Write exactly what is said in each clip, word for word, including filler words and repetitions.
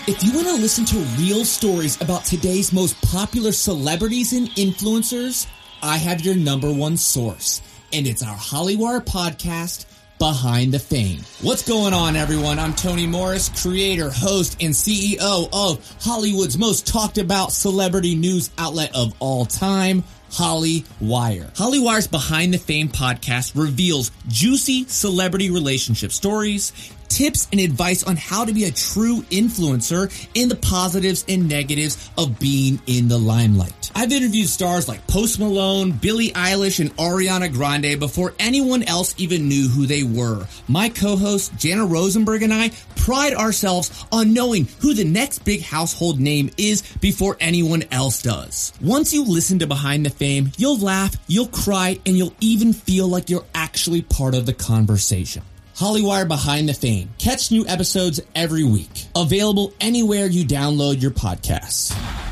If you want to listen to real stories about today's most popular celebrities and influencers, I have your number one source, and it's our Hollywire podcast, Behind the Fame. What's going on, everyone? I'm Tony Morris, creator, host, and C E O of Hollywood's most talked about celebrity news outlet of all time, Hollywire. Hollywire's Behind the Fame podcast reveals juicy celebrity relationship stories, tips and advice on how to be a true influencer, and the positives and negatives of being in the limelight. I've interviewed stars like Post Malone, Billie Eilish, and Ariana Grande before anyone else even knew who they were. My co-host, Jana Rosenberg, and I pride ourselves on knowing who the next big household name is before anyone else does. Once you listen to Behind the Fame, you'll laugh, you'll cry, and you'll even feel like you're actually part of the conversation. Hollywire Behind the Fame. Catch new episodes every week. Available anywhere you download your podcasts.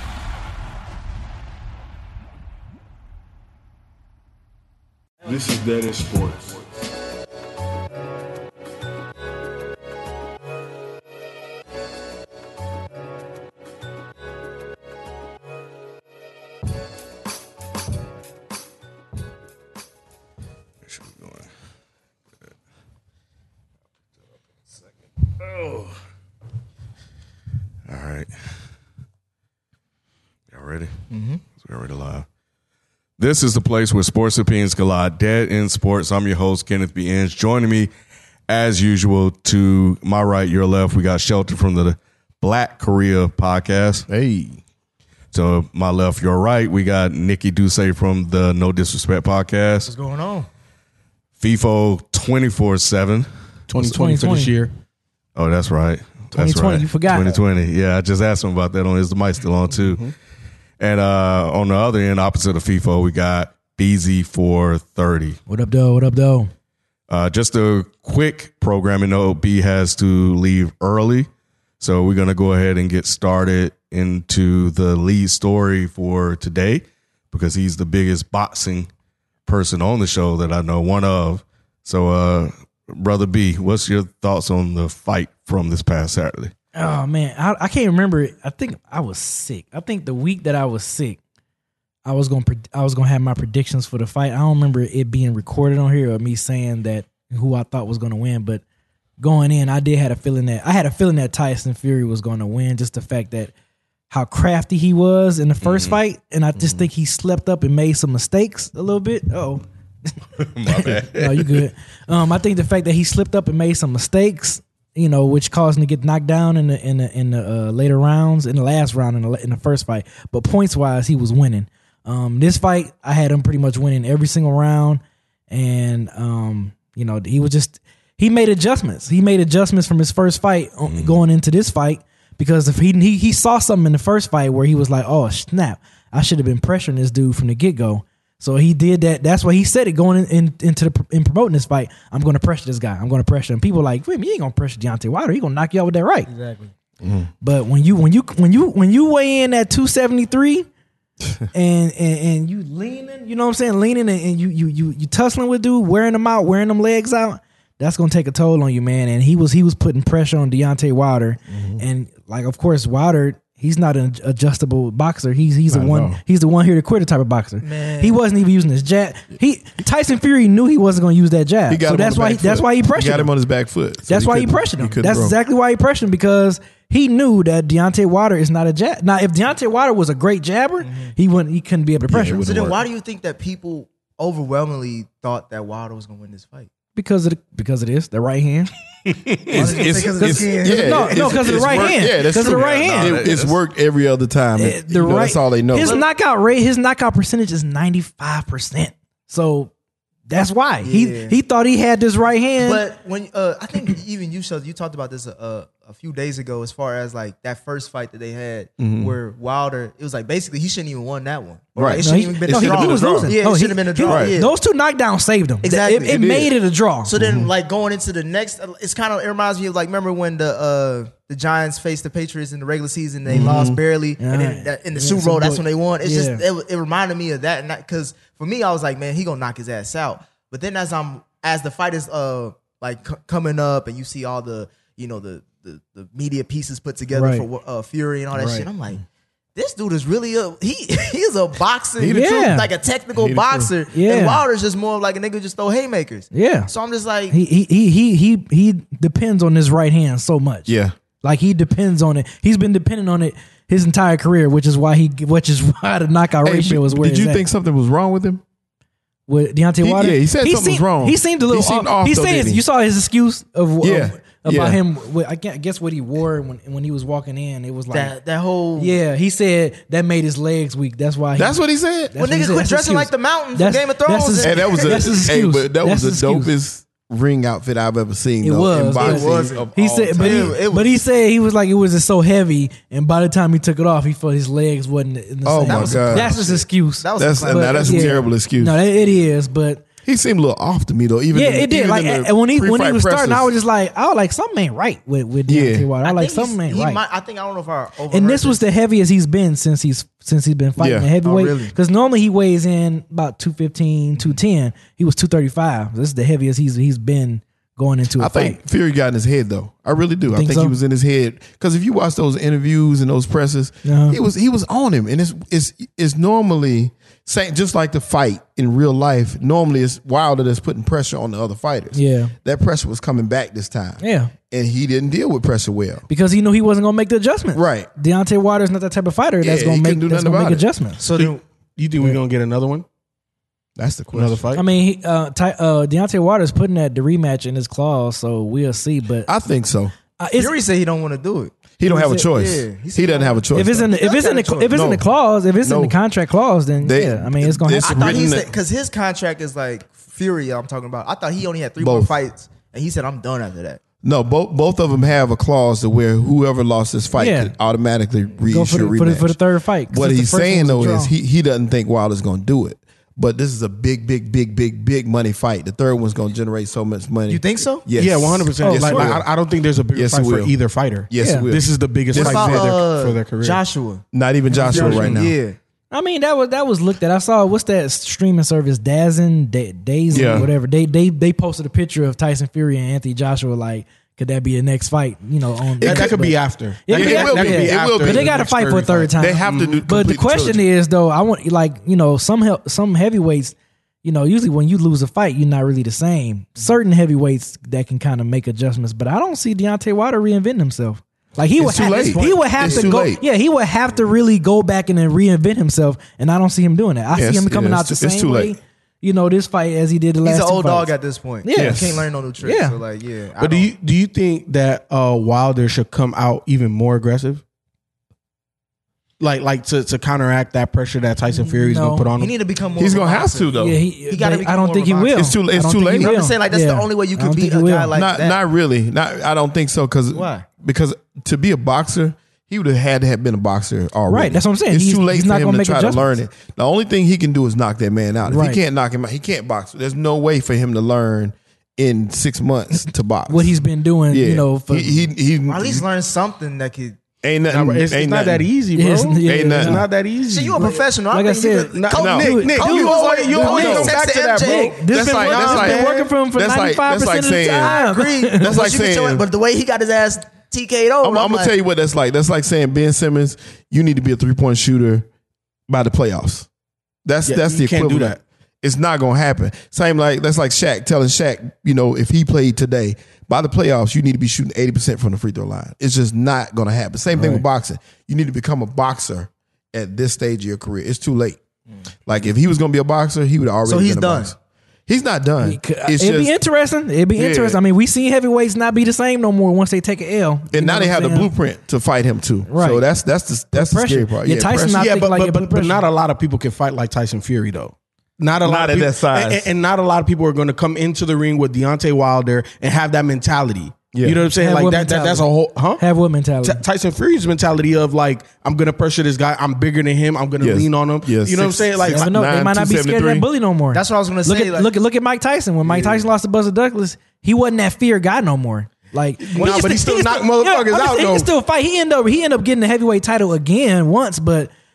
This is Dead End Sports. Oh. All right. Y'all ready? Mm-hmm. We're already live. This is the place where sports opinions collide. Dead End Sports. I'm your host, Kenneth B. Inge. Joining me, as usual, to my right, your left, we got Shelton from the Black Korea podcast. Hey. So my left, your right, we got Nikki Duce from the No Disrespect podcast. What's going on? FIFO twenty-four seven. twenty twenty for this year. Oh, that's right. twenty twenty, that's right. you forgot. twenty twenty. Yeah, I just asked him about that. On is the mic still on too? Mm-hmm. And uh, on the other end, opposite of FIFO, we got B Z four thirty. What up, though? What up, though? Uh, just a quick programming note. B has to leave early, so we're gonna go ahead and get started into the lead story for today because he's the biggest boxing person on the show that I know, one of. So, uh, Brother B, what's your thoughts on the fight from this past Saturday? Oh, man. I, I can't remember. I think I was sick. I think the week that I was sick, I was going I was gonna have my predictions for the fight. I don't remember it being recorded on here or me saying that who I thought was going to win. But going in, I did have a feeling that I had a feeling that Tyson Fury was going to win. Just the fact that how crafty he was in the first mm-hmm. fight. And I just mm-hmm. think he slept up and made some mistakes a little bit. Uh-oh. My bad. No, you good. Um, I think the fact that he slipped up and made some mistakes, you know, which caused him to get knocked down in the in the in the uh, later rounds, in the last round, in the in the first fight. But points wise, he was winning. Um, this fight, I had him pretty much winning every single round, and um, you know, he was just he made adjustments. He made adjustments from his first fight mm. going into this fight because if he he he saw something in the first fight where he was like, oh snap, I should have been pressuring this dude from the get go. So he did that. That's why he said it going in, in into the in promoting this fight. I'm going to pressure this guy. I'm going to pressure him. People are like, wait, you ain't going to pressure Deontay Wilder. He going to knock you out with that right. Exactly. Mm. But when you when you when you when you weigh in at two seventy-three and, and and you leaning, you know what I'm saying, leaning and, and you you you you tussling with dude, wearing them out, wearing them legs out, that's going to take a toll on you, man. And he was he was putting pressure on Deontay Wilder, mm-hmm. and like of course Wilder. He's not an adjustable boxer. He's he's the one. Know. He's the one here to quit the type of boxer. Man. He wasn't even using his jab. He Tyson Fury knew he wasn't going to use that jab. So that's why he, that's why he pressured. He got him him on his back foot. So that's why he pressured him. He that's throw. exactly why he pressured him because he knew that Deontay Wilder is not a jab. Now, if Deontay Wilder was a great jabber, mm-hmm. he wouldn't. He couldn't be able to pressure. Yeah, him. So then, why do you think that people overwhelmingly thought that Wilder was going to win this fight? Because of the, because of this, the right hand. it's, it's, it's, it's, yeah, no, no, because of the right worked, hand. Yeah, because of the right yeah, hand. No, it, it's worked every other time. It, the you know, right, that's all they know. His knockout rate, his knockout percentage is ninety-five percent. So that's why yeah. he he thought he had this right hand. But when uh, I think even you showed you talked about this a, a few days ago, as far as like that first fight that they had, mm-hmm. where Wilder, it was like basically he shouldn't even won that one. Or right, it no, shouldn't he, even been no, a draw. He, he was losing. Yeah, no, it should have been a draw. He, yeah. Those two knockdowns saved him. Exactly, it, it, it made it a draw. So then, mm-hmm. like going into the next, it's kind of it reminds me of like remember when the uh, the Giants faced the Patriots in the regular season, they mm-hmm. lost barely, yeah. and then that, in the yeah, Super Bowl, that's when they won. It's yeah. just it, it reminded me of that, because for me, I was like, man, he gonna knock his ass out. But then as I'm as the fight is uh like c- coming up, and you see all the you know the the, the media pieces put together Right. for uh, Fury and all that Right. shit. I'm like, this dude is really a he. He is a boxer, He the He truth. like a technical He the boxer. Yeah. And Wilder's just more of like a nigga who just throw haymakers. Yeah. So I'm just like, He he he he he he depends on his right hand so much. Yeah. Like he depends on it. He's been depending on it his entire career, which is why he which is why the knockout Hey, ratio is where did you it's think at. something was wrong with him? With Deontay He- Wilder? yeah, he said something was seemed, wrong. He seemed a little He seemed off. off, He though, said didn't he? you saw his excuse of, Yeah, of about yeah. him. with- I can't- I guess what he wore when when he was walking in. It was like that that whole yeah. He said that made his legs weak. That's why. He, That's what he said. that's When what he niggas said. quit That's dressing his like the excuse. mountains That's- from Game of that's Thrones. his- And that was a, That's his hey, excuse. but that That's was the his excuse. dopest ring outfit I've ever seen. It though, was. in It boxing wasn't. of He all said, but he, time. It- it was- but he said he was like it was just so heavy, and by the time he took it off, he felt his legs wasn't in the Oh same. my That was- God. That's his excuse. That was That's a now that's a Yeah. terrible excuse. No, it is, but He seemed a little off to me though. Even yeah, in the- it did. even Like in the and when he when he pre-fight was starting, pressers. I was just like, I was like, something ain't right with with Deontay Yeah. Wilder. I I like think he's- something ain't he right. might- I think I don't know if I overheard And this was this. the heaviest he's been since he's since he's been fighting Yeah. the heavyweight. Oh, really? Because normally he weighs in about two fifteen, two ten. He was two thirty-five. This is the heaviest he's he's been going into a I fight. think Fury got in his head though. I really do. I Think think so? he was in his head because if you watch those interviews and those presses, Uh-huh. he was he was on him, and it's it's it's normally same just like the fight in real life. Normally, it's Wilder that's putting pressure on the other fighters. Yeah. that pressure was coming back this time. Yeah. and he didn't deal with pressure well. Because he knew he wasn't gonna make the adjustment. Right. Deontay Wilder's not that type of fighter that's Yeah, gonna he make couldn't do that's nothing gonna make about it. adjustments. So then, You think we're gonna get another one? That's the question. Another fight? I mean, he, uh, Ty, uh, Deontay Wilder's putting that the rematch in his clause, so we'll see. But I think so. uh, it's, Fury said he don't want to do it. He don't have a said- choice. yeah, he he, said doesn't have a choice. if it's in though. the if it's in the He does if it's in No. the clause, if it's in No. the contract clause, then They- yeah, I mean it's gonna it's happen. I thought he written said that- because his contract is like Fury. I'm talking about. I thought he only had three Both. more fights, and he said I'm done after that. No, both both of them have a clause to where whoever lost this fight Yeah. could automatically Go reissue for the, a for the rematch. for the third fight. 'cause What the he's first one saying was a though draw. is he he doesn't think Wilder's going to do it. But this is a big, big, big, big, big money fight. The third one's going to generate so much money. You think so? Yes. Yeah, one hundred percent. Yes, Like, it like, will. I, I don't think there's a bigger Yes, fight it for will. either fighter. Yes, Yeah. it will. This is the biggest This What fight is about for, it. their, uh, for their career. Joshua? Not even Joshua right now. Yeah. I mean that was that was looked at. I saw what's that streaming service, Dazen, da- Dazen, Yeah. whatever. They they they posted a picture of Tyson Fury and Anthony Joshua. Like, could that be the next fight? You know, on That, that could but- be after. It That could- could- it will that be. could It will after be. But they the got to next fight for a thirty third fights. time. They have to do. But the complete question trilogy. is though, I want like you know some hel- some heavyweights. You know, usually when you lose a fight, you're not really the same. Certain heavyweights that can kind of make adjustments, but I don't see Deontay Wilder reinventing himself. Like he It's would too have, late. he would have It's to too go. late. Yeah, he would have to really go back and then reinvent himself, and I don't see him doing that. I Yeah, see him it's- coming yeah, out the it's- it's same too way. late. You know, this fight as he did the last. He's an two old fights. dog at this point. Yeah. He can't learn no new tricks. Yeah. So like, yeah. I But do don't- you do you think that uh, Wilder should come out even more aggressive? Like like to, to counteract that pressure that Tyson Fury's No. gonna put on he him? need to become more. He's of a gonna have boxer. to though. Yeah, he, He gotta but become I don't more think of a he will. boxer. It's too- I it's don't too think he late. will. I'm saying, like, that's the only way you I can don't beat think he a will. guy like not that. not really. Not I don't think so. Because Why? Because to be a boxer, he would have had to have been a boxer already. Right, that's what I'm saying. It's He's- too late he's for not him gonna to make try to learn it. adjustments. The only thing he can do is knock that man out. If Right. he can't knock him out, he can't box. There's no way for him to learn in six months to box. What he's been doing, yeah. you know, for, he, he, he Or at least learn something that could. ain't nothing. Nah, it's, ain't it's not nothing. that easy, bro. Yeah, it's- yeah, Ain't It's nothing. not that easy. So you a professional. like I think you said, could- no, Kobe- no, Nick, Nick, Kobe you was always- like- you Kobe always was come back texting to that, M J. bro. This That's been, like- this that's been like- working for him for that's like- ninety-five that's like percent of the saying- I time. agree. That's But like you can show saying- it- but the way he got his ass T K'd over, I'm, I'm gonna like, tell you what that's like. That's like saying Ben Simmons, you need to be a three point shooter by the playoffs. That's Yeah, that's the you can't do equivalent. that. It's not gonna happen. Same like that's like Shaq telling Shaq, you know, if he played today by the playoffs, you need to be shooting eighty percent from the free throw line. It's just not gonna happen. Same thing with boxing. You need to become a boxer at this stage of your career. It's too late. Like if he was gonna be a boxer, he would have already. So he's been a done. boxer. He's not done. Could- It's It'd just, be interesting. It'd be Yeah. interesting. I mean, we seen heavyweights not be the same no more once they take an L. You and know now they what have I'm the saying? blueprint to fight him too. Right. So that's that's the that's the Pressure. scary part. Yeah, Tyson pressure. not- Yeah, think but like but, your but, but pressure. not a lot of people can fight like Tyson Fury though. Not a lot Not of at people, that size. and, and- and not a lot of people are going to come into the ring with Deontay Wilder and have that mentality. Yeah. You know what I'm saying? Have like what that, that. That's a mentality? whole. Huh? Have what mentality? T- Tyson Fury's mentality of like I'm gonna pressure this guy. I'm bigger than him. I'm gonna Yes. lean on him. Yes. You know what I'm Six- saying? Like six- Never know. They nine, might not be scared of that 273. bully no more. That's what I was gonna look say. At, like- look at look at Mike Tyson. When Mike Tyson lost to Buzzer Douglas, he wasn't that fear guy no more. Like, Nah, but he still knocked motherfuckers I'm just out, saying, He though. can still fight. He ended up he ended up getting the heavyweight title again once, but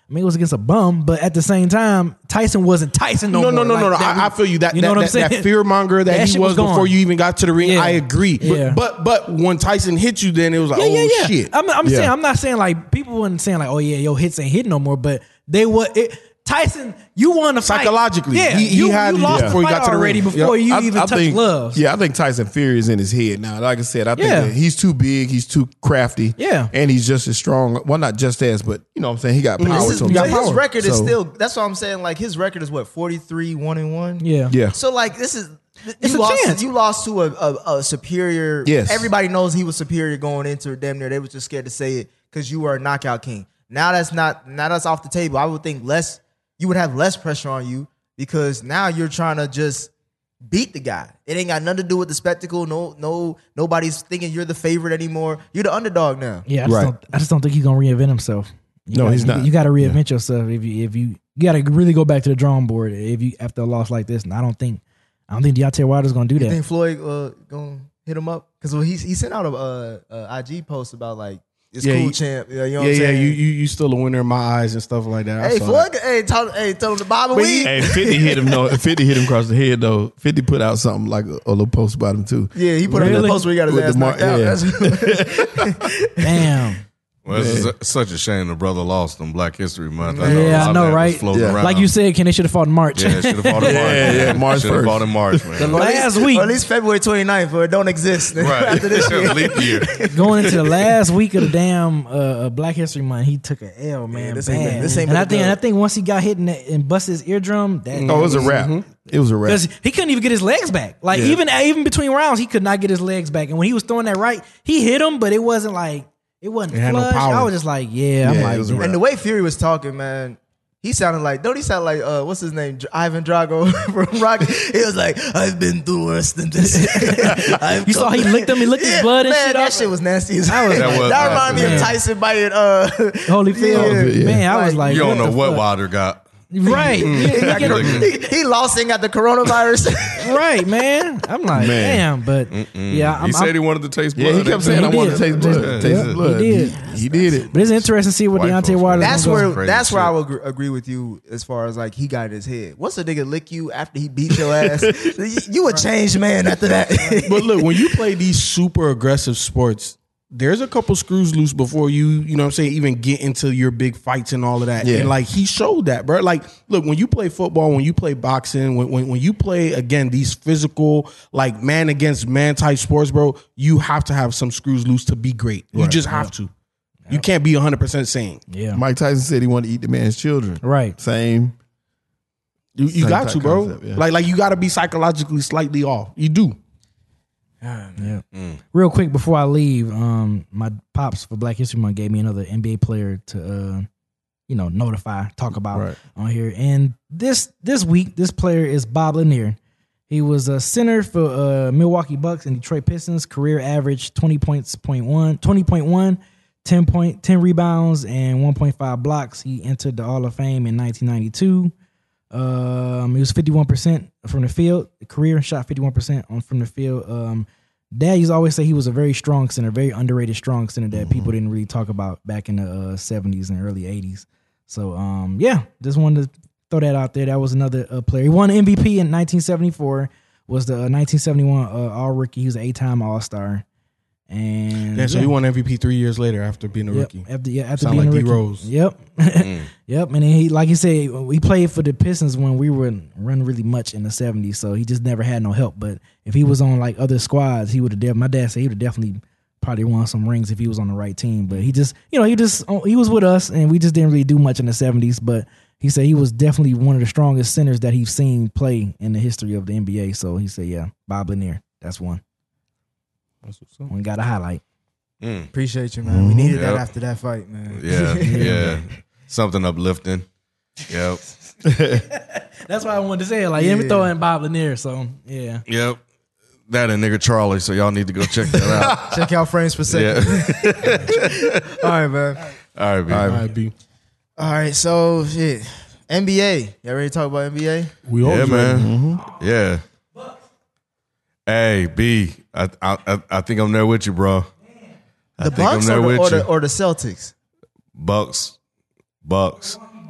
I mean, it was against a bum, but at the same time, Tyson wasn't Tyson no, No, no, more. no, no, no. Like, that I, I we- feel you. That you know that, what I'm that, saying? that fear monger that, That he shit was, was gone. before you even got to the ring. Yeah. I agree. Yeah. But, but but when Tyson hit you, then it was like, Yeah, oh yeah, yeah. shit. I'm, I'm Yeah. saying I'm not saying like people weren't saying like, oh yeah, your hits ain't hitting no more, but they were. It, Tyson, you won the fight. Psychologically, Yeah, he- he you, had you it lost before the he fight got to the already ring. before Yep. you I, even I touched think, gloves. Yeah, I think Tyson Fury is in his head now. Like I said, I think Yeah. that he's too big, he's too crafty. Yeah. And he's just as strong. Well, not just as, but you know what I'm saying? He got power This is, to him. but his record is So, still. That's what I'm saying. Like his record is what forty-three one and one. Yeah, Yeah. So like this is It's you a lost. chance. You lost to a, a, a superior. Yes. Everybody knows he was superior going into it. Damn near, they was just scared to say it because you were a knockout king. Now that's not. Now that's off the table. I would think less. You would have less pressure on you because now you're trying to just beat the guy. It ain't got nothing to do with the spectacle. No, no, nobody's thinking you're the favorite anymore. You're the underdog now. yeah. I just, Right. don't, I just don't think he's gonna reinvent himself. You No, gotta- he's you- not. You got to reinvent yourself if you if you you got to really go back to the drawing board if you after a loss like this. And I don't think I don't think Deontay Wilder's gonna do You that. think Floyd uh, gonna hit him up? Because well, he he sent out a, uh a I G post about like it's Yeah, cool, you- champ. Yeah, you know Yeah, what I'm yeah. saying? You you you still a winner in my eyes and stuff like that. I Hey saw Floyd, that. hey, tell, hey, tell him to buy the weed. Hey, fifty hit him. No, fifty hit him across the head though. fifty put out something like a, a little post about him too. Yeah, he put up Really? the post where he got his With ass the mar- knocked out. yeah. That's- Damn. Well, it's su- such a shame the brother lost on Black History Month. Yeah, know a I lot of know, that was right? floating Yeah. around. Like you said, Ken, they should have fought in March. yeah, should have fought in March. Yeah, yeah, March should have first. fought in March, man. Or at Last least- week. or at least February twenty-ninth, or it don't exist Right. after this year. Leap year. Going into the last week of the damn uh, uh, Black History Month, he took an L, man. this ain't bad. been- this ain't and been I a think, good- and I think once he got hit in the, and busted his eardrum, that Oh, it was a wrap. It was a wrap. because he couldn't even get his legs back. Like Yeah. even even between rounds, he could not get his legs back. And when he was throwing that right, he hit him, but it wasn't like it wasn't It had no flush. power. I was just like, yeah, I'm Yeah, like, it was a yeah. wrap. And the way Fury was talking, man, he sounded like, don't he sound like, uh, what's his name? Dr- Ivan Drago from Rocky. He was like, I've been through worse than this. I've You saw he licked him, he licked his blood and man, shit that up. shit was nasty as That hell. was- That, That was reminded me nasty. of Tyson biting, uh, Holyfield, Yeah. man, I was like, You don't what know the what fuck? Wilder got. Right. Yeah, you get a- he, he lost and got the coronavirus. right, man. I'm like, Man. damn, but yeah, I'm, He said I'm- he wanted to taste blood. Yeah, he kept saying, He "I want to did. taste blood, Yeah, taste yeah, his blood." he did. He, he did it. but it's interesting to see what White Deontay folks, Wilder. man. That's That's where crazy that's where shit. I would gr- agree with you as far as like he got in his head. Once a nigga lick you after he beat your ass, you- you a changed man after that. But look, when you play these super aggressive sports, there's a couple screws loose before you, you know what I'm saying, even get into your big fights and all of that. Yeah. And like he showed that, bro. Like, look, when you play football, when you play boxing, when, when when you play again these physical, like man against man type sports, bro, you have to have some screws loose to be great. You just have to. You can't be one hundred percent sane. Yeah. Mike Tyson said he wanted to eat the man's children. Right. Same. You, you Same got type to, bro. concept, yeah. Like like you got to be psychologically slightly off. You do. Yeah. Real quick before I leave, um, my pops for Black History Month gave me another N B A player to, uh, you know, notify, talk about Right. on here. And this this week, this player is Bob Lanier. He was a center for uh, Milwaukee Bucks and Detroit Pistons. Career average twenty points, point one, twenty point one, ten point ten rebounds, and one point five blocks. He entered the Hall of Fame in nineteen ninety-two. Um, he was fifty-one percent from the field. Career shot fifty-one percent on from the field. Um, Dad used to always say he was a very strong center, very underrated strong center that people didn't really talk about back in the uh, seventies and early eighties. So, um, yeah, just wanted to throw that out there. That was another uh, player. He won M V P in nineteen seventy-four. Was the uh, nineteen seventy-one uh, All Rookie. He was an eight-time All Star. And Yeah, so he won M V P three years later after being a Yep, rookie. After, yeah, after Sound being like a rookie. D-Rose. Yep. Yep. And then he, like he said, we played for the Pistons when we were run really much in the seventies. So he just never had no help. But if he was on like other squads, he would have, def- my dad said he would have definitely probably won some rings if he was on the right team. But he just, you know, he just, he was with us and we just didn't really do much in the seventies. But he said he was definitely one of the strongest centers that he's seen play in the history of the N B A. So he said, yeah, Bob Lanier. That's one. That's what's up. One got to highlight. Appreciate you, man. We needed Yep. that after that fight, man. Yeah, yeah. Something uplifting. Yep. That's why I wanted to say it. Like, yeah, let me throw in Bob Lanier. So, yeah. Yep. That and nigga Charlie, so y'all need to go check that out. Check out frames per second. Yeah. All right, man. All right, B. All right, B. All right, so shit. N B A. Y'all ready to talk about N B A? We Yeah, always man. Yeah. Hey, B. I, I I I think I'm there with you, bro. I The think I'm Bucks there or the, with or, the, you. or the Celtics? Bucks. Bucks.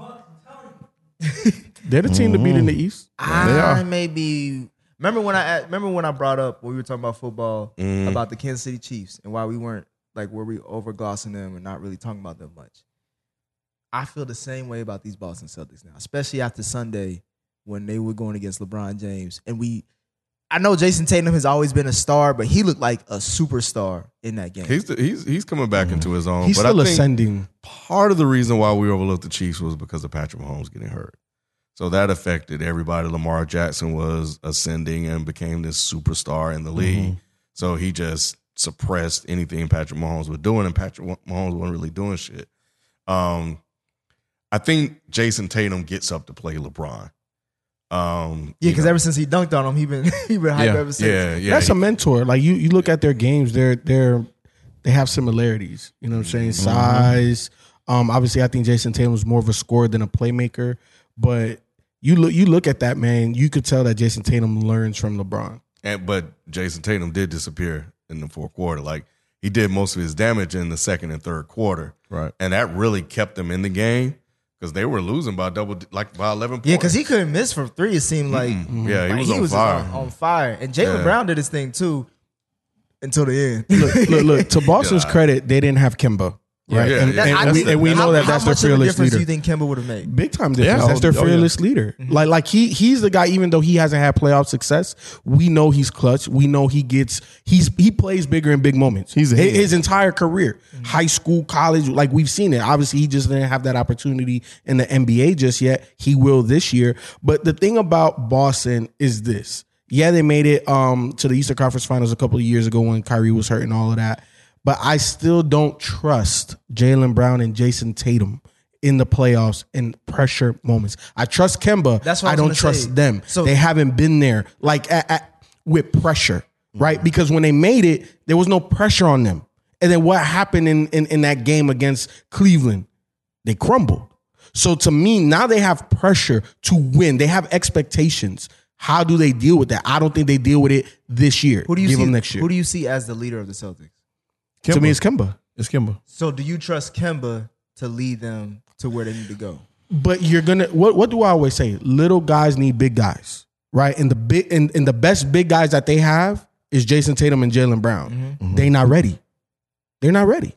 They're the team to beat in the East. I maybe remember when I remember when I brought up when we were talking about football Mm. about the Kansas City Chiefs and why we weren't like were we overglossing them and not really talking about them much. I feel the same way about these Boston Celtics now, especially after Sunday when they were going against LeBron James. And we, I know Jason Tatum has always been a star, but he looked like a superstar in that game. He's the, he's he's coming back into his own. He's but still I think ascending. part of the reason why we overlooked the Chiefs was because of Patrick Mahomes getting hurt. So that affected everybody. Lamar Jackson was ascending and became this superstar in the league. Mm-hmm. So he just suppressed anything Patrick Mahomes was doing, and Patrick Mahomes wasn't really doing shit. Um, I think Jason Tatum gets up to play LeBron. Um, yeah, you because know, ever since he dunked on him, he been he been hyped Yeah. ever since. yeah, yeah, That's a mentor. Like you, you look at their games. They're they're they have similarities. You know what I'm saying? Size. Um, obviously, I think Jason Tatum was more of a scorer than a playmaker. But you look you look at that, man. You could tell that Jason Tatum learns from LeBron. And but Jason Tatum did disappear in the fourth quarter. Like he did most of his damage in the second and third quarter, Right. and that really kept them in the game because they were losing by double, like by eleven points. Yeah, because he couldn't miss from three. It seemed like yeah, he like, was on fire. On, on fire, and Jaylen Yeah. Brown did his thing too until the end. Look, look, look. To Boston's God. credit, they didn't have Kemba. Right, Yeah, and, yeah. and I we, think- and we how- know that how that's their much of a fearless difference leader. do you think Kemba would have made? Big time difference. Yeah. That's their Oh, yeah. fearless leader. Like, like he he's the guy. Even though he hasn't had playoff success, we know he's clutch. We know he gets he's he plays bigger in big moments. He's a his, head. his entire career, high school, college. Like we've seen it. Obviously, he just didn't have that opportunity in the N B A just yet. He will this year. But the thing about Boston is this: yeah, they made it um, to the Eastern Conference Finals a couple of years ago when Kyrie was hurt and all of that. But I still don't trust Jaylen Brown and Jason Tatum in the playoffs in pressure moments. I trust Kemba. That's what I I was don't gonna trust say. them. So- they haven't been there like at, at, with pressure, right? Because when they made it, there was no pressure on them. And then what happened in, in, in that game against Cleveland? They crumbled. So to me, now they have pressure to win. They have expectations. How do they deal with that? I don't think they deal with it this year. Who do you Give see them next year. Who do you see as the leader of the Celtics? To me, it's Kemba. It's Kemba. So do you trust Kemba to lead them to where they need to go? But you're gonna what what do I always say? Little guys need big guys, right? And the big and, and the best big guys that they have is Jason Tatum and Jaylen Brown. Mm-hmm. They not ready. They're not ready.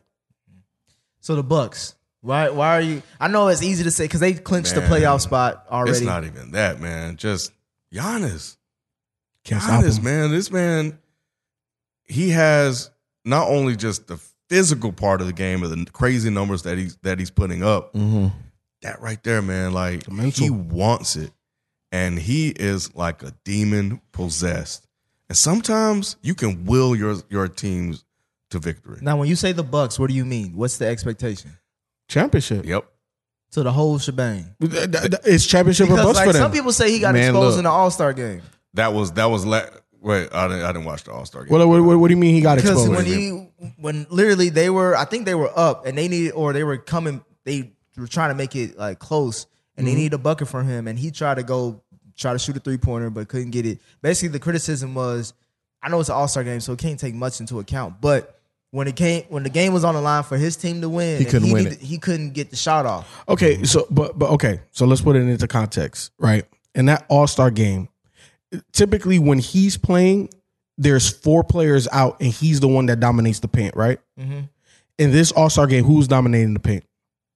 So the Bucks. Why? Why are you? I know it's easy to say because they clinched the Man, playoff spot already. It's not even that, man. Just Giannis. Can't stop Giannis, him. man. This man, he has not only just the physical part of the game, but the crazy numbers that he's that he's putting up. Mm-hmm. That right there, man. Like mental. he wants it, and he is like a demon possessed. And sometimes you can will your your teams to victory. Now, when you say the Bucks, what do you mean? What's the expectation? Championship. Yep. So the whole shebang. Th- th- th- It's championship or Because bust like for them. some people say he got Man, exposed look. in the All Star game. That was that was la- wait. I didn't I didn't watch the All Star game. What, what, what, what do you mean he got Because exposed? when he, when literally they were, I think they were up and they needed, or they were coming, they were trying to make it like close, and Mm-hmm. they needed a bucket from him, and he tried to go try to shoot a three pointer, but couldn't get it. Basically, the criticism was, I know it's an All Star game, so it can't take much into account, but when it came, when the game was on the line for his team to win, He and couldn't win needed- it. He couldn't get the shot off. Okay, so but but okay, so let's put it into context, right? In that All-Star game, typically when he's playing, there's four players out and he's the one that dominates the paint, right? Mhm. In this All-Star game, who's dominating the paint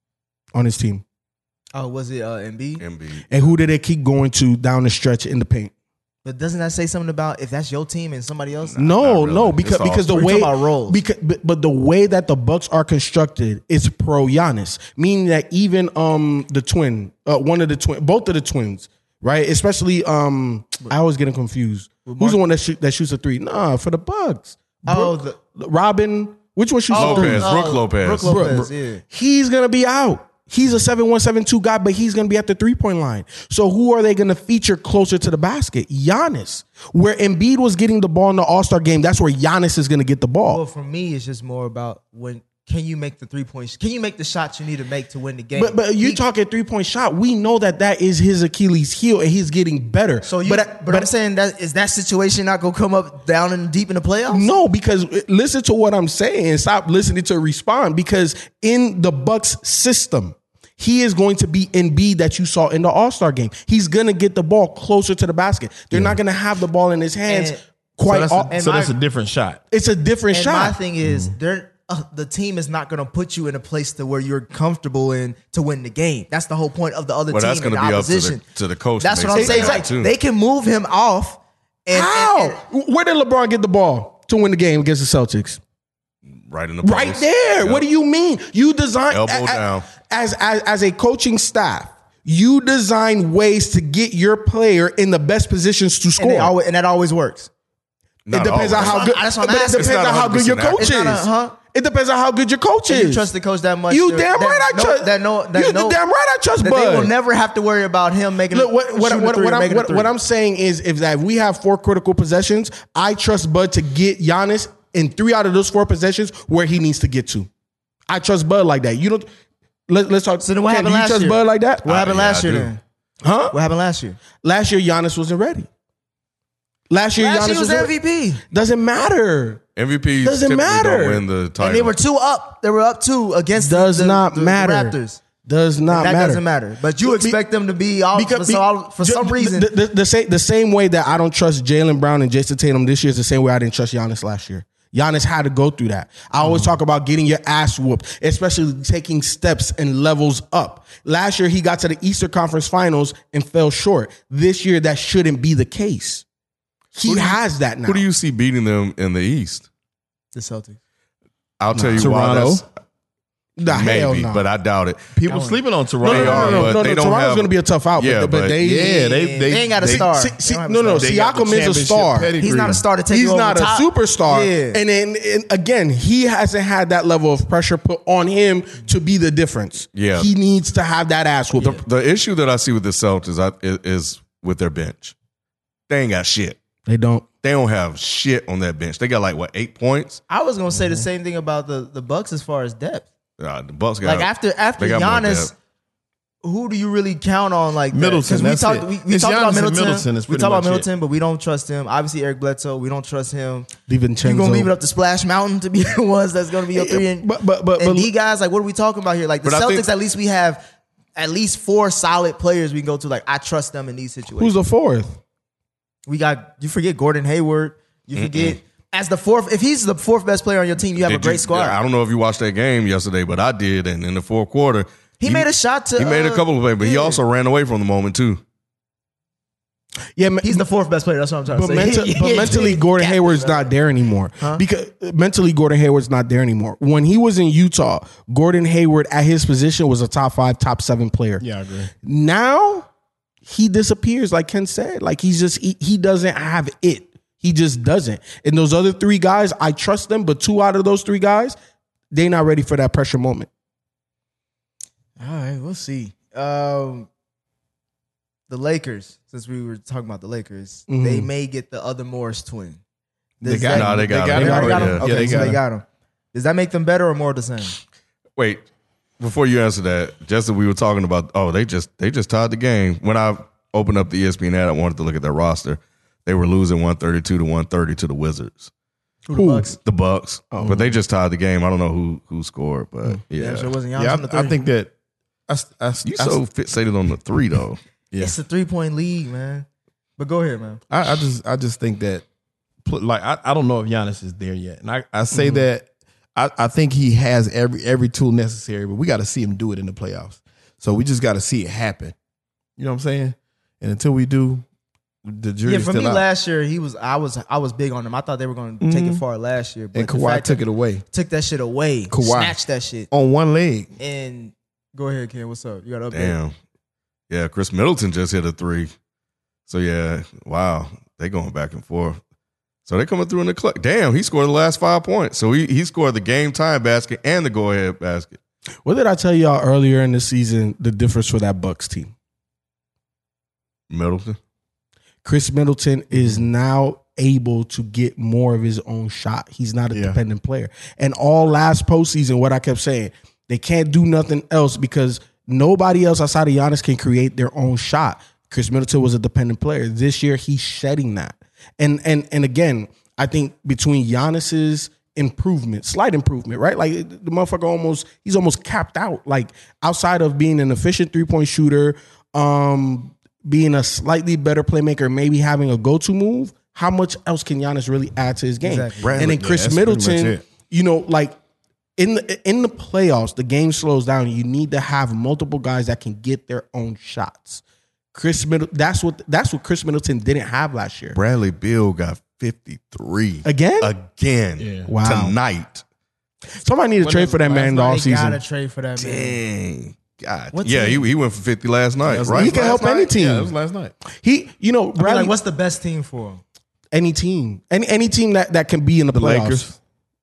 on his team? Oh, was it uh, Embiid? Embiid. And who did they keep going to down the stretch in the paint? But doesn't that say something about if that's your team and somebody else? No, not really. no, because It's all- because the We're way talking about roles. because but, but the way that the Bucks are constructed is pro Giannis, meaning that even um the twin, uh, one of the twin, both of the twins, right? Especially um, I always get them confused. Who's the one that shoot, that shoots a three? Nah, for the Bucks. Oh, Brook- Robin. Which one shoots a three? Lopez, Brook Lopez. Brook Lopez, yeah. He's gonna be out. He's a seven one, seven two guy, but he's going to be at the three-point line. So who are they going to feature closer to the basket? Giannis. Where Embiid was getting the ball in the All-Star game, that's where Giannis is going to get the ball. Well, for me, it's just more about when can you make the three points? Can you make the shots you need to make to win the game? But but you He- talking three-point shot. We know that that is his Achilles heel, and he's getting better. So you, but, but, I'm saying that is that situation not gonna come up down and deep in the playoffs? No, because listen to what I'm saying and stop listening to respond. Because in the Bucks system, He is going to be Embiid that you saw in the All-Star game. He's going to get the ball closer to the basket. They're not going to have the ball in his hands And- quite So that's, often. a, so that's a different shot. It's a different And shot. my thing is, they're uh, the team is not going to put you in a place to where you're comfortable in to win the game. That's the whole point of the other Well, team. that's in gonna the be up to the- opposition. to the coach to That's make what I'm something saying. happen, Like, too. they can move him off. And, How? and- and- Where did LeBron get the ball to win the game against the Celtics? Right in the Right post. there. Yep. What do you mean? You design Elbow a- a- down. As, as as a coaching staff. You design ways to get your player in the best positions to and, score. they always, and that always works. Not It depends on always. how good. That's what I'm but it asking. depends It's not on how good your one hundred coach is. percent It's not a- huh? It depends on how good your coach And is. you trust the coach that much. You to- damn that right I know- trust. That know, that you know, damn right I trust that Bud. they will never have to worry about him making. Look, what, what, shooting a what, three what, or I'm, making a what, three. what I'm saying is, if that we have four critical possessions, I trust Bud to get Giannis in three out of those four possessions where he needs to get to. I trust Bud like that. You don't. Let, let's talk. So then what Ken, happened do you last trust year? Bud like that? What happened yeah, last I year do. then? Huh? What happened last year? Last year, Giannis wasn't ready. Last year, Last Giannis year was was M V P, Doesn't matter. M V Ps Doesn't typically matter. don't win the title. and they were two up. They were up two against Does the, the, not the, matter. The Raptors. Does not That matter. doesn't matter. But you Be- expect them to be all Because- for, be- so all- for ju- some the- reason. The, the, the, same, the same way that I don't trust Jaylen Brown and Jason Tatum this year is the same way I didn't trust Giannis last year. Giannis had to go through that. I always talk about getting your ass whooped, especially taking steps and levels up. Last year, he got to the Eastern Conference Finals and fell short. This year, that shouldn't be the case. He Who do you- has that now. Who do you see beating them in the East? the Celtics. I'll tell you Toronto. why. That's, The hell maybe, no. but I doubt it. People sleeping on no, Toronto. no, no, are, no, but no, they no, don't Toronto's have- going to be a tough out, Yeah, but, but but- they, Yeah, they they, They ain't got a they- star. See, They see, don't have a no, no, star. They got the Siakam is a championship star. pedigree. He's not a star to take He's you not a over top. superstar. Yeah. And then and again, he hasn't had that level of pressure put on him to be the difference. Yeah. He needs to have that ass whooped. The issue that I see with the Celtics I- is, is with their bench. They ain't got shit. They don't. They don't have shit on that bench. They got like what eight points. I was gonna say the same thing about the the Bucks as far as depth. Uh, the Bucks got Like after after they got more Giannis, depth. who do you really count on? Like that? Middleton, 'Cause we that's talked it. we, we It's talked about Giannis and Middleton. Middleton is we pretty talked about much it. Middleton, but we don't trust him. Obviously, Eric Bledsoe, we don't trust him. DiVincenzo. You gonna leave it up to Splash Mountain to be the ones that's gonna be your three and But- but- but- and but- D guys. Like, what are we talking about here? Like the But I Celtics, think- at least we have at least four solid players we can go to. Like, I trust them in these situations. Who's the fourth? We got you forget Gordon Hayward. You forget as the fourth. If he's the fourth best player on your team, you have Did a great you- squad. I don't know if you watched that game yesterday, but I did. And in the fourth quarter, He made a shot to. He made a uh, couple of plays, but he yeah. also ran away from the moment too. Yeah, ma- He's the fourth best player. That's what I'm trying but, to say. menta- He- but he- mentally, he- Gordon he- Hayward's not there anymore. Because mentally, Gordon Hayward's not there anymore. When he was in Utah, Gordon Hayward at his position was a top five, top seven player. Yeah, I agree. Now he disappears, like Ken said. Like he's just he, he doesn't have it. He just doesn't. And those other three guys, I trust them, but two out of those three guys, they not ready for that pressure moment. All right, we'll see. Um, the Lakers, since we were talking about the Lakers, Mhm. they may get the other Morris twin. They Does got that- him. No, they got got him. They already got Yeah. him. Yeah, Okay, they so got they him. got him. Does that make them better or more the same? Wait, before you answer that, just that we were talking about. Oh, they just they just tied the game. When I opened up the E S P N ad, I wanted to look at their roster. They were losing one thirty-two to one thirty to the Wizards. Who the Bucks? The Bucks, but they just tied the game. I don't know who who scored, but yeah, Yeah, so it wasn't Giannis Yeah, on the I, three. I think that I, s- I s- you I s- so fixated on the three though. yeah. it's a three point lead, man. But go ahead, man. I, I just I just think that pl- like I, I don't know if Giannis is there yet. And I, I say that I, I think he has every every tool necessary, but we got to see him do it in the playoffs. So we just got to see it happen. You know what I'm saying? And until we do, the jury's Yeah, for still me out. last year, he was I was I was big on him. I thought they were going to take it far last year, but and the Kawhi fact took that- it away took that shit away, Kawhi. snatched that shit, on one leg. and go ahead, Ken. What's up? You got to update. Damn, yeah. Chris Middleton just hit a three. So yeah, wow, they going back and forth. So they coming through in the clutch. Damn, he scored the last five points. So he he scored the game time basket and the go ahead basket. What did I tell y'all earlier in the season? The difference for that Bucks team. Middleton. Chris Middleton is now able to get more of his own shot. He's not a Yeah. dependent player. And all last postseason, what I kept saying, they can't do nothing else because nobody else outside of Giannis can create their own shot. Chris Middleton was a dependent player. This year, he's shedding that. And and and again, I think between Giannis's improvement, slight improvement, right? Like the motherfucker almost, he's almost capped out. Like outside of being an efficient three point shooter, um, being a slightly better playmaker, maybe having a go to move. How much else can Giannis really add to his game? Exactly. And then Yeah, Chris that's pretty much Middleton, it. you know, like in the in the playoffs, the game slows down. You need to have multiple guys that can get their own shots. Chris Middleton, that's what that's what Chris Middleton didn't have last year. Bradley Beal got fifty-three Again? Again. Wow. Tonight. Somebody need to trade for that man in the They gotta offseason. trade for that man. Dang. God. What yeah, he, team? he went for fifty last night, right? He can help any team. Yeah, it was last night. He, you know, I mean, Bradley, like, what's the best team for him? any team, any any team that, that can be in the, The playoffs. Lakers.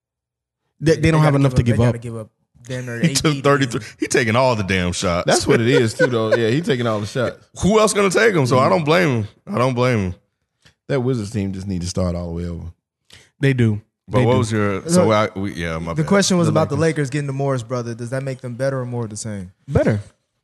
They, they don't have gotta enough give to up- give they up. gotta give up damn near He eight took eighty. thirty-three. He taking all the damn shots. That's what it is too, though. Yeah, he taking all the shots. Who else going to take him? So I don't blame him. I don't blame him. That Wizards team just need to start all the way over. They do. But They what do. was your? So I, we, yeah, my The bad. question was The about the Lakers. Lakers getting the Morris brother. Does that make them better or more the same? Better.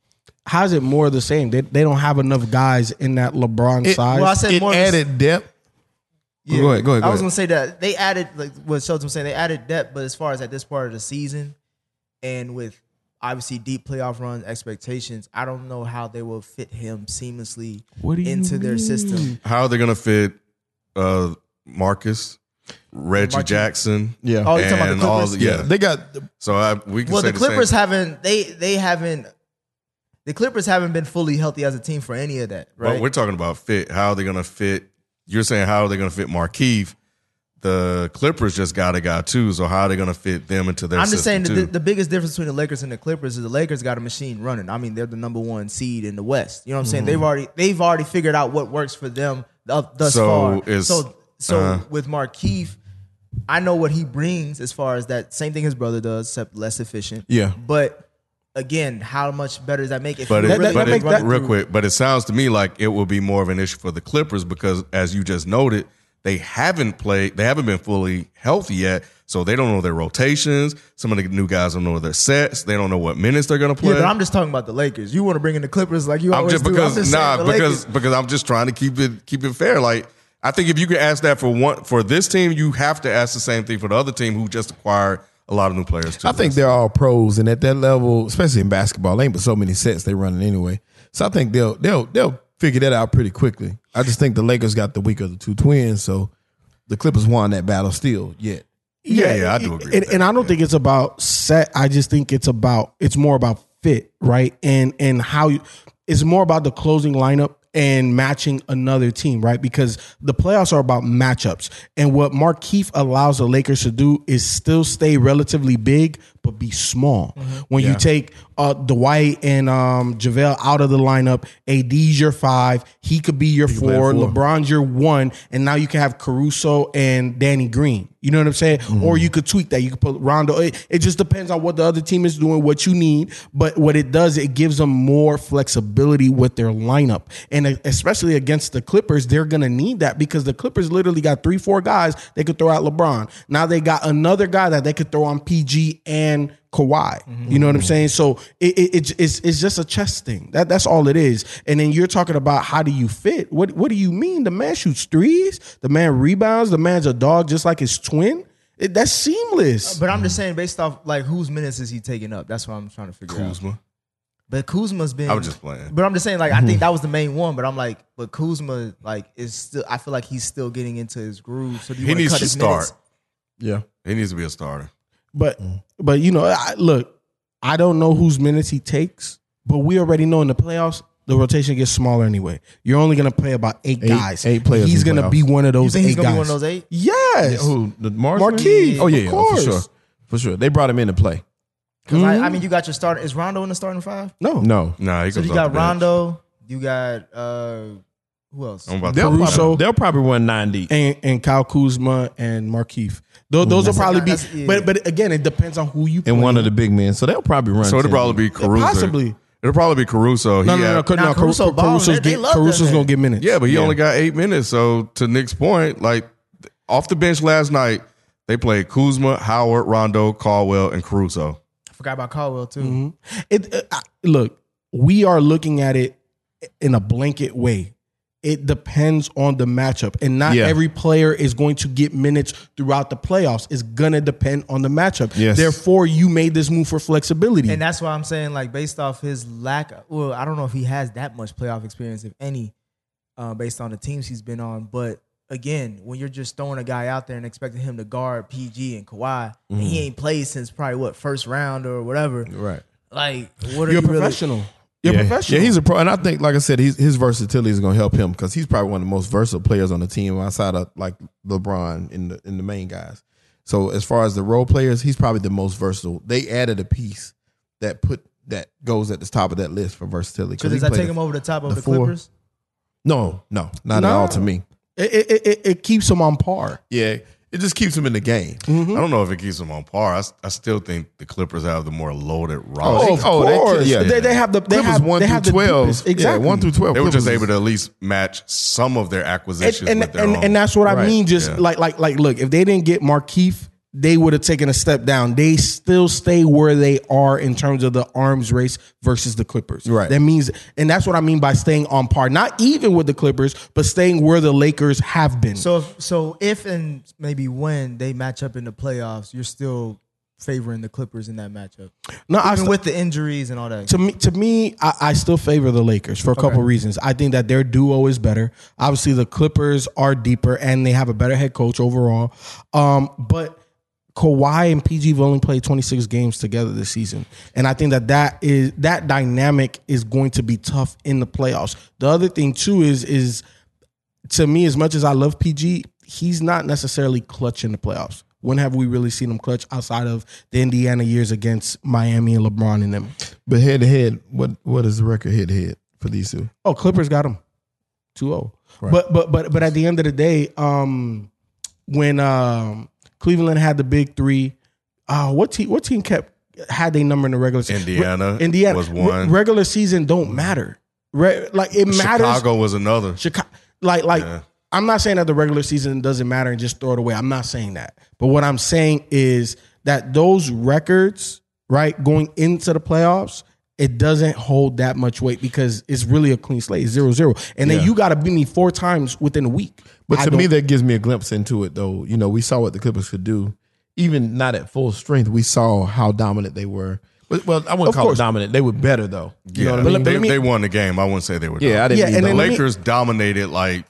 How's it more the same? They they don't have enough guys in that LeBron It- size. Well, I said It more added depth. Yeah. Go ahead, go ahead, go I was ahead. gonna say that they added, like what Shelton was saying, they added depth, but as far as at this part of the season, and with obviously deep playoff run expectations, I don't know how they will fit him seamlessly What do you into their mean? system. How are they going to fit uh, Marcus, Reggie Marquise. Jackson? Yeah. Oh, you talking about the and all Clippers? the- yeah. They got So I, we can Well, say the Clippers same. haven't they they haven't the Clippers haven't been fully healthy as a team for any of that, But right? we're talking about fit. How are they going to fit? You're saying how are they going to fit Markeith? The Clippers just got a guy too. So how are they going to fit them into their I'm just saying system that the, too? the biggest difference between the Lakers and the Clippers is the Lakers got a machine running. I mean, they're the number one seed in the West. You know what I'm Mm-hmm. saying? They've already they've already figured out what works for them th- thus So far. is- so so uh, with Markeith, I know what he brings as far as that same thing his brother does, except less efficient. Yeah. But again, how much better does that make it? But, If it, you really but that it, make that- real quick, but it sounds to me like it will be more of an issue for the Clippers because, as you just noted, they haven't played, they haven't been fully healthy yet, so they don't know their rotations. Some of the new guys don't know their sets. They don't know what minutes they're going to play. Yeah, but I'm just talking about the Lakers. You want to bring in the Clippers like you I'm always just do. because I'm just saying nah, the because Lakers. because I'm just trying to keep it keep it fair. Like I think if you could ask that for one for this team, you have to ask the same thing for the other team who just acquired a lot of new players too. I think they're all pros, and at that level, especially in basketball, there ain't but so many sets they running anyway. So I think they'll they'll they'll figure that out pretty quickly. I just think the Lakers got the weaker of the two twins, so the Clippers won that battle still yet. yeah, yeah, I do agree. And, with that. and I don't think it's about set. I just think it's about it's more about fit, right? And and how you, it's more about the closing lineup and matching another team, right? Because the playoffs are about matchups. And what Markeith allows the Lakers to do is still stay relatively big, but be small. When you take uh, Dwight and um, JaVale out of the lineup, A D's your five, he could be your play four, at four. LeBron's your one, and now you can have Caruso and Danny Green. You know what I'm saying? Or you could tweak that. You could put Rondo. It, it just depends on what the other team is doing, what you need. But what it does, it gives them more flexibility with their lineup. And especially against the Clippers, they're going to need that because the Clippers literally got three, four guys they could throw out LeBron. Now they got another guy that they could throw on P G and Kawhi. You know what I'm saying? So it, it, it's, it's it's just a chess thing. That that's all it is. And then you're talking about how do you fit? What what do you mean? The man shoots threes. The man rebounds. The man's a dog just like his twin. It, that's seamless. But I'm just saying, based off like whose minutes is he taking up? That's what I'm trying to figure out. Kuzma. But Kuzma's been. I was just playing. But I'm just saying, like, I think that was the main one. But I'm like, but Kuzma, like, is still. I feel like he's still getting into his groove. So do you He wanna needs cut to his start. minutes? Yeah. He needs to be a starter. But but you know, I, look, I don't know whose minutes he takes, but we already know in the playoffs the rotation gets smaller anyway. You're only gonna play about eight, Eight- guys. eight players He's in gonna playoffs. be one of You those think eight he's gonna guys. be one of those eight? Yes. Who? The Marquise? Marquise, Oh yeah, of yeah, oh, for course. sure, for sure. They brought him in to play. Because I, I mean, you got your starter. Is Rondo in the starting five? No, No, Nah, he So comes you off got the bench. Rondo. You got uh, who else? I'm about to they'll Caruso. probably, they'll probably run nine deep. and and Kyle Kuzma and Markeith. Those, those will That's probably not- be. that's- yeah. But but again, it depends on who you. And play. one of the big men, so they'll probably run. So it'll ten probably deep. be Caruso. Possibly. It'll probably be Caruso. No, He no, no, had- no, Nah, no. Caruso Caruso, balling. Caruso's, They- they get, love that Caruso's man. gonna get minutes. Yeah, but he Yeah. only got eight minutes. So to Nick's point, like off the bench last night, they played Kuzma, Howard, Rondo, Caldwell, and Caruso. I forgot about Caldwell too. Mm-hmm. It uh, I- look, we are looking at it in a blanket way. it depends on the matchup, and not Yeah. every player is going to get minutes throughout the playoffs. It's gonna depend on the matchup. Yes. Therefore, you made this move for flexibility. And that's why I'm saying, like, based off his lack of, well, I don't know if he has that much playoff experience, if any, uh, based on the teams he's been on. But again, when you're just throwing a guy out there and expecting him to guard P G and Kawhi, and he ain't played since probably what, first round or whatever. Right. Like, what are You're a you really? professional. You're yeah. professional. Yeah, he's a pro, and I think, like I said, he's, his versatility is going to help him because he's probably one of the most versatile players on the team outside of like LeBron in the in the main guys. So as far as the role players, he's probably the most versatile. They added a piece that put that goes at the top of that list for versatility. So does he that played take him over the top of the the four. Clippers? No, no, not No. at all to me. It, it, it, it keeps him on par. Yeah, it just keeps him in the game. I don't know if it keeps them on par. I, s- I still think the Clippers have the more loaded Oh, roster. they- of oh, they- course. yeah. They, they have the they Clippers have one they through have the twelve. deepest. Exactly. Yeah, one through twelve. They were just Clippers able to at least match some of their acquisitions and, with and, their and, own. and that's what I Right. mean. Just Yeah. like like like look, if they didn't get Markieff, they would have taken a step down. They still stay where they are in terms of the arms race versus the Clippers. Right. That means, and that's what I mean by staying on par. Not even with the Clippers, but staying where the Lakers have been. So, if, so if and maybe when they match up in the playoffs, you're still favoring the Clippers in that matchup, no, I even st- with the injuries and all that. to me, to me, I, I still favor the Lakers for a couple reasons. I think that their duo is better. Obviously, the Clippers are deeper and they have a better head coach overall. Um, but Kawhi and P G have only played twenty-six games together this season, and I think that that is that dynamic is going to be tough in the playoffs. The other thing too is is to me, as much as I love P G, he's not necessarily clutch in the playoffs. When have we really seen him clutch outside of the Indiana years against Miami and LeBron and them? But head to head, what what is the record head to head for these two? Oh, Clippers got him two oh. But but but but at the end of the day, um, when um, Cleveland had the big three, uh, what team what team kept had they number in the regular season? Indiana Re- Indiana was one. Re- regular season don't matter. Re- like it matters. Chicago was another. Chicago, like like Yeah. I'm not saying that the regular season doesn't matter and just throw it away. I'm not saying that. But what I'm saying is that those records, right, going into the playoffs, it doesn't hold that much weight because it's really a clean slate, zero zero. And then Yeah. you got to beat me four times within a week. But I to don't- me, that gives me a glimpse into it, though. You know, we saw what the Clippers could do. Even not at full strength, we saw how dominant they were. But, well, I wouldn't Of call course. it dominant. They were better, though. You know Yeah, what I mean? they, let me- they won the game. I wouldn't say they were. Yeah, I dominant. didn't Yeah, mean and that. then The let me- Lakers dominated like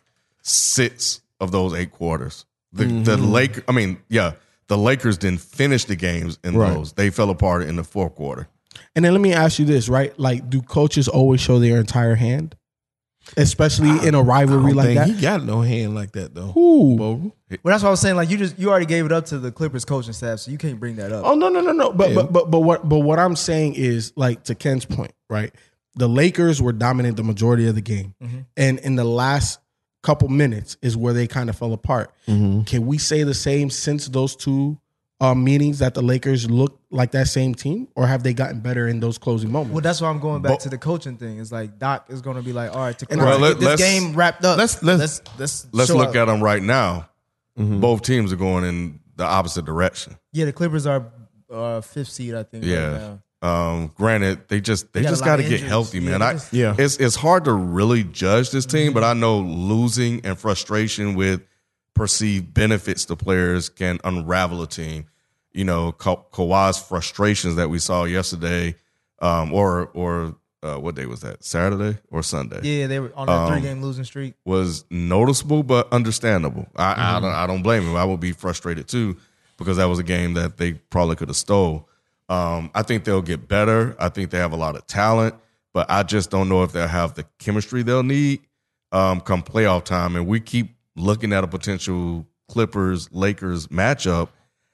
six of those eight quarters. The the Lake, I mean, yeah, the Lakers didn't finish the games in Right. those. They fell apart in the fourth quarter. And then let me ask you this, right? Like, do coaches always show their entire hand? Especially in a I rivalry don't like think that? he got no hand like that, though. Ooh. Bo. Well, that's what I was saying. Like, you just you already gave it up to the Clippers coaching staff, so you can't bring that up. Oh no no no no! But Yeah. but but but what but what I'm saying is, like, to Ken's point, right? The Lakers were dominant the majority of the game, and in the last couple minutes is where they kind of fell apart. Can we say the same since those two uh, meetings that the Lakers look like that same team, or have they gotten better in those closing moments? Well, that's why I'm going back But- to the coaching thing. It's like Doc is going to be like, all right, to And- Well, get let- this let's- game wrapped up. let's- let's- let's let's, Let's show look up. at them right now. Both teams are going in the opposite direction. Yeah, the Clippers are uh, fifth seed, I think. Right Yeah. now. Um, granted, they just they They got just a lot got to of get injuries. healthy, Yeah, man. they I, just- Yeah. it's it's hard to really judge this team, but I know losing and frustration with perceived benefits to players can unravel a team. You know, Ka- Kawhi's frustrations that we saw yesterday, um, or or uh, what day was that? Saturday or Sunday? Yeah, they were on a Um, three game losing streak. Was noticeable but understandable. I, Mm-hmm. I don't I don't blame him. I would be frustrated too because that was a game that they probably could have stole. Um, I think they'll get better. I think they have a lot of talent, but I just don't know if they'll have the chemistry they'll need um, come playoff time. And we keep looking at a potential Clippers Lakers matchup.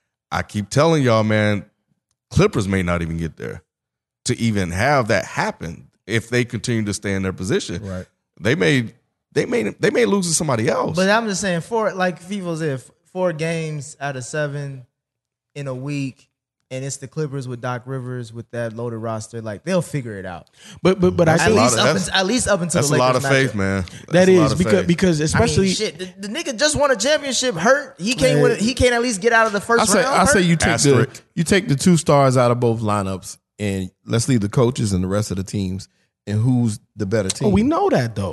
I keep telling y'all, man, Clippers may not even get there to even have that happen if they continue to stay in their position. Right. They may they may they may lose to somebody else. But I'm just saying, four like FIFO said, four games out of seven in a week, and it's the Clippers with Doc Rivers with that loaded roster. Like, they'll figure it out. But but but I That's At a think lot least, of- up that's- until, at least up until That's the a Lakers lot of faith, matchup. man. that That's a lot is of because faith. because especially I mean, shit, the, the nigga just won a championship. Hurt. He can't win. He can't at least get out of the first I say, round. I say hurt? you take the Asterisk. you take the two stars out of both lineups, and let's leave the coaches and the rest of the teams, and who's the better team. oh, we know that though.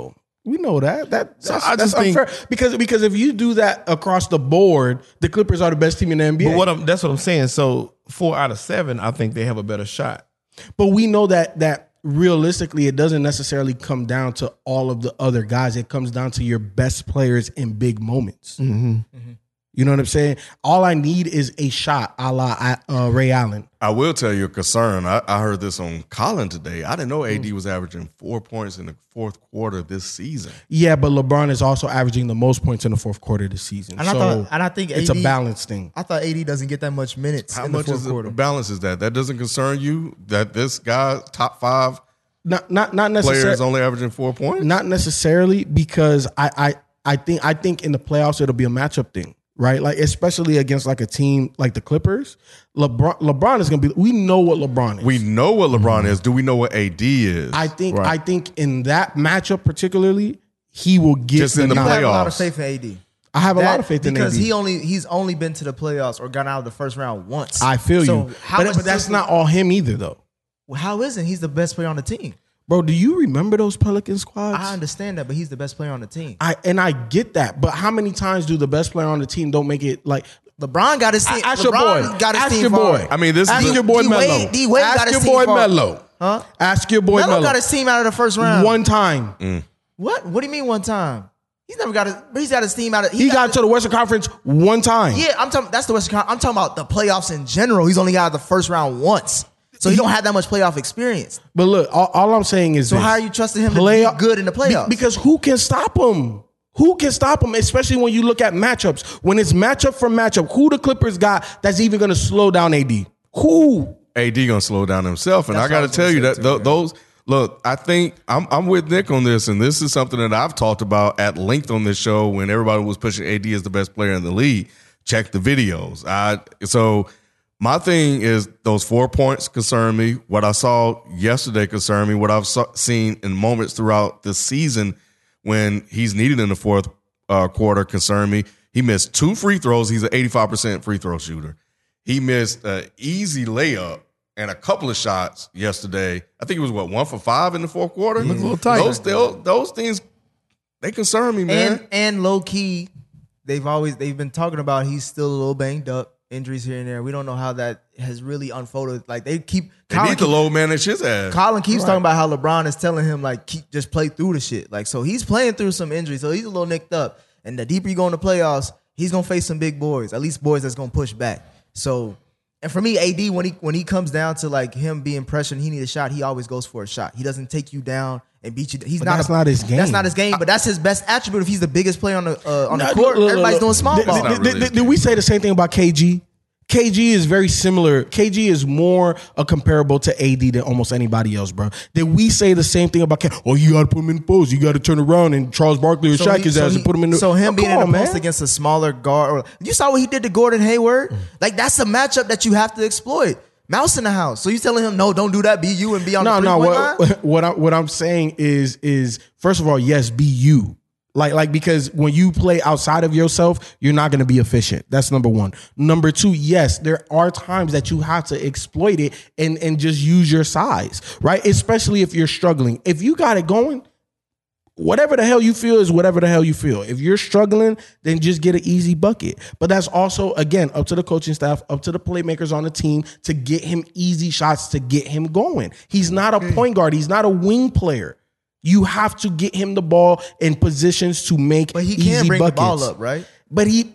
We know that. That So that's, I just that's think- unfair. because because if you do that across the board, the Clippers are the best team in the N B A. But what I'm, that's what I'm saying. So four out of seven, I think they have a better shot. But we know that that realistically, it doesn't necessarily come down to all of the other guys. It comes down to your best players in big moments. Mm-hmm. You know what I'm saying? All I need is a shot, a la uh, Ray Allen. I will tell you a concern. I, I heard this on Colin today. I didn't know A D was averaging four points in the fourth quarter this season. Yeah, but LeBron is also averaging the most points in the fourth quarter this season. And I so thought, and I think it's A D, a balance thing. I thought A D doesn't get that much minutes How in the much fourth is quarter. the balance is that? That doesn't concern you that this guy, top five Not not not player, is necessarily. only averaging four points? Not necessarily because I, I I think I think in the playoffs it'll be a matchup thing, right? Like especially against like a team like the Clippers. LeBron LeBron is gonna be. We know what LeBron is. We know what LeBron is. Do we know what A D is? I think I think in that matchup particularly, he will get Just in the I have a lot of playoffs. faith in A D. I have a That- lot of faith in because A D. he only he's only been to the playoffs or gotten out of the first round once. I feel So you, how but, much but that's simply- not all him either, though, Well, how isn't he's the best player on the team? bro. Do you remember those Pelican squads? I understand that, but he's the best player on the team. I and I get that, but how many times do the best player on the team don't make it? Like, LeBron got his team. ask your LeBron boy, got his ask team your far. boy. I mean, this ask is your boy D Melo. Wade- D Wade got Ask his your team boy far. Melo. Huh? Ask your boy Melo Melo. got his team out of the first round. One time. What? What do you mean one time? He's never got his. But he's got his team out of. He got to the Western Conference one time. Yeah, I'm talking. That's the Western. Con- I'm talking about the playoffs in general. He's only got out of the first round once, so he don't have that much playoff experience. But look, all, all I'm saying is So this. how are you trusting him to Play- be good in the playoffs? Be- because who can stop him? Who can stop him? Especially when you look at matchups. When it's matchup for matchup, who the Clippers got that's even going to slow down A D? Who? A D gonna slow down himself, and That's I got what I to was tell you gonna that say th- too, those look. I think I'm I'm with Nick on this, and this is something that I've talked about at length on this show when everybody was pushing A D as the best player in the league. Check the videos. I so my thing is those four points concern me. What I saw yesterday concerned me. What I've saw, seen in moments throughout the season when he's needed in the fourth uh, quarter concerned me. He missed two free throws. He's an eighty-five percent free throw shooter. He missed an easy layup and a couple of shots yesterday. I think it was what one for five in the fourth quarter. Looked a little tight. Those still those things they concern me, man. and and low key, they've always they've been talking about he's still a little banged up, injuries here and there. We don't know how that has really unfolded. Like they keep they Colin, need to keep, low manage his ass. Colin keeps talking about how LeBron is telling him like keep just play through the shit. Like so he's playing through some injuries, so he's a little nicked up. And the deeper you go in the playoffs, he's gonna face some big boys, at least boys that's gonna push back. So. And for me, A D, when he when he comes down to like him being pressured, he needs a shot. He always goes for a shot. He doesn't take you down and beat you. He's But not. that's a, not his game. That's not his game. But that's his best attribute. If he's the biggest player on the uh, on the No, court, look, look, everybody's look. doing small Did- ball. Did, not did- really did- his did we say the same thing about K G? K G is very similar. K G is more a comparable to A D than almost anybody else, bro. Did we say the same thing about K? Oh, you got to put him in the post. You got to turn around and Charles Barkley or So Shaq he- his so ass he- and put him in the. So him Oh, being come in the on, post man. against a smaller guard, or you saw what he did to Gordon Hayward. Like that's a matchup that you have to exploit. Mouse in the house. So you telling him no, don't do that. Be you and be on No, the three no. point What, line. what I what I'm saying is is first of all, yes, be you. Like like because when you play outside of yourself, you're not going to be efficient. That's number one. Number two, yes, there are times that you have to exploit it and and just use your size, right? Especially if you're struggling. If you got it going, whatever the hell you feel is whatever the hell you feel. If you're struggling, then just get an easy bucket. But that's also, again, up to the coaching staff, up to the playmakers on the team to get him easy shots to get him going. He's not a point guard. He's not a wing player. You have to get him the ball in positions to make But he easy can bring buckets. the ball up, right? But he,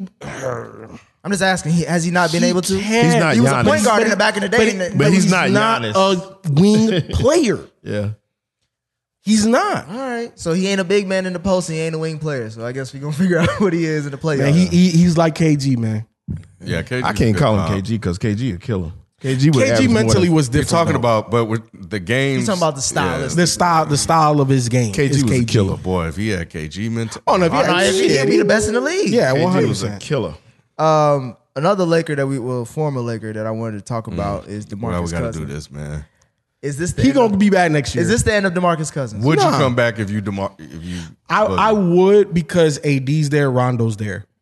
I'm just asking. He, has he not been he able to? can. He's not He was a Giannis. point guard But in the back in the day. but, and the- but he's he's not not Giannis. a wing player. Yeah. He's not. All right. So he ain't a big man in the post. And he ain't a wing player. So I guess we're gonna figure out what he is in the playoffs. Man, he, he he's like K G, man. Yeah, K G I is can't good. call him Um, K G because K G a killer. K G, would K G average more mentally than- was You're different. talking though. about, but with the game, He's talking about the style. the style, the style of his game. K G is was a K G. killer. boy, if he had K G mental, Oh no, if he Oh, no, had- he- he'll be the best in the league. Yeah, one K G hundred was a percent. killer. Um, another Laker that we will former Laker that I wanted to talk about is DeMarcus well, we got to Cousins. do this, man. Is this the He end gonna of, be back next year. is this the end of DeMarcus Cousins? Would Nah. you come back if you demar- if you? I, I would because A D's there, Rondo's there.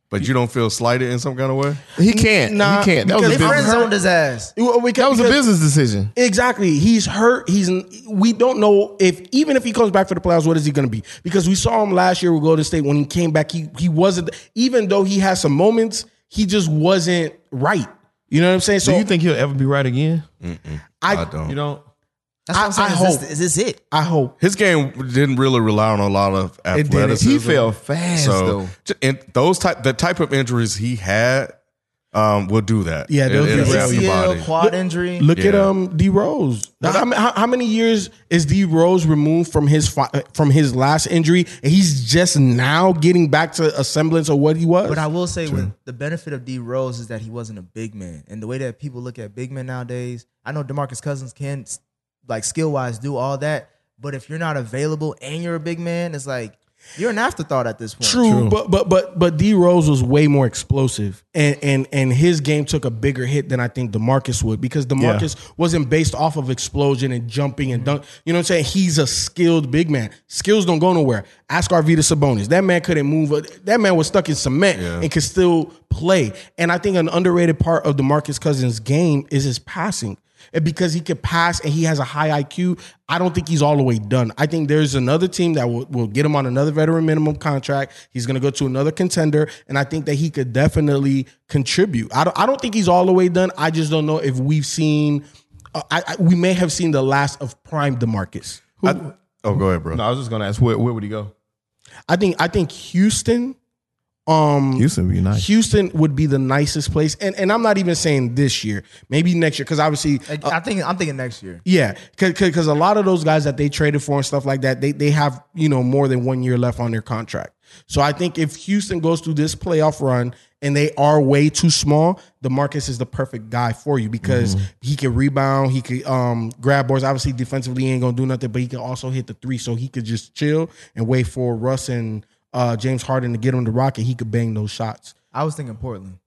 But you don't feel slighted in some kind of way? He can't. Nah, he can't. That was a They because business. friend zoned his ass. Well, we- That was a because- business decision. Exactly. He's hurt. He's. We don't know if even if he comes back for the playoffs, what is he going to be? Because we saw him last year with Golden State when he came back. He he wasn't. Even though he had some moments, he just wasn't right. You know what I'm saying? So Do you think he'll ever be right again? I, I don't. You don't. That's what I'm saying. I Is, hope. this, is this it? I hope. His game didn't really rely on a lot of didn't. athleticism. He fell fast So though. j- and those type the type of injuries he had um, will do that. Yeah, they'll It- do it'll that. fail your A C L, body. quad injury. Look at Yeah. um D Rose. How, how, how many years is D Rose removed from his fi- from his last injury, and he's just now getting back to a semblance of what he was? But I will say, when the benefit of D Rose is that he wasn't a big man, and the way that people look at big men nowadays, I know DeMarcus Cousins can, like skill wise, do all that. But if you're not available and you're a big man, it's like you're an afterthought at this point. True, but but but but D Rose was way more explosive, and and and his game took a bigger hit than I think DeMarcus would, because DeMarcus wasn't based off of explosion and jumping and dunk. You know what I'm saying? He's a skilled big man. Skills don't go nowhere. Ask Arvydas Sabonis. That man couldn't move. That man was stuck in cement Yeah. and could still play. And I think an underrated part of DeMarcus Cousins' game is his passing. And because he can pass and he has a high I Q, I don't think he's all the way done. I think there's another team that will, will get him on another veteran minimum contract. He's going to go to another contender, and I think that he could definitely contribute. I don't, I don't think he's all the way done. I just don't know if we've seen. Uh, I, I, we may have seen the last of prime DeMarcus. I, oh, go ahead, bro. No, I was just gonna ask where, where would he go? I think. I think Houston. Um, Houston would be nice. Houston would be the nicest place, and and I'm not even saying this year, maybe next year, because obviously, I, I think I'm thinking next year. yeah, because a lot of those guys that they traded for and stuff like that, they they have, you know, more than one year left on their contract. So I think if Houston goes through this playoff run and they are way too small, DeMarcus is the perfect guy for you, because Mm-hmm. he can rebound, he could um, grab boards. Obviously, defensively, he ain't gonna do nothing, but he can also hit the three, so he could just chill and wait for Russ and uh, James Harden to get on the rocket. He could bang those shots. I was thinking Portland,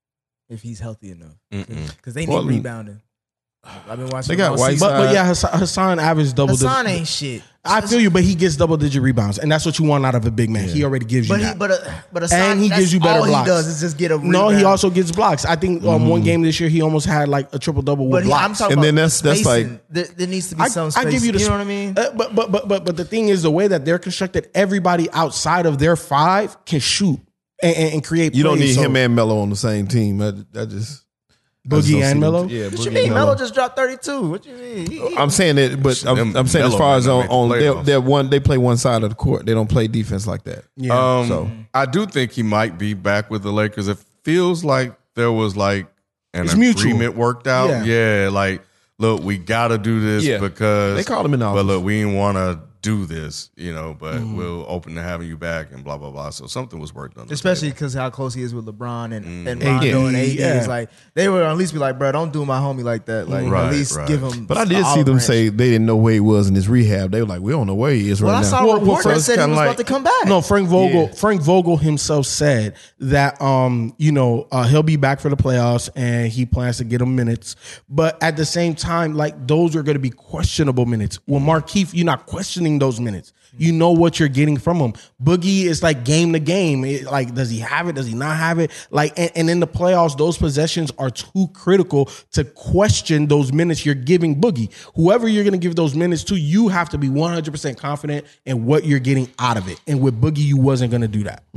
if he's healthy enough, because they need Portland- rebounding. I've been watching. They got them all White season. But but yeah, Hassan, Hassan averaged double. Hassan digit- ain't shit. I feel you, but he gets double digit rebounds, and that's what you want out of a big man. He already gives you But he, that. but uh, but Hassan, And he that's gives you better all blocks. he does is just get a rebound. No, he also gets blocks. I think um, one game this year he almost had like a triple double with But he, blocks. I'm talking And about then that's- that's spacing. like- there, there needs to be I, some I space. give you the, you know what I mean? Uh, but but but but but the thing is, the way that they're constructed, everybody outside of their five can shoot and, and, and create. You don't plays. need So him and Melo on the same team. I, I just I just Boogie don't and see them- Melo? Yeah, What Boogie you mean? and Melo just dropped thirty-two. What you mean? He- he- I'm saying that, but I'm, Them I'm saying as Melo far might as not on, make the on they're, playoffs. they're one, they play one side of the court. They don't play defense like that. Yeah. Um, So- I do think he might be back with the Lakers. It feels like there was like an It's mutual. agreement worked out. Yeah. Yeah. like look, we got to do this Yeah. because They called him in the But office. look, we didn't want to do this, you know. But Mm-hmm. we'll open to having you back and blah blah blah. So something was worked on, the Especially table. because how close he is with LeBron and, Mm. and Rondo and A D. Yeah. It's like they would at least be like, bro, don't do my homie like that. Like Right, at least right. give him. But I a did see olive them branch. say they didn't know where he was in his rehab. They were like, we don't know where he is Well, right I now. saw a Well, report so that it's said he kinda was like- about to come back. No, Frank Vogel. Yeah. Frank Vogel himself said that um, you know, uh, he'll be back for the playoffs and he plans to get him minutes. But at the same time, like those are going to be questionable minutes. Well, Markieff, you're not questioning those minutes. You know what you're getting from him. Boogie is like game to game. It- like, does he have it? Does he not have it? Like, and, and in the playoffs, those possessions are too critical to question those minutes you're giving Boogie. Whoever you're going to give those minutes to, you have to be one hundred percent confident in what you're getting out of it. And with Boogie, you wasn't going to do that.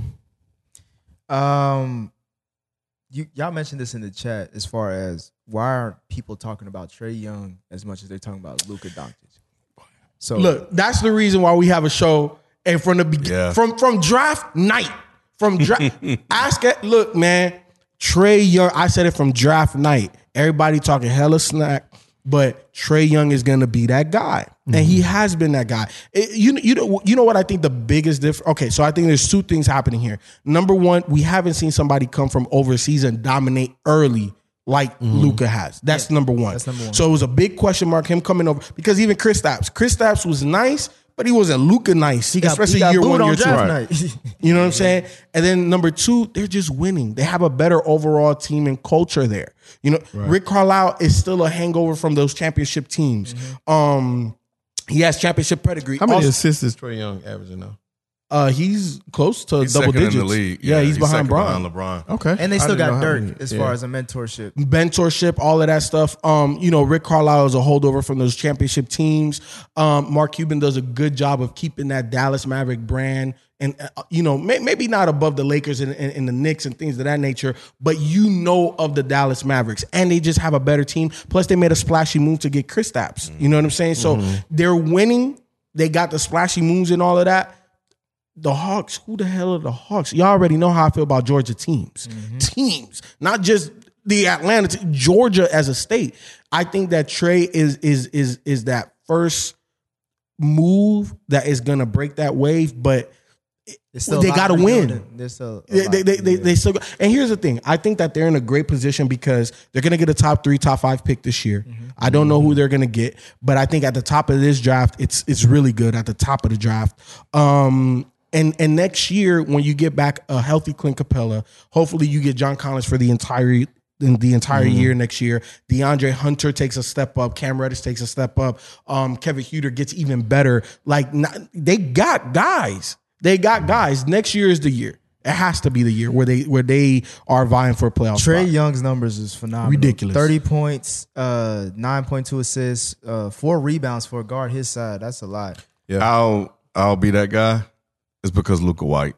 Um, you y'all mentioned this in the chat as far as why aren't people talking about Trae Young as much as they're talking about Luka Doncic? So Look, that's the reason why we have a show. And from the beginning, Yeah. from from draft night, from draft, ask it. Look, man, Trae Young. I said it from draft night. Everybody talking hella snack, but Trae Young is gonna be that guy, and he has been that guy. It- you you know you know what I think the biggest difference. Okay, so I think there's two things happening here. Number one, we haven't seen somebody come from overseas and dominate early like Luka has. That's number one. that's number one. So it was a big question mark him coming over, because even Chris Stapps, Chris Stapps was nice, but he wasn't Luka nice. he got, especially he got year booed one, on year two. draft night. You know what I'm saying? And then number two, they're just winning. They have a better overall team and culture there. You know, Rick Carlisle is still a hangover from those championship teams. Um, he has championship pedigree. How many Also- assists is Trae Young averaging now? Uh, he's close to He's double second digits. in the league. Yeah, he's, behind second Bron. behind LeBron. Okay. And they I still didn't know got how Dirk many- as yeah. far as a mentorship. Mentorship, all of that stuff. Um, you know, Rick Carlisle is a holdover from those championship teams. Um, Mark Cuban does a good job of keeping that Dallas Maverick brand, and uh, you know, may, maybe not above the Lakers and, and, and the Knicks and things of that nature, but you know of the Dallas Mavericks, and they just have a better team. Plus, they made a splashy move to get Kristaps. You know what I'm saying? So Mm-hmm. they're winning. They got the splashy moves and all of that. The Hawks, who the hell are the Hawks? Y'all already know how I feel about Georgia teams. Mm-hmm. Teams, not just the Atlanta, te- Georgia as a state. I think that Trey is is is is that first move that is gonna break that wave, but There's still a they lot gotta of win. rebuilding. There's still a they, lot, they, they, they, yeah. they still. And here's the thing: I think that they're in a great position because they're going to get a top three, top five pick this year. Mm-hmm. I don't know who they're going to get, but I think at the top of this draft, it's it's really good at the top of the draft. Um, and and next year, when you get back a healthy Clint Capella, hopefully you get John Collins for the entire in the entire Mm-hmm. year next year. DeAndre Hunter takes a step up. Cam Reddish takes a step up. Um, Kevin Huerter gets even better. Like not, they got guys. They got guys. Next year is the year. It has to be the year where they where they are vying for a playoff Trey spot. Young's numbers is phenomenal. Ridiculous. thirty points, uh, nine point two assists, uh, four rebounds for a guard his side. That's a lot. I'll I'll be that guy. It's because Luka White.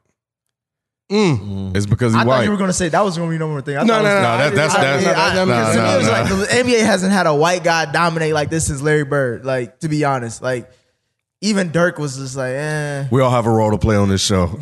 Mm. It's because he's I thought white. you were going to say that was going to be number one thing. I No, thought no, it was- no, No, that, that's I- that's I- I- no, because to me, no, it was no. like the N B A hasn't had a white guy dominate like this since Larry Bird. Like, to be honest, like even Dirk was just like, eh. We all have a role to play on this show.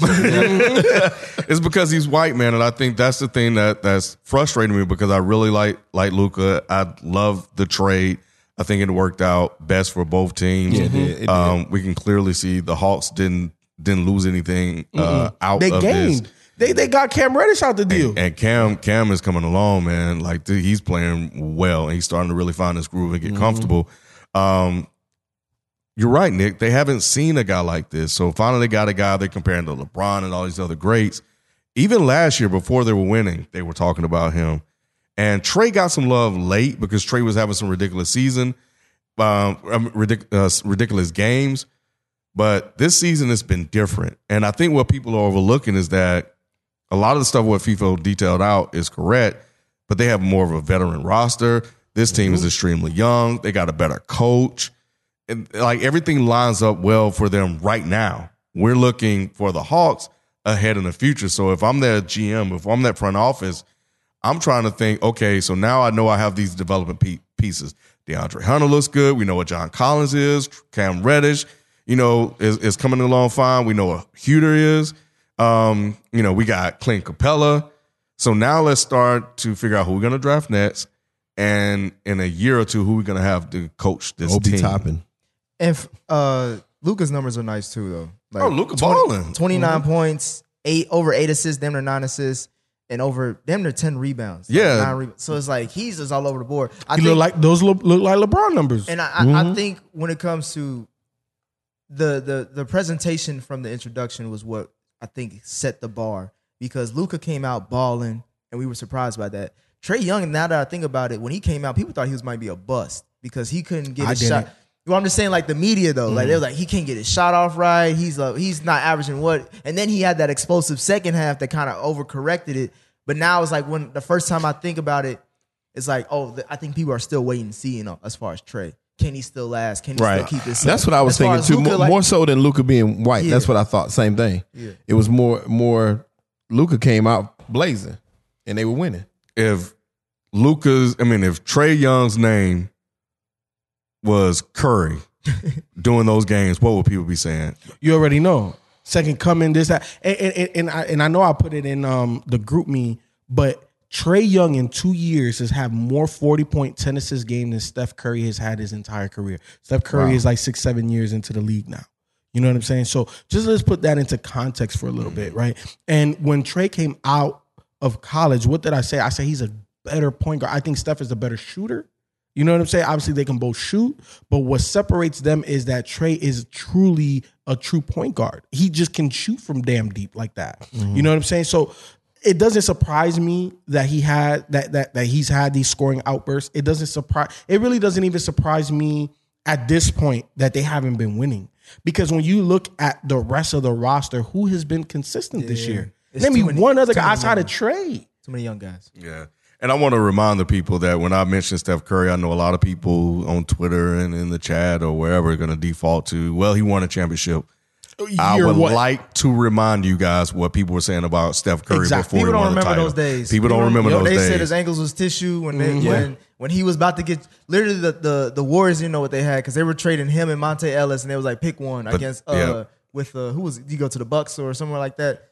It's because he's white, man, and I think that's the thing that that's frustrating me because I really like like Luka. I love the trade. I think it worked out best for both teams. Yeah, it did. It did. Um, we can clearly see the Hawks didn't didn't lose anything uh, out They of gained. this. They they got Cam Reddish out the deal. And Cam Cam is coming along, man. Like th- he's playing well, and he's starting to really find his groove and get comfortable. Um, you're right, Nick. They haven't seen a guy like this, so finally they got a guy they're comparing to LeBron and all these other greats. Even last year, before they were winning, they were talking about him. And Trey got some love late because Trey was having some ridiculous season, um, ridic- uh, ridiculous games. But this season has been different, and I think what people are overlooking is that a lot of the stuff what FIFA detailed out is correct, but they have more of a veteran roster. This team is extremely young. They got a better coach. And like everything lines up well for them right now. We're looking for the Hawks ahead in the future. So if I'm their G M, if I'm that front office, I'm trying to think, okay, so now I know I have these development pe- pieces. DeAndre Hunter looks good. We know what John Collins is. Cam Reddish, you know, is, is coming along fine. We know what Huerter is. Um, you know, we got Clint Capella. So now let's start to figure out who we're going to draft next. And in a year or two, who we're going to have to coach this Obi team. Toppin. And uh, Luka's numbers are nice too, though. Like Oh, Luka balling. twenty-nine points, eight over eight assists, damn near nine assists, and over damn near ten rebounds. Like, Yeah. nine rebounds. So it's like he's just all over the board. I He think, look like those look, look like LeBron numbers. and I, I, I think when it comes to the the the presentation from the introduction was what I think set the bar because Luka came out balling, and we were surprised by that. Trey Young, now that I think about it, when he came out, people thought he was might be a bust because he couldn't get I his didn't. shot. Well, I'm just saying, like the media though, like they were like he can't get his shot off right. He's uh, he's not averaging what, and then he had that explosive second half that kind of overcorrected it. But now it's like when the first time I think about it, it's like oh, I think people are still waiting to see, you know, as far as Trey, can he still last? Can he Right. still keep this? That's up? what I was As far thinking as too. Luka, More, like- more so than Luka being white. Yeah. That's what I thought. Same thing. Yeah. It was more more Luka came out blazing and they were winning. If Luka's, I mean, if Trey Young's name was Curry doing those games, what would people be saying? You already know. Second coming, this, that. And, and, and, I, and I know I put it in um, the group me, but Trey Young in two years has had more forty-point ten assist game than Steph Curry has had his entire career. Steph Curry Wow. is like six, seven years into the league now. You know what I'm saying? So just let's put that into context for a little bit, right? And when Trey came out of college, what did I say? I said he's a better point guard. I think Steph is a better shooter. You know what I'm saying? Obviously, they can both shoot, but what separates them is that Trey is truly a true point guard. He just can shoot from damn deep like that. You know what I'm saying? So it doesn't surprise me that he had that that that he's had these scoring outbursts. It doesn't surprise. It really doesn't even surprise me at this point that they haven't been winning Because when you look at the rest of the roster, who has been consistent this Yeah. year? It's Name me too many- one other too guy many outside young- of Trey. Too many young guys. Yeah. And I want to remind the people that when I mention Steph Curry, I know a lot of people on Twitter and in the chat or wherever are going to default to, well, he won a championship. I Year would what? like to remind you guys what people were saying about Steph Curry Exactly. before People he don't won the remember title. those days. People don't remember you know, those they days. said his ankles was tissue when they Mm-hmm. when when he was about to get literally the the, the Warriors didn't know what they had because they were trading him and Monte Ellis and they was like pick one against uh yeah. with uh who was it? You go to the Bucks or somewhere like that.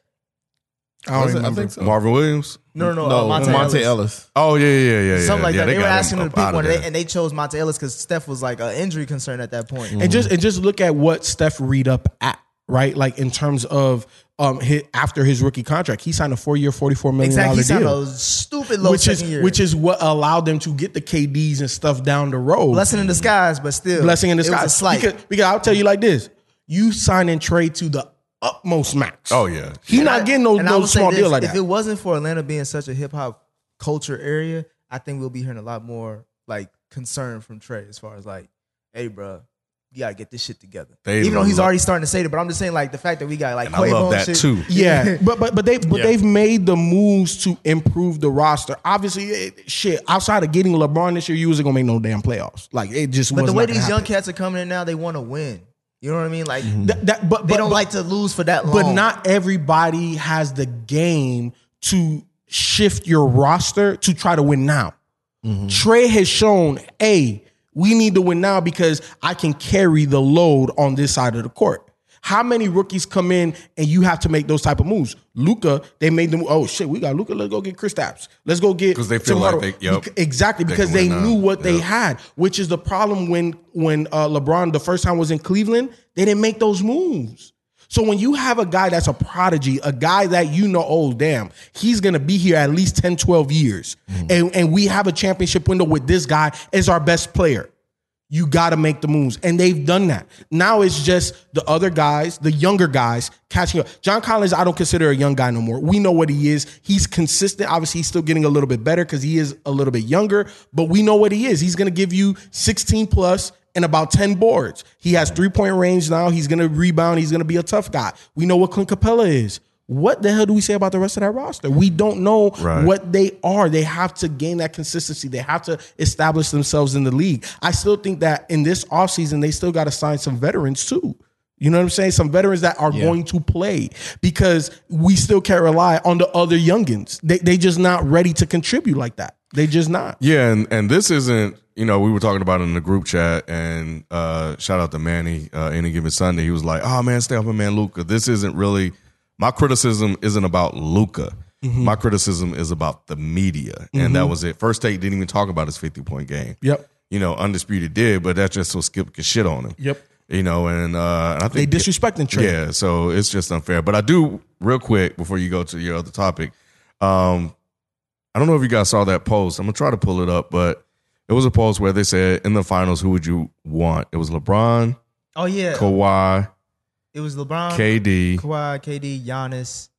I don't Was it? I remember. think so. Marvin Williams? No, no, no, No, uh, Monte, Monte Ellis. Ellis. Oh, yeah, yeah, yeah, yeah. Something like yeah, that. They, were got asking him to up pick out of one, and there. they, and they chose Monte Ellis because Steph was like an injury concern at that point. And just and just look at what Steph read up at, right? Like in terms of um his, after his rookie contract, he signed a four year, forty four million Exactly, dollar he signed deal, a stupid low which is second year. which is what allowed them to get the K Ds and stuff down the road. blessing in disguise, but still Blessing in It disguise. was a slight. Because, because I'll tell you like this: you sign and trade to the utmost max. Oh, yeah. He's And not I- getting no and I no will say small this, deal like if that. it wasn't for Atlanta being such a hip hop culture area, I think we'll be hearing a lot more like concern from Trey as far as like, hey, bro, you gotta get this shit together. They Even though he's love- already starting to say it, but I'm just saying like the fact that we got like And I love Quavo and that shit. too. Yeah, but but but they but they've made the moves to improve the roster. Obviously, it, shit. Outside of getting LeBron this year, you wasn't gonna make no damn playoffs. Like it just. But was the way not gonna these young happen. cats are coming in now, they want to win. You know what I mean? Like That, that- but they but, don't but, like to lose for that long. But not everybody has the game to shift your roster to try to win now. Trey has shown, hey, we need to win now because I can carry the load on this side of the court. How many rookies come in and you have to make those type of moves? Luka, they made them. Oh shit, we got Luka. Let's go get Kristaps. Let's go get 'Cause they feel Tim like Hardaway. they- yep. Beca- exactly They because can they win knew now. what they Yep. had, which is the problem when when uh, LeBron the first time was in Cleveland, they didn't make those moves. So when you have a guy that's a prodigy, a guy that you know, oh, damn, he's going to be here at least ten, twelve years, and, and we have a championship window with this guy as our best player, you got to make the moves. And they've done that. Now it's just the other guys, the younger guys, catching up. John Collins, I don't consider a young guy no more. We know what he is. He's consistent. Obviously, he's still getting a little bit better because he is a little bit younger, but we know what he is. He's going to give you sixteen plus and about ten boards. He has three-point range now. He's going to rebound. He's going to be a tough guy. We know what Clint Capella is. What the hell do we say about the rest of that roster? We don't know Right. what they are. They have to gain that consistency. They have to establish themselves in the league. I still think that in this offseason, they still got to sign some veterans too. You know what I'm saying? Some veterans that are going to play because we still can't rely on the other youngins. They they just not ready to contribute like that. They just not. Yeah, and, and this isn't, you know, we were talking about it in the group chat, and uh, shout out to Manny, uh, Any Given Sunday. He was like, oh, man, stay up, man, Luka. This isn't really, my criticism isn't about Luka. Mm-hmm. My criticism is about the media, and that was it. First Take didn't even talk about his fifty-point game. Yep. You know, Undisputed did, but that's just so Skip could shit on him. Yep. You know, and, uh, and I They think disrespecting Trey. Yeah, so it's just unfair. But I do, real quick, before you go to your other topic, um, I don't know if you guys saw that post. I'm going to try to pull it up, but it was a post where they said, in the finals, who would you want? It was LeBron, Oh yeah, Kawhi, it was LeBron, K D. Kawhi, K D, Giannis,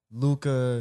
Luka,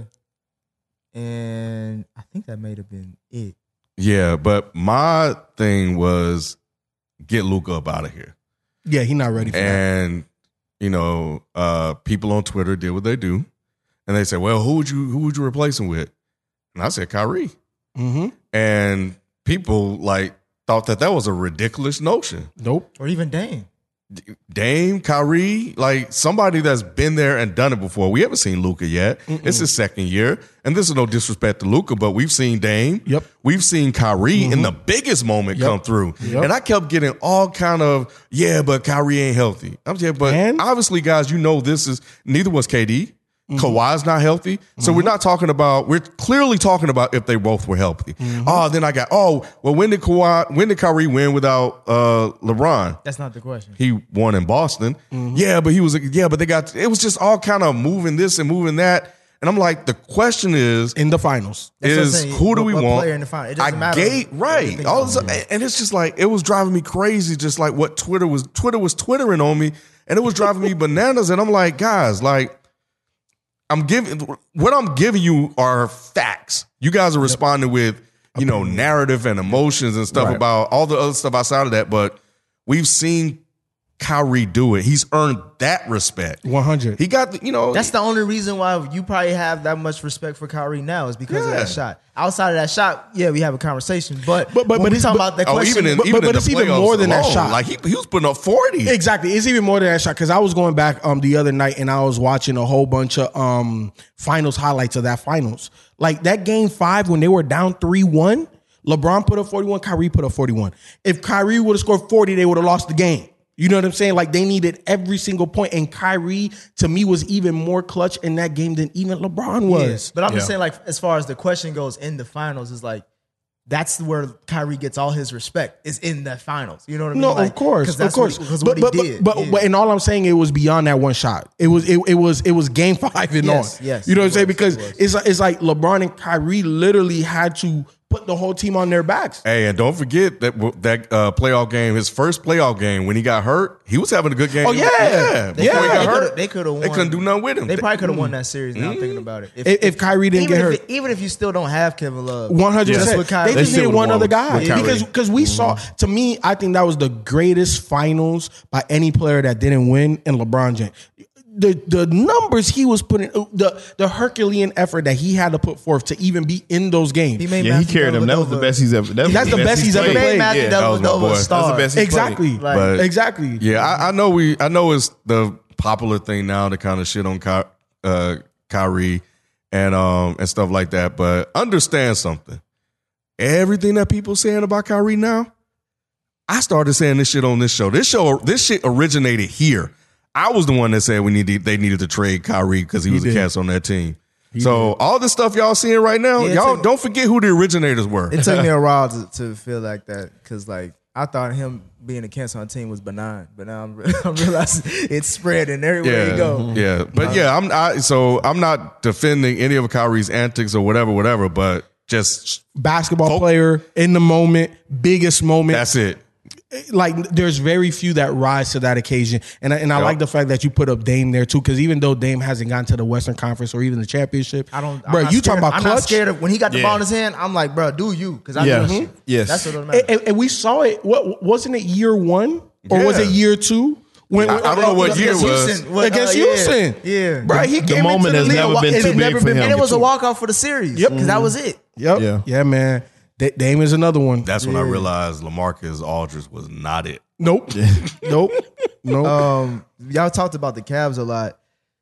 and I think that may have been it. Yeah, but my thing was get Luka up out of here. Yeah, he not ready for that. And, you know, uh, people on Twitter did what they do. And they said, well, who would you who would you replace him with? And I said, Kyrie. Mm-hmm. And people like thought that that was a ridiculous notion. Nope. Or even Dame. Dame, Kyrie, like somebody that's been there and done it before. We haven't seen Luka yet. It's his second year. And this is no disrespect to Luka, but we've seen Dame. Yep. We've seen Kyrie in the biggest moment Yep. come through. Yep. And I kept getting all kind of, yeah, but Kyrie ain't healthy. I'm just, but And? obviously, guys, you know this is, neither was K D. Kawhi's not healthy. So we're not talking about, we're clearly talking about if they both were healthy. Oh, then I got, oh, well, when did Kawhi, when did Kyrie win without uh, LeBron? That's not the question. He won in Boston. Yeah, but he was, yeah, but they got, it was just all kind of moving this and moving that. And I'm like, the question is, In the finals. That's what I'm is saying. who do What- we what want? player in the final? It doesn't I matter. gave, right. Everything All else. this, and it's just like, it was driving me crazy, just like what Twitter was, Twitter was Twittering on me, and it was driving me bananas. And I'm like, guys, like, I'm giving, what I'm giving you are facts. You guys are responding with, you know, narrative and emotions and stuff Right. about all the other stuff outside of that. But we've seen Kyrie do it. He's earned that respect. one hundred. He got, the, you know. That's the only reason why you probably have that much respect for Kyrie now is because of Yeah. that shot. Outside of that shot, yeah, we have a conversation. But But- but- when but we it's- talking but- about the oh, question, even in, but- even but in it's the even playoffs more than that alone, shot. Like, he, he was putting up forty. Exactly. It's even more than that shot because I was going back um the other night and I was watching a whole bunch of um finals highlights of that finals. Like that game five when they were down three one, LeBron put up forty-one, Kyrie put up forty-one. If Kyrie would have scored forty, they would have lost the game. You know what I'm saying? Like they needed every single point, and Kyrie to me was even more clutch in that game than even LeBron was. Yes, but I'm just saying, like, as far as the question goes in the finals, is like that's where Kyrie gets all his respect is in the finals. You know what I mean? No, Like, of course, 'cause of that's course. Because but, what but, he did. but, but, yeah. but, and all I'm saying, it was beyond that one shot. It was, it, it was, it was game five and Yes, on. yes, you know what I'm it saying? was, Because it was. it's, like- it's like LeBron and Kyrie literally had to put the whole team on their backs. Hey, and don't forget that that uh, playoff game, his first playoff game, when he got hurt, he was having a good game. Oh, yeah. yeah. They Before he could- got they hurt, could've- they could have won. They couldn't do nothing with him. They probably could have Mm. won that series. Now I'm thinking about it. If- if Kyrie didn't even get if hurt. it- even if you still don't have Kevin Love, One hundred just percent. with Kyrie, They just still needed would've one won other with guy Kyrie. because because we saw. To me, I think that was the greatest finals by any player that didn't win in LeBron James. The the numbers he was putting, the the Herculean effort that he had to put forth to even be in those games. he made Yeah, he Matthew carried them. That was the Dellavedova- best he's ever. That was That's the best he's ever He played. made Matthew Yeah, that was my Dellavedova boy. a That's the star. best he Exactly. Like- But- exactly. Yeah, I, I know we. I know it's the popular thing now to kind of shit on Ky, uh, Kyrie and um and stuff like that. But understand something. Everything that people saying about Kyrie now, I started saying this shit on this show. This show, this shit originated here. I was the one that said we needed they needed to trade Kyrie because he was did. a cast on that team. So all the stuff y'all seeing right now, Yeah, it y'all took- don't forget who the originators were. It took me a while to, to feel like that because, like, I thought him being a cancer on the team was benign, but now I'm, re- I'm realizing it's spreading everywhere yeah, you go. yeah, but yeah, I'm I, so I'm not defending any of Kyrie's antics or whatever, whatever. But just Basketball Folk- player in the moment, biggest moment. that's it. Like there's very few that rise to that occasion, and I, and I Yep. like the fact that you put up Dame there too, because even though Dame hasn't gotten to the Western Conference or even the championship, I don't, I'm bro. not You scared talking of- about I'm clutch? not scared of when he got the Yeah. ball in his hand. I'm like, bro, do you? Because I Yeah. know Mhm. shit. Yes. That's what it matters. and, and we saw it. What wasn't it year one or was Yeah. it year two? When, I- I don't know what year it Against was. Houston. What, against uh, yeah. Houston, Yeah. bro. He The came moment into the has league. never It been had too big never for been him. And it was a too. walkout for the series. Yep. Because that was it. Yep. Yeah. Yeah, man. Da- Dame is another one. That's when I realized LaMarcus Aldridge was not it. Nope. nope. Nope. Um, y'all talked about the Cavs a lot.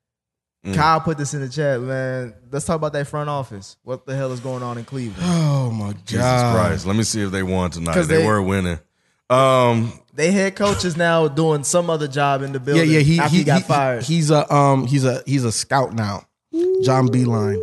Kyle put this in the chat, man. Let's talk about that front office. What the hell is going on in Cleveland? oh my god. Jesus Christ! Let me see if they won tonight. 'Cause They, they- were winning. Um, They head coach is now doing some other job in the Yeah, building. yeah. He after he, he got he- fired. He's a um he's a he's a scout now. John Beeline.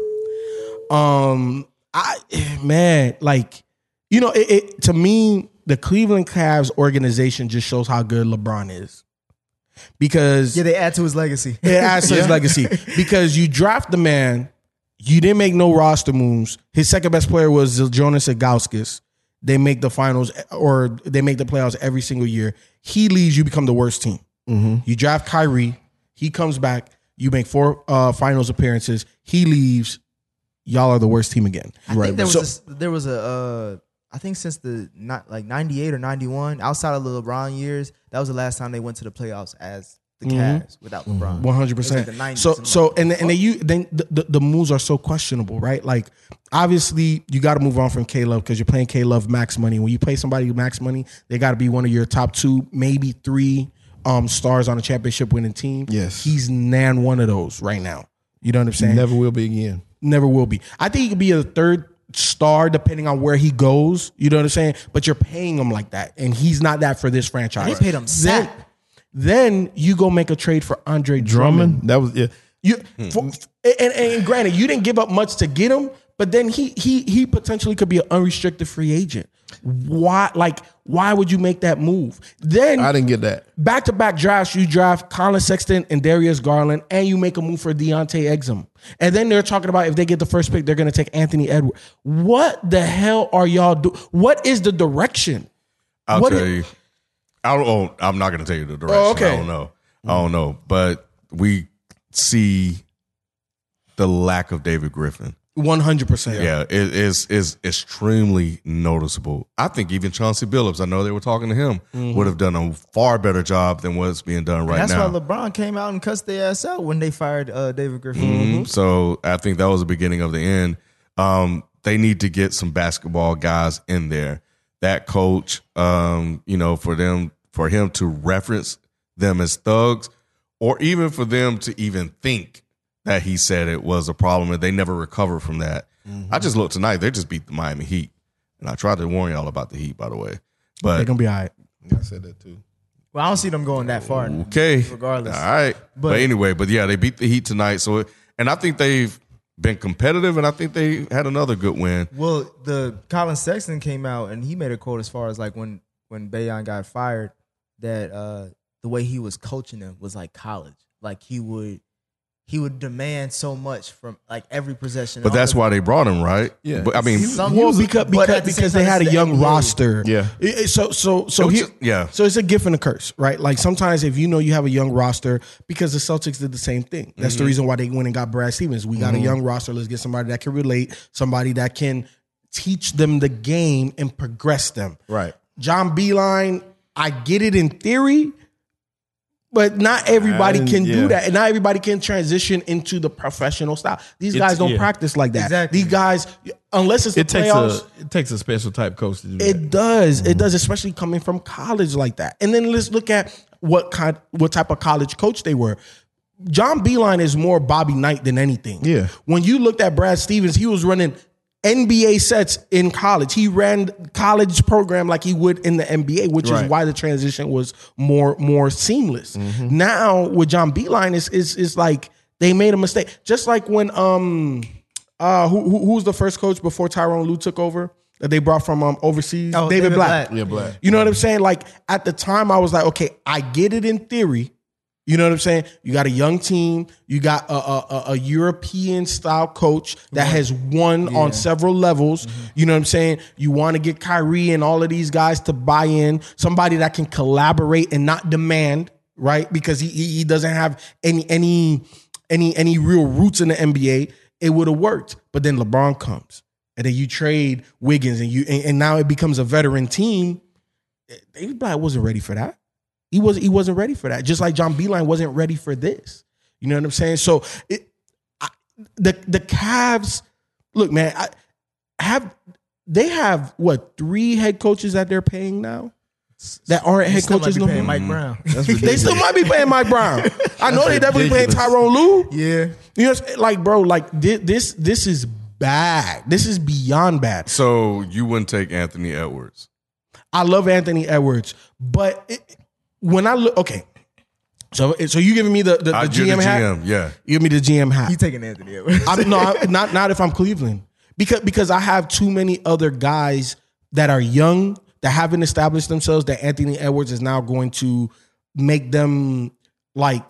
Um, I man, like you know, it, it to me the Cleveland Cavs organization just shows how good LeBron is because yeah, they add to his legacy. it adds to his legacy because you draft the man, you didn't make no roster moves. His second best player was Jonas Agauskas. They make the finals or they make the playoffs every single year. He leaves, you become the worst team. You draft Kyrie, he comes back, you make four uh, finals appearances. He leaves, y'all are the worst team again. I think there was So- a, s- there was a uh, I think since the not like ninety-eight or ninety-one, outside of the LeBron years, that was the last time they went to the playoffs as the Cavs without LeBron. One hundred It was percent. like the nineties. So I'm so like, and and then you then the, the, the moves are so questionable, right? Like obviously you got to move on from K Love because you're playing K Love max money. When you pay somebody max money, they got to be one of your top two, maybe three um stars on a championship winning team. Yes. he's nan one of those right now. You know what I'm saying? Never will be again. Never will be. I think he could be a third star depending on where he goes. You know what I'm saying? But you're paying him like that, and he's not that for this franchise. They paid him Then, sap. then you go make a trade for Andre Drummond. Drummond. That was yeah. You for, and, and granted, you didn't give up much to get him, but then he he he potentially could be an unrestricted free agent. Why like why would you make that move? Then I didn't get that. back to back drafts, you draft Colin Sexton and Darius Garland, and you make a move for Deontay Exum. And then they're talking about if they get the first pick, they're going to take Anthony Edwards. What the hell are y'all doing? What is the direction? I'll What tell is- you. I don't. Oh, I'm not going to tell you the direction. Oh, okay. I don't know. I don't know. But we see the lack of David Griffin. one hundred percent. Yeah, it is is extremely noticeable. I think even Chauncey Billups, I know they were talking to him, Mm-hmm. would have done a far better job than what's being done right That's now. why LeBron came out and cussed their ass out when they fired uh, David Griffin. Mhm. So I think that was the beginning of the end. Um, they need to get some basketball guys in there. That coach, um, you know, for them, for him to reference them as thugs, or even for them to even think that he said it was a problem and they never recovered from that. Mm-hmm. I just looked tonight; they just beat the Miami Heat, and I tried to warn y'all about the Heat, by the way. But They're gonna be all right. Yeah, I said that too. Well, I don't see them going that far. okay, regardless. all right. But, But- anyway, but yeah, they beat the Heat tonight. So, it, and I think they've been competitive, and I think they had another good win. Well, the Colin Sexton came out and he made a quote as far as like when when Bayon got fired, that uh, the way he was coaching them was like college. Like he would he would demand so much from like every possession. But that's why they brought him, right? Yeah. But I mean, Some- Well, was- because but because, at the same because they time, had it's a the young N B A. Yeah. roster. It- it- So so so It was here, just- yeah. So it's a gift and a curse, right? Like sometimes if you know you have a young roster, because the Celtics did the same thing. That's Mm-hmm. the reason why they went and got Brad Stevens. We got a young roster. Let's get somebody that can relate, somebody that can teach them the game and progress them. Right. John Beeline, I get it in theory, but not everybody I- can yeah. do that. And not everybody can transition into the professional style. These It's- guys don't yeah. practice like that. Exactly. These guys, unless it's the It takes playoffs, a it takes a special type coach to do that. it does. It does, especially coming from college like that. And then let's look at what kind, what type of college coach they were. John Beeline is more Bobby Knight than anything. Yeah. When you looked at Brad Stevens, he was running N B A sets in college. He ran college program like he would in the N B A, which Right. is why the transition was more more seamless. Mm-hmm. Now with John Beeline, is is is like they made a mistake. Just like when um uh who who, who was the first coach before Tyronn Lue took over that they brought from um overseas? Oh, David, David Black. Black. Yeah, Black. You know what I'm saying? Like at the time, I was like, okay, I get it in theory. You know what I'm saying? You got a young team. You got a, a, a- a European style coach that has won on several levels. You know what I'm saying? You want to get Kyrie and all of these guys to buy in. Somebody that can collaborate and not demand, right? Because he he, he doesn't have any any any any real roots in the N B A. It would have worked. But then LeBron comes, and then you trade Wiggins, and you and, and now it becomes a veteran team. David Black wasn't ready for that. He was he wasn't ready for that. Just like John Beeline wasn't ready for this. You know what I'm saying? So it, I, the the Cavs, look, man, I have they have what three head coaches that they're paying now that aren't They head still might coaches be no paying more. Mike Brown. They still might be paying Mike Brown. I know they definitely paying ridiculous. Tyronn Lue. Yeah. You know, like bro, like this this this is bad. This is beyond bad. So you wouldn't take Anthony Edwards? I love Anthony Edwards, but it, when I look, okay, so so you giving me the the, the I- G you're M the hat? G M, yeah. You give me the G M hat. He taking Anthony Edwards. I'm, no, I, not not if I'm Cleveland, because because I have too many other guys that are young that haven't established themselves. That Anthony Edwards is now going to make them like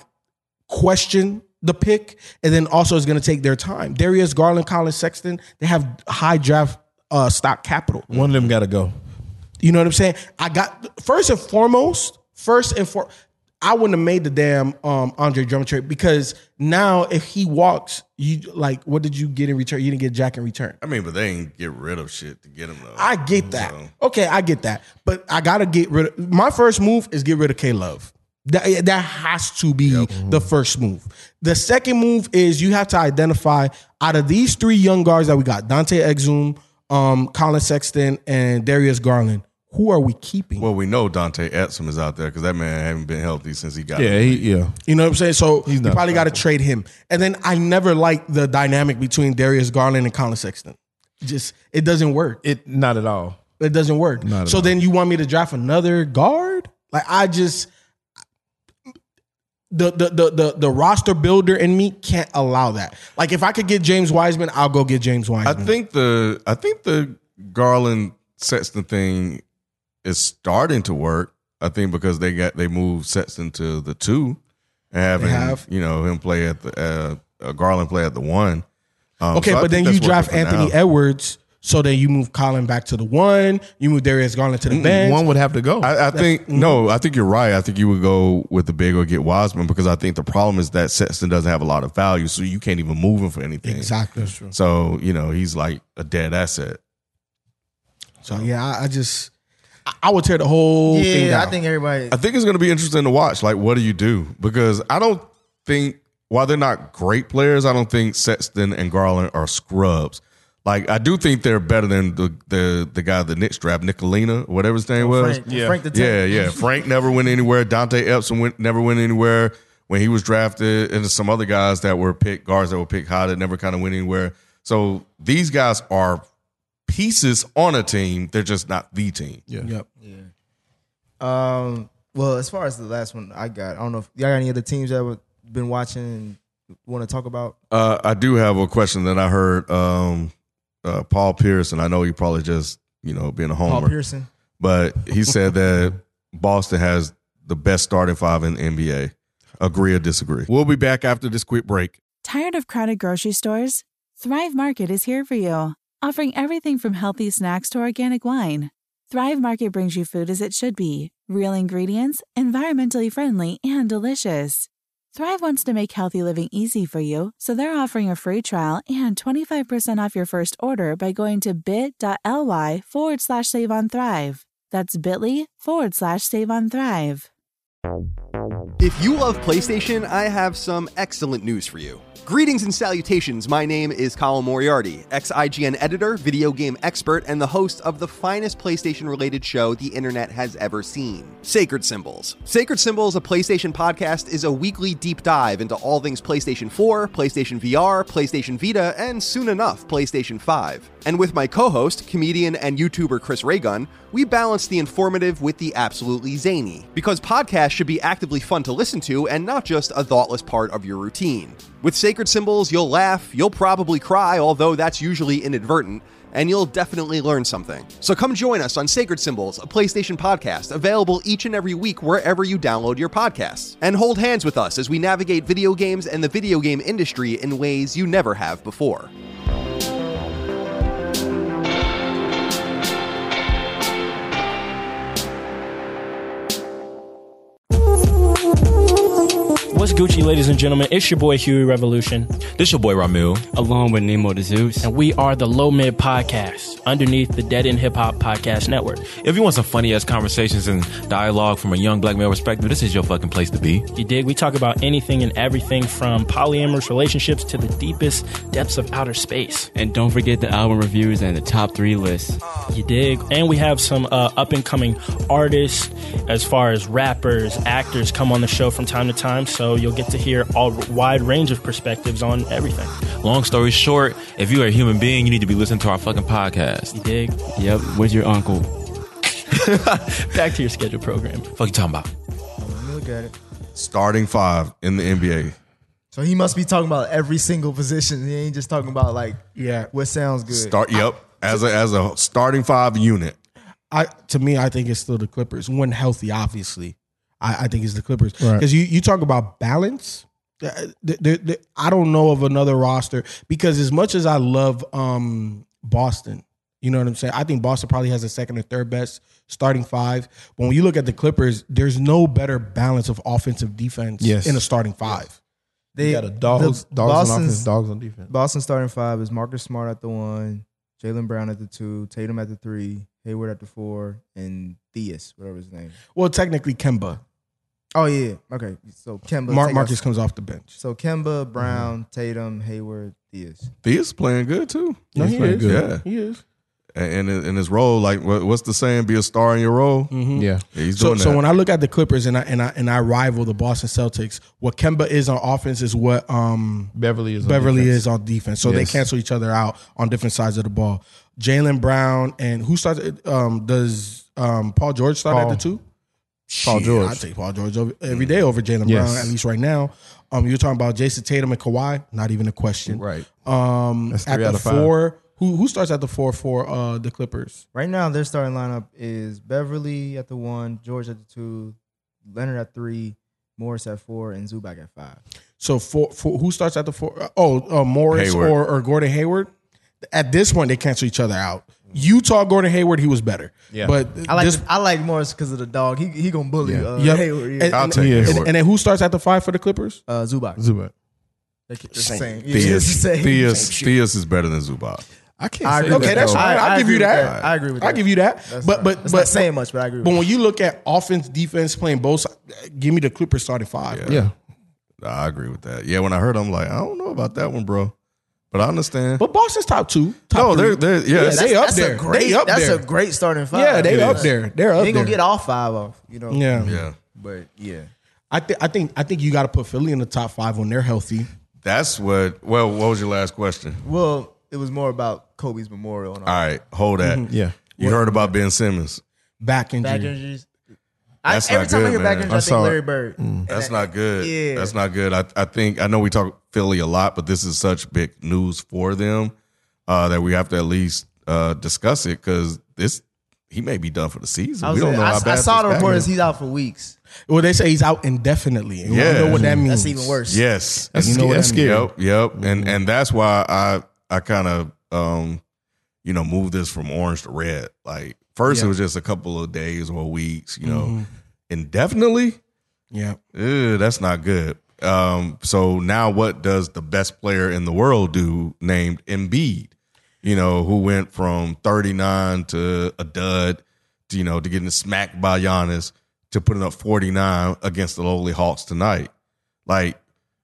question the pick, and then also is going to take their time. Darius Garland, Colin Sexton, they have high draft uh, stock capital. One of them got to go. You know what I'm saying? I got first and foremost, first and for I wouldn't have made the damn um, Andre Drummond trade, because now if he walks, you like what did you get in return? You didn't get Jack in return. I mean, but they ain't get rid of shit to get him though. I get that. So- Okay, I get that. But I gotta get rid of my first move is get rid of K Love. That, that has to be the first move. The second move is you have to identify out of these three young guards that we got, Dante Exum, um, Colin Sexton, and Darius Garland. Who are we keeping? Well, we know Dante Exum is out there because that man hasn't been healthy since he got. Yeah, in the he, league. yeah. You know what I'm saying? So He's you not probably got to stoppable. trade him. And then I never liked the dynamic between Darius Garland and Colin Sexton. Just it doesn't work. It not at all. It doesn't work. Not at So all. then you want me to draft another guard? Like I just the the the the, the roster builder in me can't allow that. Like if I could get James Wiseman, I'll go get James I Wiseman. think the I think the Garland Sexton thing is starting to work. I think because they got they moved Sexton to the two and having have. you know him play at the uh, uh, Garland play at the one. Um, okay, so I but then think you that's draft working for Anthony now. Edwards So then you move Colin back to the one. You move Darius Garland to the bench. One would have to go. I, I think no. I think you're right. I think you would go with the big or get Wiseman because I think the problem is that Sexton doesn't have a lot of value, so you can't even move him for anything. Exactly. That's true. So you know he's like a dead asset. So yeah, I, I just I, I would tear the whole thing Yeah, down. I think everybody. I think it's going to be interesting to watch. Like, what do you do? Because I don't think while they're not great players, I don't think Sexton and Garland are scrubs. Like, I do think they're better than the the the guy the Knicks draft, Nicolina, whatever his name was. Frank, yeah. Frank the Yeah, Tank. yeah. Frank never went anywhere. Dante Epson went, never went anywhere when he was drafted. And some other guys that were picked, guards that were picked high that never kind of went anywhere. So these guys are pieces on a team. They're just not the team. Yeah. Yep. Um. Well, as far as the last one I got, I don't know if y'all got any other teams that have been watching and want to talk about. Uh, I do have a question that I heard um, uh, Paul Pierce, and I know he probably just, you know, being a homer. Paul Pearson. But he said that Boston has the best starting five in the N B A. Agree or disagree? We'll be back after this quick break. Tired of crowded grocery stores? Thrive Market is here for you, offering everything from healthy snacks to organic wine. Thrive Market brings you food as it should be, real ingredients, environmentally friendly, and delicious. Thrive wants to make healthy living easy for you, so they're offering a free trial and twenty-five percent off your first order by going to bit.ly forward slash save on Thrive. That's bit.ly forward slash save on Thrive. If you love PlayStation, I have some excellent news for you. Greetings and salutations, my name is Colin Moriarty, ex-I G N editor, video game expert, and the host of the finest PlayStation-related show the internet has ever seen, Sacred Symbols. Sacred Symbols, a PlayStation podcast, is a weekly deep dive into all things PlayStation four, PlayStation V R, PlayStation Vita, and soon enough, PlayStation five. And with my co-host, comedian and YouTuber Chris Raygun, we balance the informative with the absolutely zany, because podcasts should be actively fun to listen to and not just a thoughtless part of your routine. With Sacred Symbols, you'll laugh, you'll probably cry, although that's usually inadvertent, and you'll definitely learn something. So come join us on Sacred Symbols, a PlayStation podcast, available each and every week wherever you download your podcasts. And hold hands with us as we navigate video games and the video game industry in ways you never have before. What's Gucci, ladies and gentlemen? It's your boy Huey Revolution. This your boy Ramil. Along with Nemo the Zeus. And we are the Low Mid Podcast, underneath the Dead End Hip Hop Podcast Network. If you want some funny ass conversations and dialogue from a young black male perspective, this is your fucking place to be. You dig? We talk about anything and everything from polyamorous relationships to the deepest depths of outer space. And don't forget the album reviews and the top three lists. You dig? And we have some uh, up and coming artists, as far as rappers, actors, come on the show from time to time. So you'll get to hear a wide range of perspectives on everything. Long story short, if you are a human being, you need to be listening to our fucking podcast. You dig? Yep, with your uncle. Back to your scheduled program. Fuck you talking about? Let me look at it. Starting five in the N B A. So he must be talking about every single position. He ain't just talking about like Yeah. what sounds good. Start. Yep. As a as a starting five unit. I to me, I think it's still the Clippers. When healthy, obviously, I, I think it's the Clippers because Right. you you talk about balance. uh, th- th- th- I don't know of another roster because as much as I love um, Boston, you know what I'm saying. I think Boston probably has the second or third best starting five. But when you look at the Clippers, there's no better balance of offensive defense Yes. in a starting five. They You got a dogs, the dogs on Boston's- offense, dogs on defense. Boston starting five is Marcus Smart at the one, Jaylen Brown at the two, Tatum at the three, Hayward at the four, and Theus, whatever his name. Well, technically Kemba. Oh yeah, okay. So Kemba, Mar- take Marcus us- comes off the bench. So Kemba, Brown, Tatum, Hayward, Theus. Theus playing good too. No, He's he playing is. good. Yeah. He is. And in, in his role, like what- what's the saying? Be a star in your role. Mm-hmm. Yeah. Yeah, he's So, doing so that. when I look at the Clippers and I and I and I rival the Boston Celtics, what Kemba is on offense is what um, Beverly is on Beverly defense. is on defense. So they Yes. cancel each other out on different sides of the ball. Jaylen Brown and who starts? Um, does um, Paul George start Paul. at the two? Paul Shit, George. I take Paul George over, every day over Jaylen Yes. Brown, at least right now. Um, you're talking about Jason Tatum and Kawhi, not even a question. Right. Um, That's at three the out of five. four, who who starts at the four for uh, the Clippers? Right now, their starting lineup is Beverly at the one, George at the two, Leonard at three, Morris at four, and Zubac at five. So for, for who starts at the four? Oh, uh, Morris Hayward. or, or Gordon Hayward. at this point they cancel each other out. Utah, Gordon Hayward, he was better. Yeah. But I like this, I like Morris because of the dog. He he gonna bully Yeah. uh, Yep. Hayward. and, Yeah. I'll and, take and, Hayward. and then who starts at the five for the Clippers? Uh, Zubac. Zubac. It's the same. Yeah, Theus, it's the same. Theus, Theus is better than Zubac. I can't I say agree that. with Okay, that's though. fine. I- I'll I give agree you with that. that. I agree with I'll that. give you that. That's but fine. but That's but not saying much, but I agree with But that. when you look at offense, defense playing both, sides, give me the Clippers starting five. Yeah. bro. Yeah. I agree with that. Yeah, when I heard, it, I'm like, I don't know about that one, bro. But I understand. But Boston's top two. Top no, three. they're they're yeah. Yeah, it's- they up that's there. A great, They up that's there. a great starting five. Yeah, they It up is. there. They're up They ain't there. gonna get all five off. You know. Yeah, yeah. But yeah. I think I think I think you got to put Philly in the top five when they're healthy. That's what. Well, what was your last question? Well, it was more about Kobe's memorial and all. All right, hold that. Yeah. You heard about Ben Simmons? Back injury. Back injuries. I, That's every not time I good, hear back man. injuries, I I, saw think it. Larry Bird. And That's that- not good. Yeah. That's not good. I, I think I know we talk Philly a lot, but this is such big news for them uh, that we have to at least uh, discuss it because this he may be done for the season. I, We was don't saying, know I, how bad I saw this the back report is. as he's out for weeks. Well, they say he's out indefinitely. And Yeah. you know what that means. That's even worse. Yes, That's, You know what that's I mean? scary. Yep, yep, and and that's why I I kind of um you know moved this from orange to red. Like first Yeah. it was just a couple of days or weeks, you know, indefinitely. Yeah. Ew, that's not good. Um, so now what does the best player in the world do named Embiid? You know, who went from thirty-nine to a dud, to, you know, to getting smacked by Giannis to putting up forty-nine against the lowly Hawks tonight. Like,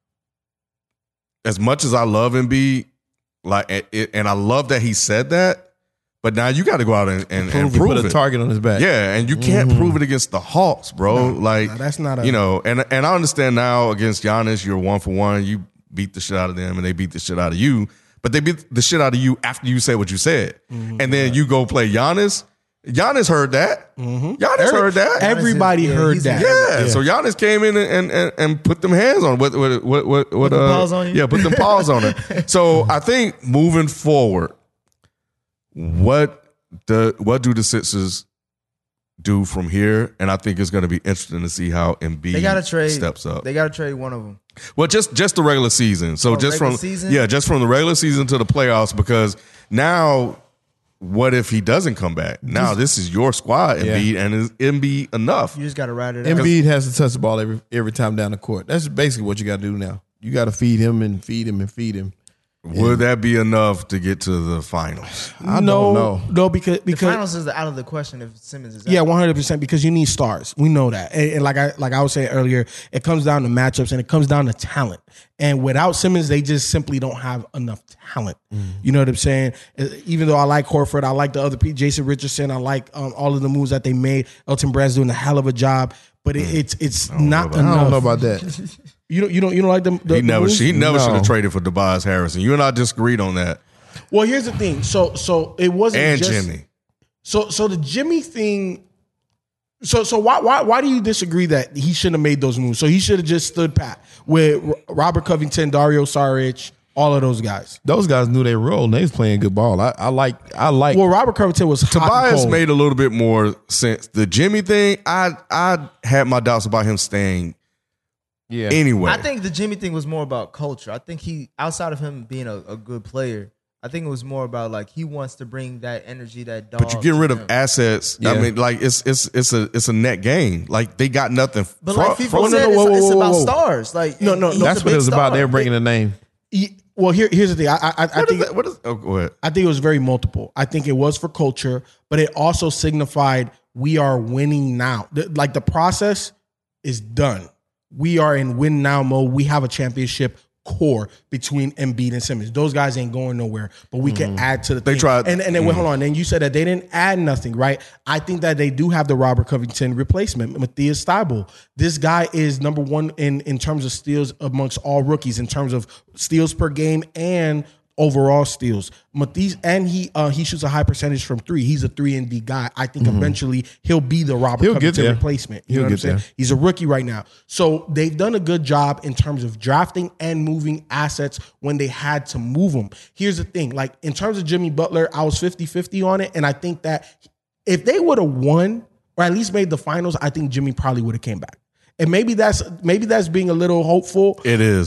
as much as I love Embiid, like, it, and I love that he said that, but now you got to go out and, and, and He prove put a it. target on his back. Yeah, and you can't prove it against the Hawks, bro. No, like no, that's not a- you know, and and I understand now against Giannis, you're one for one. You beat the shit out of them, and they beat the shit out of you. But they beat the shit out of you after you said what you said, and then you go play Giannis. Giannis heard that. Giannis Every- heard that. Everybody Yeah, heard he's- that. Yeah. So Giannis came in and and, and put them hands on what what what what, what them uh, paws on you? yeah, put them paws on it. So I think moving forward, what the what do the Sixers do from here? And I think it's going to be interesting to see how Embiid They gotta trade. steps up. They gotta trade one of them. Well, just just the regular season. So Oh, just regular from season? yeah, just from the regular season to the playoffs. Because now, what if he doesn't come back? Now this is your squad, Yeah. Embiid, and is Embiid enough? You just gotta ride it out. Embiid has to touch the ball every every time down the court. That's basically what you got to do now. You got to feed him and feed him and feed him. Would that be enough to get to the finals? I no, don't know. no, because The because finals is out of the question if Simmons is out. yeah, one hundred percent. Because you need stars. We know that, and, and like I like I was saying earlier, it comes down to matchups and it comes down to talent. And without Simmons, they just simply don't have enough talent. You know what I'm saying? Uh, Even though I like Horford, I like the other people, Jason Richardson, I like um, all of the moves that they made. Elton Brand's doing a hell of a job, but it, it's it's not know about enough. I don't know about that. You don't you don't you don't like them? The, He the never moves? he never No. should have traded for Tobias Harrison. You and I disagreed on that. Well, here's the thing. So so it wasn't And just, Jimmy. So so the Jimmy thing. So so why why why do you disagree that he shouldn't have made those moves? So he should have just stood pat with R- Robert Covington, Dario Saric, all of those guys. Those guys knew their role and they was playing good ball. I, I like I like Well, Robert Covington was hot and Tobias cold. made a little bit more sense. The Jimmy thing, I I had my doubts about him staying yeah. anyway. I think the Jimmy thing was more about culture. I think he, outside of him being a, a good player, I think it was more about like he wants to bring that energy, that dog. But you're getting rid of him. assets. I Yeah. mean, like it's it's it's a it's a net gain. Like they got nothing. But from, like FIFA from- said, no, no, it's, whoa, it's whoa, about whoa. stars. Like No, no, he's no. a That's what big it was about. star. They're bringing a name. He- well, here here's the thing. I I, I What think is that? What is? Oh, go ahead. I think it was very multiple. I think it was for culture, but it also signified we are winning now. The- like the process is done. We are in win now mode. We have a championship core between Embiid and Simmons. Those guys ain't going nowhere, but we can add to the They thing. tried- And, and then, wait, hold on. Then you said that they didn't add nothing, right? I think that they do have the Robert Covington replacement, Matthias Steibel. This guy is number one in, in terms of steals amongst all rookies, in terms of steals per game and overall steals. Matthias, and he uh, he shoots a high percentage from three. He's a three and D guy. I think eventually he'll be the Robert He'll get Covington there. replacement. You He'll know what I'm get saying? there. He's a rookie right now. So they've done a good job in terms of drafting and moving assets when they had to move them. Here's the thing. Like in terms of Jimmy Butler, I was fifty-fifty on it. And I think that if they would have won or at least made the finals, I think Jimmy probably would have came back. And maybe that's maybe that's being a little hopeful. It is.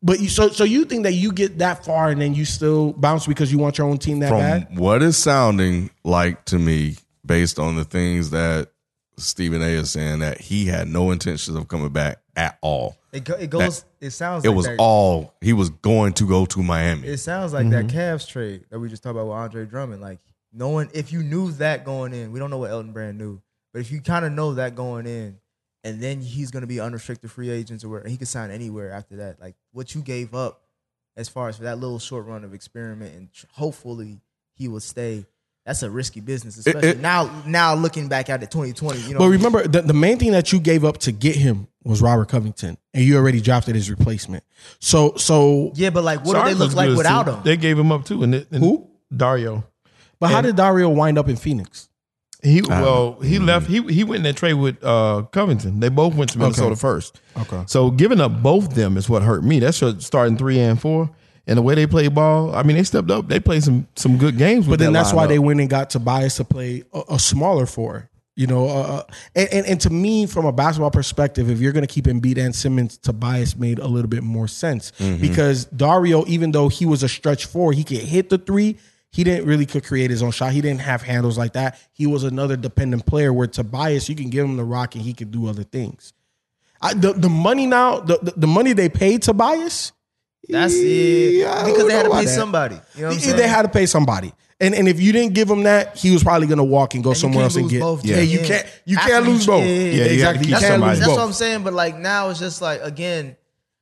But you so so you think that you get that far and then you still bounce because you want your own team that From bad? what is sounding like to me, based on the things that Stephen A. is saying, that he had no intentions of coming back at all. It, go, it goes. That, it sounds. It like was that, all he was going to go to Miami. It sounds like Mm-hmm. that Cavs trade that we just talked about with Andre Drummond. Like knowing if you knew that going in, we don't know what Elton Brand knew, but if you kind of know that going in, and then he's going to be unrestricted free agents or where he could sign anywhere after that. Like what you gave up as far as for that little short run of experiment, and tr- hopefully he will stay. That's a risky business, especially it, now. Now looking back at the twenty twenty, you know. But remember, the, the main thing that you gave up to get him was Robert Covington, and you already drafted his replacement. So, so yeah, but like, what Sark do they look was like good, without too. him? They gave him up too. And, it, and Who? Dario. But how And- did Dario wind up in Phoenix? He well, he left. He he went in that trade with uh, Covington. They both went to Minnesota Okay. first. Okay. So giving up both of them is what hurt me. That's your starting three and four. And the way they play ball, I mean, they stepped up. They played some some good games. With But then that that's why lineup. they went and got Tobias to play a, a smaller four. You know, uh, and, and and to me, from a basketball perspective, if you're going to keep Embiid and Simmons, Tobias made a little bit more sense because Dario, even though he was a stretch four, he could hit the three. He didn't really could create his own shot. He didn't have handles like that. He was another dependent player. Where Tobias, you can give him the rock and he could do other things. I, the the money now, the, the the money they paid Tobias. That's it. Yeah, I Because don't they had to know pay about that. somebody. You know what I'm They- saying? They had to pay somebody. And and if you didn't give him that, he was probably going to walk and go And you somewhere can't else and lose get. both Yeah, teams. you can't. You After can't you- lose both. yeah, yeah, yeah. Yeah, you have to exactly. keep You That's, can't somebody. lose that's both. what I'm saying. But like now it's just like, again,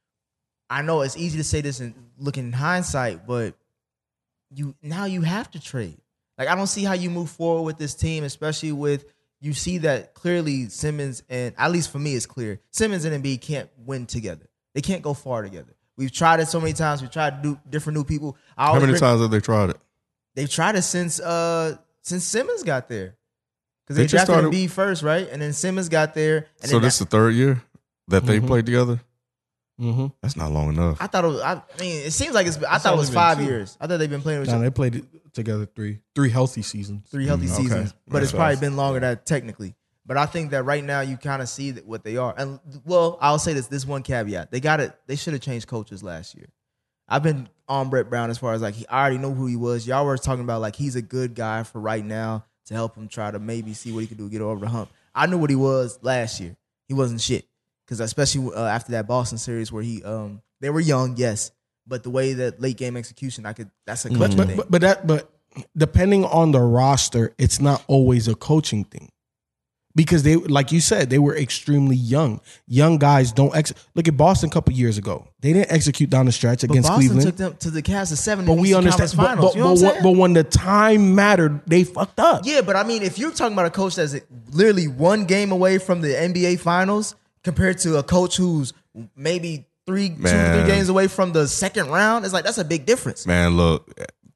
I know it's easy to say this and looking in hindsight, but you now you have to trade. Like I don't see how you move forward with this team, especially with you see that clearly Simmons and at least for me it's clear Simmons and Embiid can't win together. They can't go far together. We've tried it so many times. We've tried to do different new people. I How always many bring- times have they tried it? They've tried it since uh since Simmons got there. Because They they, just drafted started- Embiid first, right? And then Simmons got there. And So then this is the third year that they Mhm. played together? Mm-hmm. That's not long enough. I thought it was, I mean, it seems like it's I It's thought it was only been five two. years. I thought they've been playing with No, they played it together three three healthy seasons. three healthy Mm, okay. seasons. But That's it's probably fast. been longer than that technically. But I think that right now you kind of see that what they are. And well, I'll say this this one caveat. They got it, they should have changed coaches last year. I've been on Brett Brown as far as like he I already know who he was. Y'all were talking about like he's a good guy for right now to help him try to maybe see what he could do to get over the hump. I knew what he was last year. He wasn't shit. Because especially uh, after that Boston series where he um they were young, yes, but the way that late game execution, I could that's a coaching But, thing. but but that but depending on the roster, it's not always a coaching thing. Because they, like you said, they were extremely young. Young guys don't ex- look at Boston a couple years ago. They didn't execute down the stretch But against Boston Cleveland. took them to the Cavs to seven. But in the we Eastern understand. Conference But, Finals. but, you know but, what I'm when- saying? but when the time mattered, they fucked up. Yeah, but I mean, if you're talking about a coach that's literally one game away from the N B A Finals compared to a coach who's maybe three, two, Man. three games away from the second round, it's like that's a big difference. Man, look,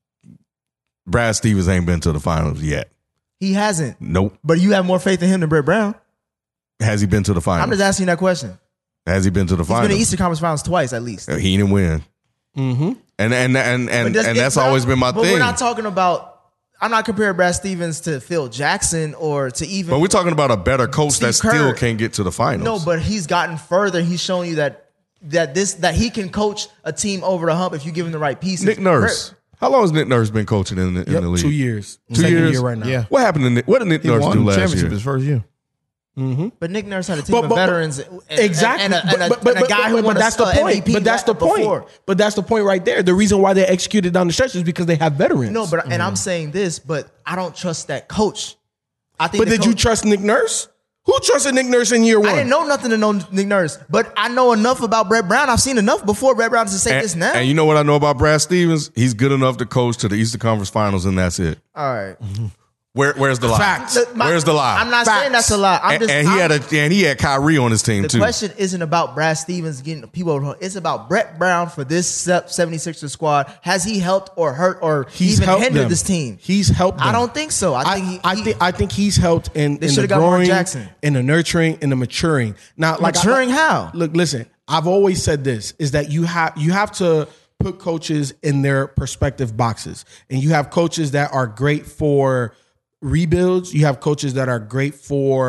Brad Stevens ain't been to the finals yet. He hasn't, Nope. but you have more faith in him than Brett Brown. Has he been to the finals? I'm just asking you that question. Has he been to the He's finals? been to Eastern Conference Finals twice at least. He didn't win. Mm-hmm. And and and and, But and it- that's but always I'm- been my but thing. we're not talking about. I'm not comparing Brad Stevens to Phil Jackson or to even. But we're talking about a better coach Steve that still Kerr. can't get to the finals. No, but he's gotten further. He's shown you that that this that he can coach a team over the hump if you give him the right pieces. Nick Nurse. How long has Nick Nurse been coaching in the, in Yep, the league? two years. Two Second years year right now. Yeah. What happened to Nick? What did Nick He Nurse won do the last championship year? his first year. Mm-hmm. But Nick Nurse had a team But- of but- veterans, and, Exactly, and, a, and, a, but, but, and a guy but, who but, won but that's a, the uh, point. M V P But that's the before. point. But that's the point right there. The reason why they executed down the stretch is because they have veterans. No, but and I'm saying this, but I don't trust that coach. I think. But the did you coach- trust Nick Nurse? Who trusted Nick Nurse in year one? I didn't know nothing to know Nick Nurse, but I know enough about Brett Brown. I've seen enough before Brett Brown to say And, this now. and you know what I know about Brad Stevens? He's good enough to coach to the Eastern Conference Finals, and that's it. All right. Where, where's the lie? Facts. Look, my- Where's the lie? I'm not Facts. saying that's a lie. I'm and, just. and he I'm- had a and he had Kyrie on his team The too. question isn't about Brad Stevens getting people over. the hump. It's about Brett Brown for this seventy-sixers squad. Has he helped or hurt or He's even helped hindered them. this team? He's helped them. I don't think so. I I, think he, I he- think I think he's helped in, They in the should've got Mark growing, Jackson. in the nurturing, in the maturing. Now, like Maturing I, how? Look, listen. I've always said this: is that you have you have to put coaches in their perspective boxes, and you have coaches that are great for rebuilds. You have coaches that are great for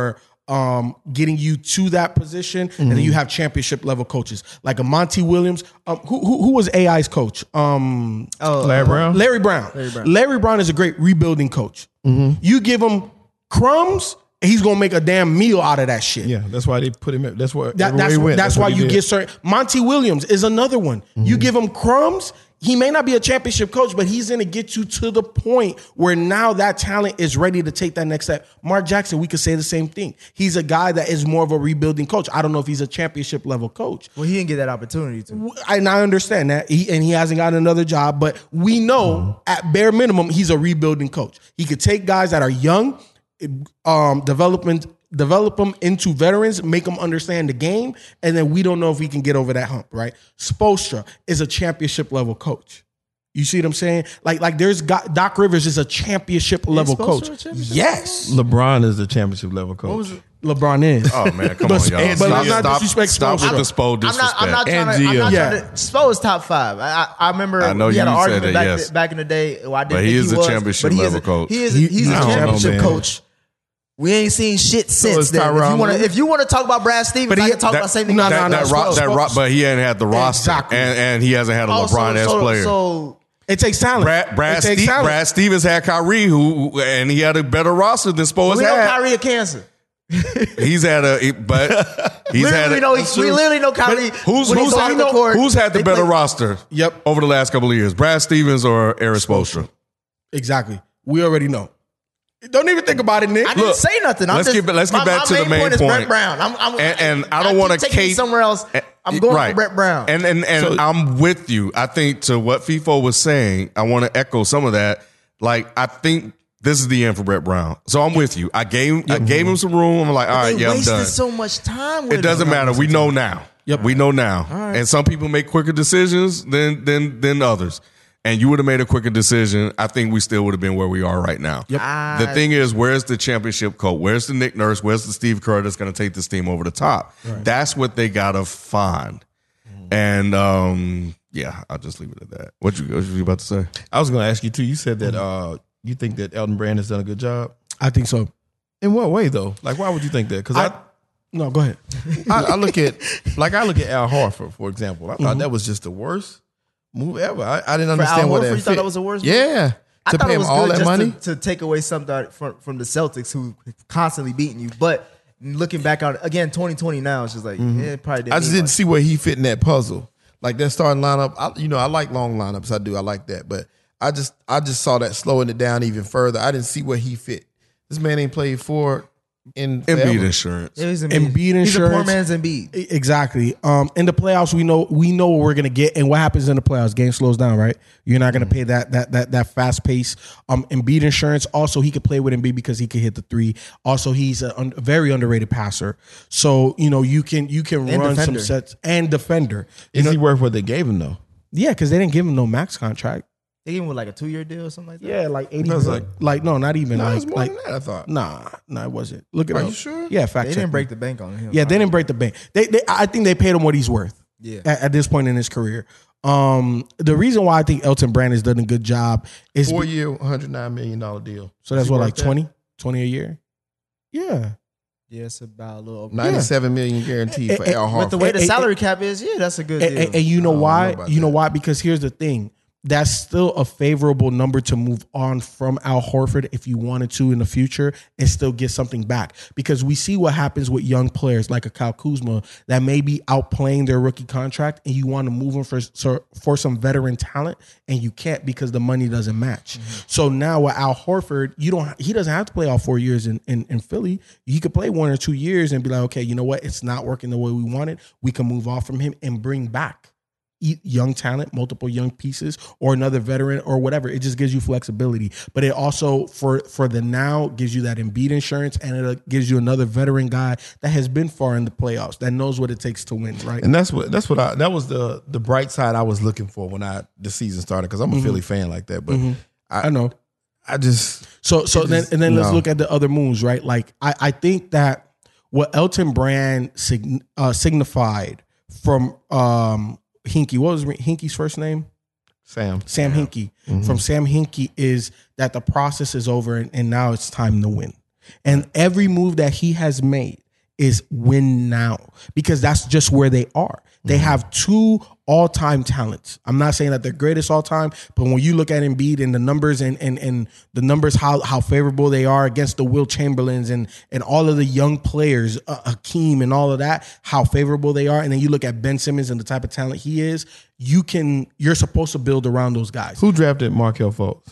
um, getting you to that position, mm-hmm. and then you have championship level coaches like a Monty Williams. Um, who, who who was A I's coach? Um, oh, Larry Brown. Larry Brown. Larry Brown. Larry Brown is a great rebuilding coach. Mm-hmm. You give him crumbs, he's gonna make a damn meal out of that shit. Yeah, that's why they put him in. That's what that, that's, he went. that's, that's why you did. get certain. Monty Williams is another one. Mm-hmm. You give him crumbs. He may not be a championship coach, but he's going to get you to the point where now that talent is ready to take that next step. Mark Jackson, we could say the same thing. He's a guy that is more of a rebuilding coach. I don't know if he's a championship level coach. Well, he didn't get that opportunity to. And I understand that. He, and he hasn't got another job, but we know mm-hmm. at bare minimum, he's a rebuilding coach. He could take guys that are young, um, development, develop them into veterans, make them understand the game, and then we don't know if we can get over that hump, right? Spoelstra is a championship level coach. You see what I'm saying? Like, like there's got, Doc Rivers is a championship level coach. Championship yes. LeBron is the championship level coach. What was it? LeBron is. Oh man, come but, on, y'all. But stop, let's not stop, disrespect stop with the Spo disrespect. I'm not, I'm not trying to. I'm not yeah. trying to. Spo is top five. I, I, I remember I know we had you an argument said it, back, yes. th- back in the day. Well, I didn't but think he is he a was, championship but he level is a, coach. He is. A, He- he's a I don't know, championship man. coach. We ain't seen shit since it's then. If Tyronn you want to, Lue. if you want to talk about Brad Stevens, But he- I can talk that- about the same thing. no, about no, that, no, that, ro- Spo- that ro- Spo- but he ain't had the roster, Exactly. and, and he hasn't had a Oh, so- LeBron as so, player. So It takes talent. Brad, Brad, it takes Steve, talent. Brad Stevens had Kyrie, who and he had a better roster than Spo has we know had. Kyrie a cancer. He's had a, but he's Literally, had. we A, know. We literally know Kyrie. who's when who's, he's on the had, court, who's had the they better play- roster? Yep. Over the last couple of years, Brad Stevens or Eric Spoelstra? Exactly. We already know. Don't even think about it, Nick. I didn't Look, say nothing. I'm let's just, get- let's get my, back my to the main main point. Is point. Brett Brown. I'm, I'm, And, and I I don't keep want to taking you Kate somewhere else. I'm going right. for Brett Brown. And and and So- I'm with you. I think to what FIFO was saying, I want to echo some of that. Like I think this is the end for Brett Brown. So I'm with you. I gave I gave him some room. I'm like, all right, they yeah, I'm wasted done. so much time with It doesn't him. matter. We know now. Yep. We know now. right. And some people make quicker decisions than than than others. And you would have made a quicker decision. I think we still would have been where we are right now. Yep. I- The thing is, where's the championship coach? Where's the Nick Nurse? Where's the Steve Kerr that's going to take this team over the top? That's what they got to find. And um, yeah, I'll just leave it at that. What you, what you about to say? I was going to ask you too. You said that uh, you think that Elton Brand has done a good job. I think so. In what way though? Like, why would you think that? Because I, I, no, go ahead. I, I look at like I look at Al Horford, for example. I thought Mm-hmm. that was just the worst move ever. I, I didn't For understand Al what Horford, that you fit. thought that was the worst move? Yeah, I to thought pay it him was all good that just money. to, to take away something from, from the Celtics who constantly beating you. But looking back on again, twenty twenty now, it's just like yeah, it probably didn't. I just mean didn't much. see where he fit in that puzzle. Like that starting lineup, I, you know, I like long lineups. I do. I like that. But I just, I just saw that slowing it down even further. I didn't see where he fit. This man ain't played for in Embiid forever. insurance. Yeah, he's Embiid Embiid He's a poor insurance. man's Embiid. E- Exactly. Um, in the playoffs, we know we know what we're gonna get, and what happens in the playoffs. Game slows down, right? You're not gonna pay that that that that fast pace. Um, Embiid insurance. Also, he could play with Embiid because he can hit the three. Also, he's a un- very underrated passer. So you know you can you can And run defender. some sets and defender. You Is know, he worth what they gave him though? yeah, because they didn't give him no max contract. They gave him with like a two year deal or something like that. Yeah, like eighty. That was like, like- like no, not even No, it like was more like than that. I thought. nah, nah, it wasn't. Look it Are up. you sure? Yeah, fact They check didn't me. break the bank on him. Yeah, they didn't break the bank. They, they, I think they paid him what he's worth. Yeah. At, at this point in his career. Um, the reason why I think Elton Brand has done a good job is Four be- year, one hundred nine million dollar deal. so that's Is he what worth like that? twenty, twenty a year. Yeah, Yeah, it's about a little over. ninety-seven million guaranteed for Eh, eh, Al Horford. With the way the And- salary cap is, yeah, that's a good and, deal. and- and you know I don't why? know about you know that. why? Because here's the thing. That's still a favorable number to move on from Al Horford if you wanted to in the future and still get something back. Because we see what happens with young players like a Kyle Kuzma that may be outplaying their rookie contract and you want to move them for, so- for some veteran talent and you can't because the money doesn't match. So now with Al Horford, you don't he doesn't have to play all four years in, in, in Philly. He could play one or two years and be like, okay, you know what? It's not working the way we wanted. We can move off from him and bring back young talent, multiple young pieces, or another veteran or whatever. It just gives you flexibility. But it also, for for the now, gives you that Embiid insurance, and it gives you another veteran guy that has been far in the playoffs, that knows what it takes to win, right? And that's what that's what I that was the the bright side I was looking for when I the season started because I'm a Philly fan like that. But I, I know. I just So so It then just- and then let's no. look at the other moves, right? Like I, I think that what Elton Brand sign, uh, signified from um, Hinkie, what was Hinkie's first name? Sam Sam Hinkie. From Sam Hinkie is that the process is over and, and now it's time to win. And every move that he has made is win now because that's just where they are. They mm-hmm. have two all-time talents. I'm not saying that they're greatest all-time, but when you look at Embiid and the numbers and and and the numbers, how how favorable they are against the Will Chamberlains and and all of the young players, uh, Hakeem and all of that, how favorable they are, and then you look at Ben Simmons and the type of talent he is, you can you're supposed to build around those guys. Who drafted Markelle Fultz?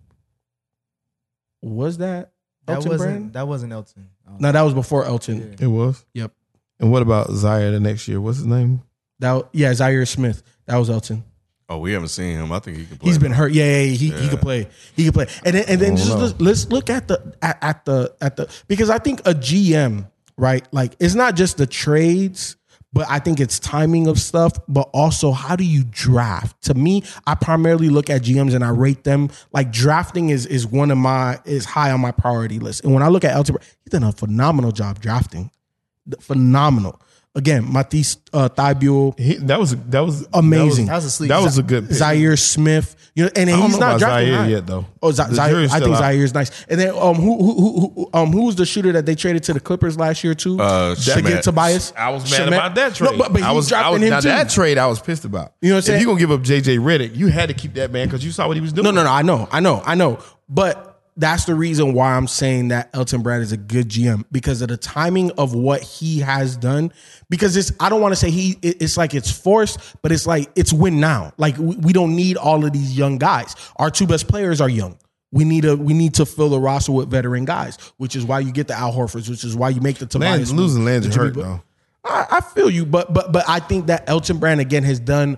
Was that That Elton wasn't Brand? that wasn't Elton. No, that was before Elton. It was? Yep. And what about Zaire the next year? What's his name? That yeah, Zaire Smith. That was Elton. Oh, we haven't seen him. I think he can play. He's been hurt. Yeah, yeah, yeah. He, Yeah. he could play. He could play. And then, and then just let's, let's look at the at, at the at the because I think a G M, right? Like it's not just the trades, but I think it's timing of stuff, but also how do you draft? To me, I primarily look at G Ms and I rate them. Like drafting is is one of my is high on my priority list. And when I look at Elton, he's done a phenomenal job drafting. Phenomenal. Again, Matisse uh, Thybulle. He, that was that was amazing. That was a sleep. That was a good pick. Zaire Smith, you know, and I don't he's know not about drafting Zaire high. yet, though. Oh, Z- The Zaire, jury's I still think out. Zaire is nice. And then um, who who who, who um who was the shooter that they traded to the Clippers last year too? Uh, to get Shemet. Tobias. I was mad Shemet. about that trade. No, but, but I he was, drafting I was, him now too. that trade I was pissed about. You know what I'm if saying? you're gonna give up J J Redick, you had to keep that man because you saw what he was doing. No, no, no. I know, I know, I know. But that's the reason why I'm saying that Elton Brand is a good G M because of the timing of what he has done. Because it's, I don't want to say he, it- it's like it's forced, but it's like it's win now. Like we, we don't need all of these young guys. Our two best players are young. We need a, we need to fill the roster with veteran guys, which is why you get the Al Horfords, which is why you make the Tobias. Landry, losing Landry the Jimmy hurt Bu- though. I, I feel you, but but but I think that Elton Brand again has done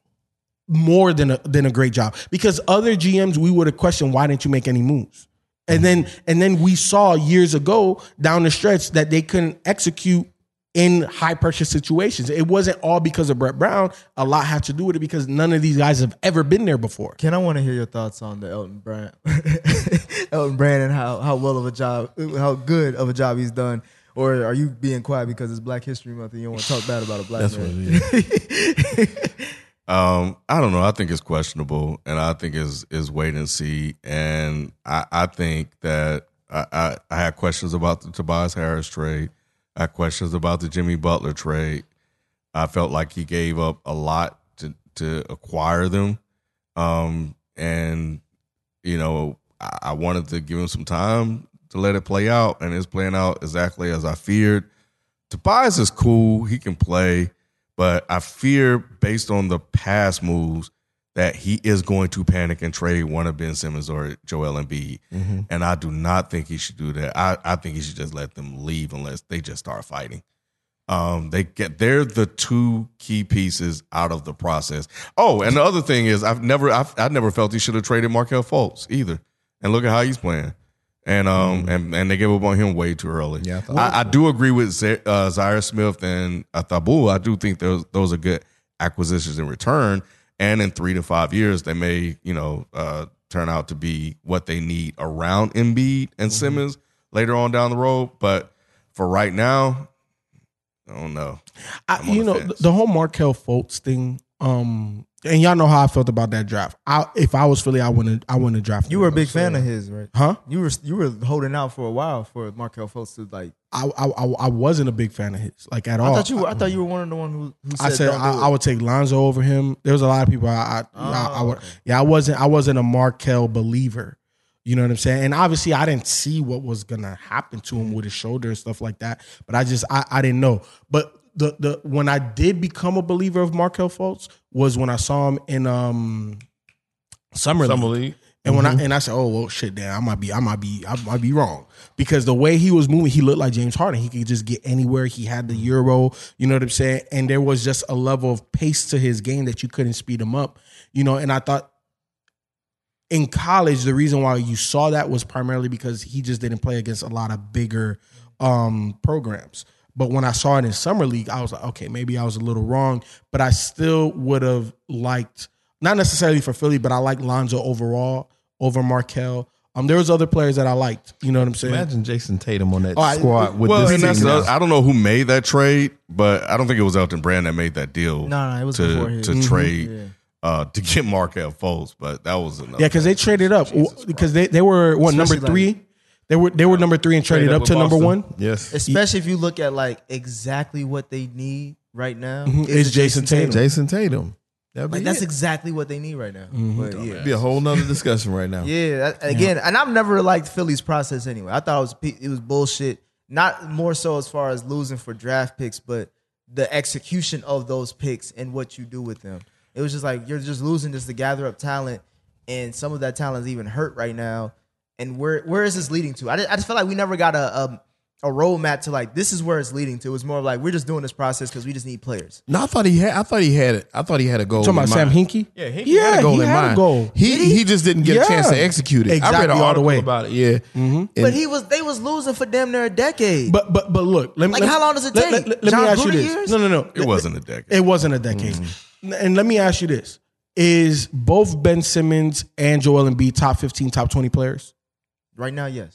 more than a, than a great job because other G Ms we would have questioned why didn't you make any moves, and then and then we saw years ago down the stretch that they couldn't execute in high pressure situations. It wasn't all because of Brett Brown. A lot had to do with it because none of these guys have ever been there before. Ken, I want to hear your thoughts on the Elton Brand, Elton Brand, and how how well of a job, how good of a job he's done. Or are you being quiet because it's Black History Month and you don't want to talk bad about a black That's man? what it is. Um, I don't know. I think it's questionable, and I think is is wait and see. And I, I think that I, I, I had questions about the Tobias Harris trade. I had questions about the Jimmy Butler trade. I felt like he gave up a lot to to acquire them, um, and you know I, I wanted to give him some time to let it play out, and it's playing out exactly as I feared. Tobias is cool; he can play. But I fear, based on the past moves, that he is going to panic and trade one of Ben Simmons or Joel Embiid. Mm-hmm. And I do not think he should do that. I, I think he should just let them leave unless they just start fighting. Um, they get they're the two key pieces out of the process. Oh, and the other thing is, I've never I've, I've never felt he should have traded Markelle Fultz either. And look at how he's playing. And um mm-hmm. and, and they gave up on him way too early. Yeah, I, I, I do agree with Z- uh, Zaire Smith and uh, Thybulle. I do think those those are good acquisitions in return. And in three to five years, they may you know uh, turn out to be what they need around Embiid and mm-hmm. Simmons later on down the road. But for right now, I don't know. I, you know the, the whole Markelle Fultz thing. Um, and y'all know how I felt about that draft. I, if I was Philly, I wouldn't. I wouldn't have drafted. You were a him, big so. fan of his, right? Huh? You were you were holding out for a while for Markelle Fultz to like. I, I I wasn't a big fan of his, like at I all. thought you were. I thought you were one of the one who, who said. I said don't do I, it. I would take Lonzo over him. There was a lot of people. I I, Oh, I, I would. okay. Yeah, I wasn't. I wasn't a Markelle believer. You know what I'm saying? And obviously, I didn't see what was gonna happen to him with his shoulder and stuff like that. But I just I, I didn't know. But the the when I did become a believer of Markelle Fultz was when I saw him in um Summer League. Summer League. And when Mhm. I and I said, oh well, shit, damn, I might be, I might be, I might be wrong because the way he was moving, he looked like James Harden. He could just get anywhere. He had the Euro, you know what I'm saying? And there was just a level of pace to his game that you couldn't speed him up, you know. And I thought in college, the reason why you saw that was primarily because he just didn't play against a lot of bigger um, programs. But when I saw it in Summer League, I was like, okay, maybe I was a little wrong, but I still would have liked, not necessarily for Philly, but I like Lonzo overall over Markelle. Um, there was other players that I liked. You know what I'm saying? Imagine Jason Tatum on that Oh, I- squad with well, this and that's team. the, I don't know who made that trade, but I don't think it was Elton Brand that made that deal. No, no, it was to before his. to Mhm. trade Yeah. uh, to get Markelle Fultz, but that was another. Yeah, because they traded up because they, they were what number Especially three. like- They were they were number three and traded Traded up with to number Boston. one. Yes. Especially if you look at like exactly what they need right now. Mhm. is It's Jason Tatum. Jason Tatum. That'd be Like that's it. exactly what they need right now. Mm-hmm. But yeah, It'd be a whole nother discussion right now. yeah. That, again, and I've never liked Philly's process anyway. I thought it was pe- it was bullshit. Not more so as far as losing for draft picks, but the execution of those picks and what you do with them. It was just like you're just losing just to gather up talent, and some of that talent is even hurt right now. And where where is this leading to? I just, I just feel like we never got a, a a roadmap to like this is where it's leading to. It was more of like we're just doing this process because we just need players. No, I thought he had. I thought he had it. I thought he had a goal. Talking in about Sam mind. Hinkie? Yeah, Hinkie Yeah, had a goal he in had a mind. goal. He Did he? he just didn't get Yeah. a chance to execute it. I Exactly read an all the article way. about it. Yeah, Mm-hmm. But he was they was losing for damn near a decade. But but but look, let me, Like, let, how long does it let- take? Let, let, let John me ask you Gruden this. years? No, no, no. It wasn't a decade. It wasn't a decade. And let me ask you this: is both Ben Simmons and Joel Embiid top fifteen, top twenty players? right now, yes.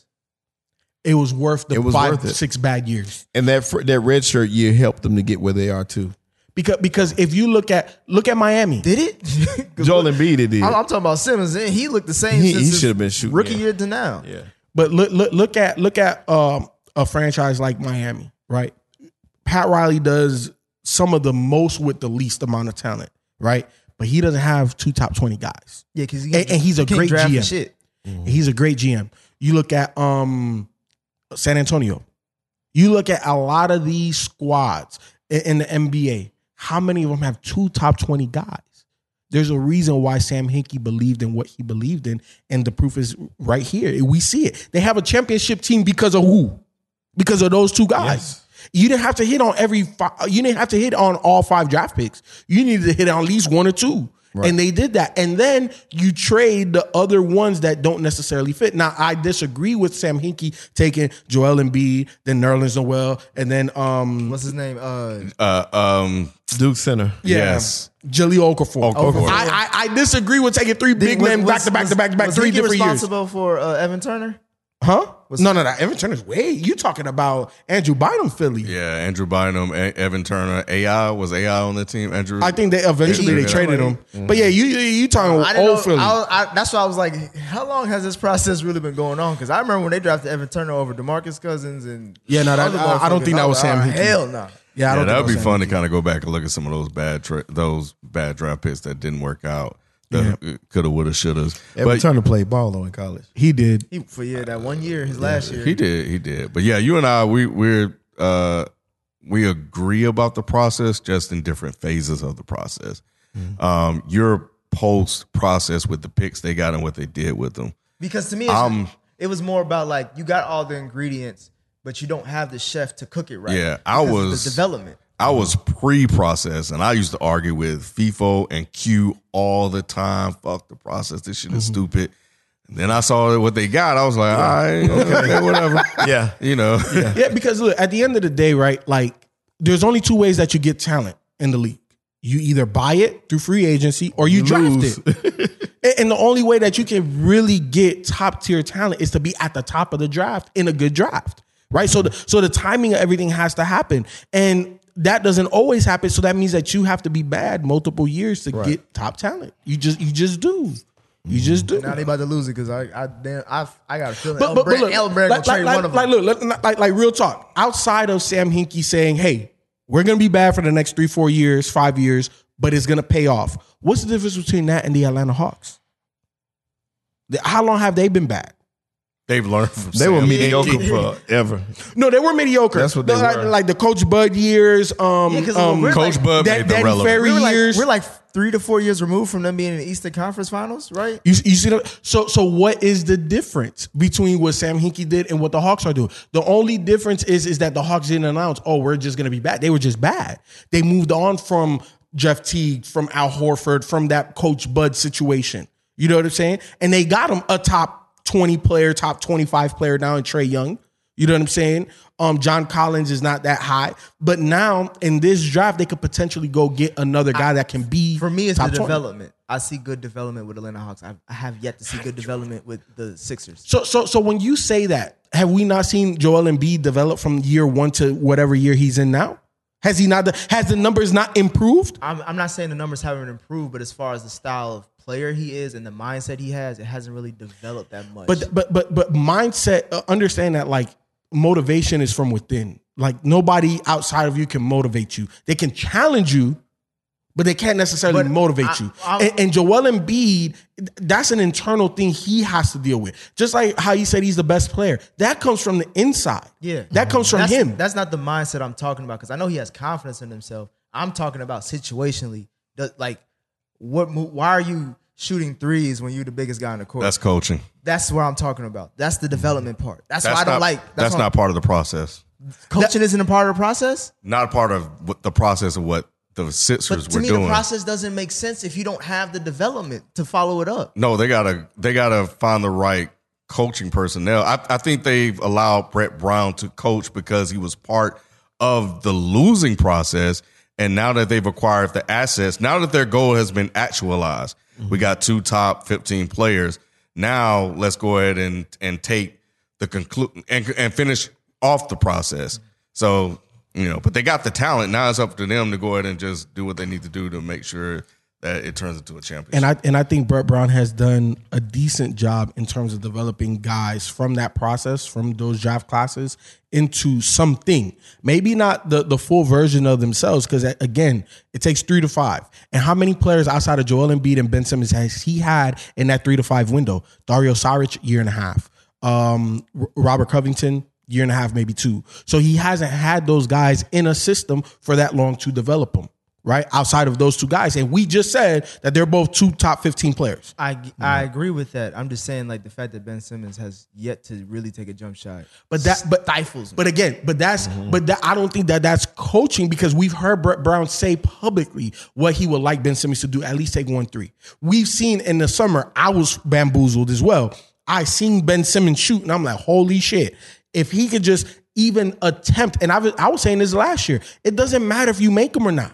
It was worth the It was five, worth it. six bad years. and that fr- that red shirt year helped them to get where they are too. Because because if you look at look at Miami, Did it? Joel Embiid it did. I'm, I'm talking about Simmons. And he looked the same. He- since he his should have been shooting, rookie yeah. year to now. Yeah, but look look look at look at um, a franchise like Miami, right? Pat Riley does some of the most with the least amount of talent, right? But he doesn't have two top twenty guys. Yeah, because he, And, and he's a he can't great draft G for M. Shit. He's a great G M. You look at um, San Antonio. You look at a lot of these squads in, in the N B A. How many of them have two top twenty guys? There's a reason why Sam Hinkie believed in what he believed in, and the proof is right here. We see it. They have a championship team because of who? Because of those two guys. Yes. You didn't have to hit on every. Five, you didn't have to hit on all five draft picks. You needed to hit on at least one or two. Right. And they did that. And then you trade the other ones that don't necessarily fit. Now, I disagree with Sam Hinkie taking Joel Embiid, then Nerlens Noel, and then um What's his name? Uh, Uh, um, Duke Center. yeah, Yes. Jaleel Okafor. Okafor. I, I I disagree with taking three big was- men back was- to back to back to back, was three Hickey different years. responsible for uh, Evan Turner? Huh? Was- no, no, no. Evan Turner's way. You talking about Andrew Bynum, Philly? yeah, Andrew Bynum, A- Evan Turner, A I was A I on the team. Andrew, I think they eventually they Yeah. traded him. But yeah, you you, you talking I didn't old know. Philly? I, was- I, that's why I was like, how long has this process really been going on? Because I remember when they drafted Evan Turner over DeMarcus Cousins and Yeah, no, that- other I- I don't motherfuckers. think that was I Sam like, Hinkie. Hell no. yeah, I yeah, don't that think would be it was fun to Sam kind of go back and look at some of those bad tra- those bad draft picks that didn't work out. The coulda, woulda, shoulda. Evan But Turner played ball though in college. He did. He, for yeah, that one year, his last year. he did, he did. But yeah, you and I, we we're uh, we agree about the process, just in different phases of the process. Um, your post process with the picks they got and what they did with them. Because to me, it's, Um, it was more about like you got all the ingredients, but you don't have the chef to cook it right. Yeah, I because of was- the development. I was pre-processed, and I used to argue with FIFO and Q all the time. Fuck the process. This shit is stupid. And then I saw what they got. I was like, all right, okay, whatever. Yeah, You know, Yeah, because look, at the end of the day, right? Like, there's only two ways that you get talent in the league. You either buy it through free agency or you, You draft lose. it. And- and the only way that you can really get top tier talent is to be at the top of the draft in a good draft, right? So the so the timing of everything has to happen, and that doesn't always happen. So that means that you have to be bad multiple years to get top talent. You just you just do. You just do. Now they about to lose it because I I damn I I got a feeling But, but, but look, Elbrand like, gonna trade like, one of like, them. look, like, like, like real talk. Outside of Sam Hinkie saying, "Hey, we're gonna be bad for the next three, four years, five years, but it's gonna pay off." What's the difference between that and the Atlanta Hawks? The- How long have they been bad? they've learned from they were Sam. mediocre forever. No, they were mediocre. That's what they The- like, were. like the Coach Bud years, um, Yeah, 'cause um, we're Coach like- Bud Da- made them Danny relevant. Ferry we're like years. we're like three to four years removed from them being in the Eastern Conference Finals, right? You, you see that? So, so what is the difference between what Sam Hinkie did and what the Hawks are doing? The only difference is, is that the Hawks didn't announce, oh, we're just going to be bad. They were just bad. They moved on from Jeff Teague, from Al Horford, from that Coach Bud situation. You know what I'm saying? And they got him a top twenty player, top twenty-five player now in Trae Young. You know what I'm saying? Um, John Collins is not that high. But now in this draft, they could potentially go get another guy that can be For me, it's the top twenty. development. I see good development with Atlanta Hawks. I, I have yet to see good development with the Sixers. So, so, so when you say that, have we not seen Joel Embiid develop from year one to whatever year he's in now? Has he not? Has the numbers not improved? I'm, I'm not saying the numbers haven't improved, but as far as the style of player he is and the mindset he has, it hasn't really developed that much. But but but but mindset. Uh, understand that like motivation is from within. Like nobody outside of you can motivate you. They can challenge you, but they can't necessarily But motivate I- you. I- and, and Joel Embiid, that's an internal thing he has to deal with. Just like how you said he's the best player. That comes from the inside. Yeah. That comes from that's, him. That's not the mindset I'm talking about because I know he has confidence in himself. I'm talking about situationally. The- Like, what? mo- Why are you shooting threes when you're the biggest guy in the court? That's coaching. That's what I'm talking about. That's the development part. That's, That's why I don't not, like. That's, That's, why not part of the process. coaching isn't a part of the process. Not a part of what the process of what the Sixers But to were me, doing. the process doesn't make sense if you don't have the development to follow it up. No, they gotta they gotta find the right coaching personnel. I, I think they've allowed Brett Brown to coach because he was part of the losing process. And now that they've acquired the assets, now that their goal has been actualized, mm-hmm. we got two top fifteen players. Now let's go ahead and and take the conclude and, and finish off the process. So, you know, but they got the talent. Now it's up to them to go ahead and just do what they need to do to make sure that it turns into a championship. And I and I think Brett Brown has done a decent job in terms of developing guys from that process, from those draft classes, into something. Maybe not the, the full version of themselves, because again, it takes three to five. And how many players outside of Joel Embiid and Ben Simmons has he had in that three to five window? Dario Saric, year and a half. Um, R- Robert Covington, year and a half, maybe two. So he hasn't had those guys in a system for that long to develop them. Right outside of those two guys, and we just said that they're both two top fifteen players. I I agree with that. I'm just saying, like the fact that Ben Simmons has yet to really take a jump shot, but that but stifles. Me. But again, but that's mm-hmm. but that, I don't think that that's coaching, because we've heard Brett Brown say publicly what he would like Ben Simmons to do, at least take one three. We've seen in the summer, I was bamboozled as well. I seen Ben Simmons shoot, and I'm like, holy shit! If he could just even attempt, and I was I was saying this last year, it doesn't matter if you make them or not.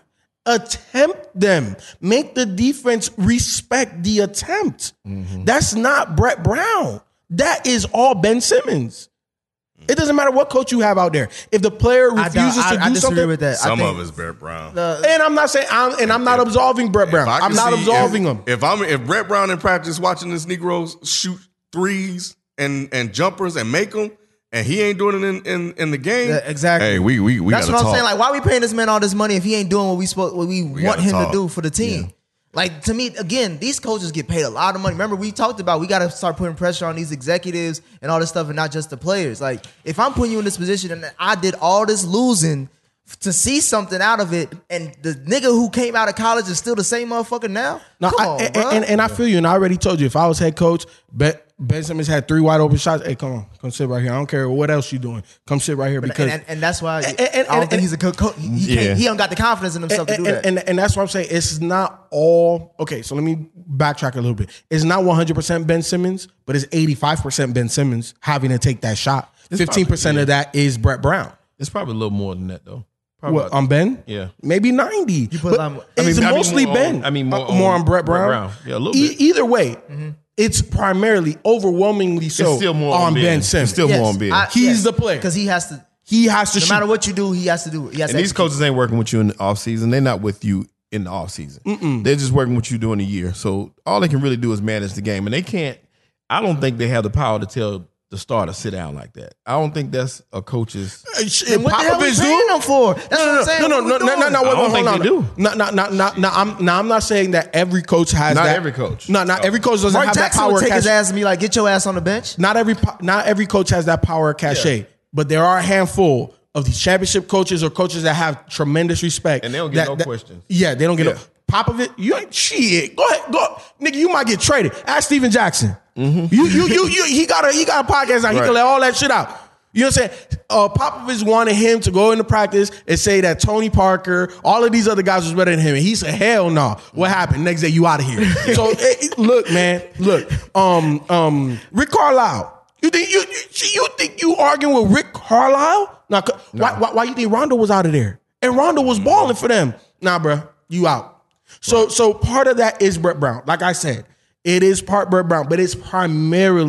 Attempt them. Make the defense respect the attempt. Mm-hmm. That's not Brett Brown. That is all Ben Simmons. It doesn't matter what coach you have out there. If the player refuses I, I, to do I disagree something, with that. Some I think of it's Brett Brown. The, and I'm not saying, I'm, and I'm not if, absolving Brett Brown. I'm not see, absolving if, him. If I'm if Brett Brown in practice watching this Negroes shoot threes and and jumpers and make them, and he ain't doing it in, in, in the game. Yeah, exactly. Hey, we we we That's gotta what I'm talk. saying. Like, why are we paying this man all this money if he ain't doing what we supposed, what we, We want gotta him talk. to do for the team? Yeah. Like, to me, again, these coaches get paid a lot of money. Remember, we talked about we got to start putting pressure on these executives and all this stuff, and not just the players. Like, if I'm putting you in this position and I did all this losing to see something out of it, and the nigga who came out of college is still the same motherfucker now? No, Come I, on, and, bro. and, and I feel you, and I already told you, if I was head coach, Ben, Ben Simmons had three wide open shots. Hey, come on, come sit right here. I don't care what else you doing. Come sit right here, But- because and, and, and that's why and- and- I don't and- think he's a good coach. He, he, Yeah. can't- he don't got the confidence in himself and, to do and, that. and, and that's what I'm saying. It's not all okay. So let me backtrack a little bit. It's not one hundred percent Ben Simmons, but it's eighty-five percent Ben Simmons having to take that shot. It's fifteen percent probably- of that is Brett Brown. It's probably a little more than that though. Probably What, about- on Ben? Yeah. Maybe ninety. You put But on- I mean- it's I mean mostly more Ben. on- I mean more Uh, more on on Brett Brett Brown. Brown. Yeah, a little E- bit. either way, it's primarily overwhelmingly so It's still more on on Ben, Ben. Simmons. It's still more on Ben. I- He's yes, the player. because he has to. He has to No shoot. matter what you do, he has to do it. He has And to these execute. coaches ain't working with you in the offseason. They're not with you in the offseason. Mm-mm. They're just working with you during the year. So all they can really do is manage the game. And they can't, I don't think they have the power to tell the starter sit down like that. I don't think that's a coach's. Then what the hell are we paying them for? That's what I'm saying. No, no, What no, we no, no, doing? no, wait, I don't wait, think hold they on. do. No, no, no, no, no. I'm, no, I'm not saying that every coach has Not that. every coach. No, not every coach doesn't Mark have that Jackson power. would take his cache- ass and be like, "Get your ass on the bench." Not every, po- not every coach has that power cachet, but there are a handful of these championship coaches or coaches that have tremendous respect, And they don't get that- no that- questions. Yeah, they don't get Yeah. no. Popovich, you ain't shit. Go ahead, go, nigga. You might get traded. Ask Steven Jackson. You, you, you, you. He got a, he got a podcast now. He Right. can let all that shit out. You know what I'm saying? Uh, Popovich wanted him to go into practice and say that Tony Parker, all of these other guys was better than him. And he said, hell no. What happened? Next day, you out of here. So, eh, look, man, look. Um, um, Rick Carlisle. You think you, you you think you arguing with Rick Carlisle? Now, why, why why you think Rondo was out of there? And Rondo was balling for them. Nah, bro, you out. So so part of that is Brett Brown. Like I said, it is part Brett Brown, but it's primarily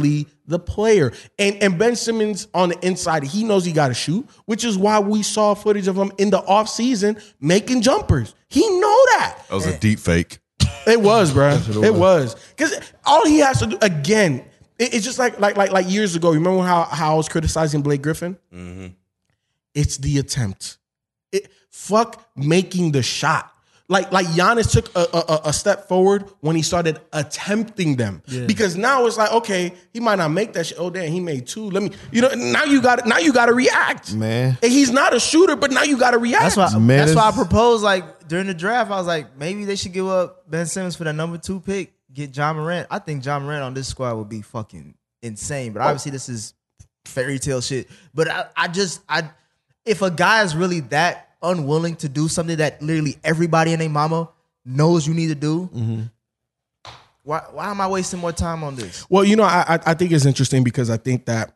the player. And and Ben Simmons on the inside, he knows he got to shoot, which is why we saw footage of him in the offseason making jumpers. He know that. That was a deep fake. It was, bro. It was. Because all he has to do, again, it, it's just like like like like years ago. Remember how, how I was criticizing Blake Griffin? Mm-hmm. It's the attempt. It, fuck making the shot. Like like Giannis took a, a, a step forward when he started attempting them. Yeah. Because now it's like, okay, he might not make that shit. Oh damn, he made two. Let me, you know. Now you got now you got to react, man. And he's not a shooter, but now you got to react. That's why. Man, that's why I it's- proposed like during the draft. I was like, maybe they should give up Ben Simmons for the number two pick. Get John Morant. I think John Morant on this squad would be fucking insane. But obviously, this is fairy tale shit. But I, I just, I, if a guy is really that unwilling to do something that literally everybody and their mama knows you need to do, Mm-hmm. why why am I wasting more time on this? Well, you know, I I think it's interesting because I think that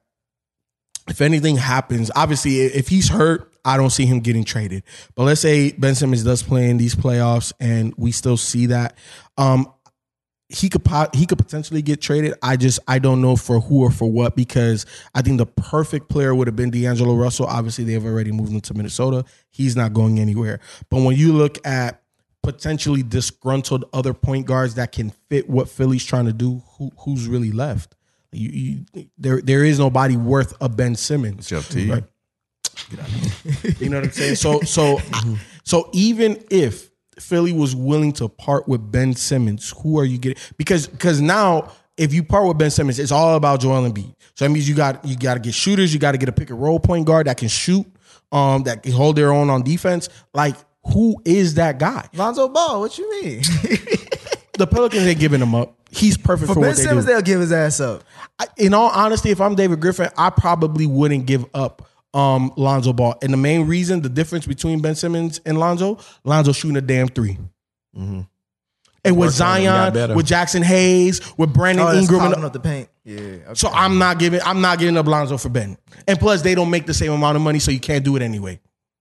if anything happens, obviously if he's hurt, I don't see him getting traded. But let's say Ben Simmons does play in these playoffs and we still see that. Um, he could po- he could potentially get traded. I just I don't know for who or for what, because I think the perfect player would have been D'Angelo Russell. Obviously, they've already moved him to Minnesota. He's not going anywhere. But when you look at potentially disgruntled other point guards that can fit what Philly's trying to do, who who's really left? You, you, there there is nobody worth a Ben Simmons. Jeff Teague. Right? Get out of here. You know what I'm saying? So so so even if Philly was willing to part with Ben Simmons, who are you getting? Because because now if you part with Ben Simmons, it's all about Joel Embiid. So that means you got you got to get shooters, you got to get a pick and roll point guard that can shoot, um, that can hold their own on defense. Like, who is that guy? Lonzo Ball. What you mean? The Pelicans ain't giving him up. He's perfect for, For what Ben they Simmons, do. they'll give his ass up. I, in all honesty, if I'm David Griffin, I probably wouldn't give up um, Lonzo Ball. And the main reason, the difference between Ben Simmons and Lonzo, Lonzo shooting a damn three. Mm-hmm. And with Worked on it, got Zion, better. with Jackson Hayes, with Brandon Oh, that's Ingram, clogging and, up the paint. Yeah. Okay. so I'm not giving, I'm not giving up Lonzo for Ben. And plus, they don't make the same amount of money, so you can't do it anyway.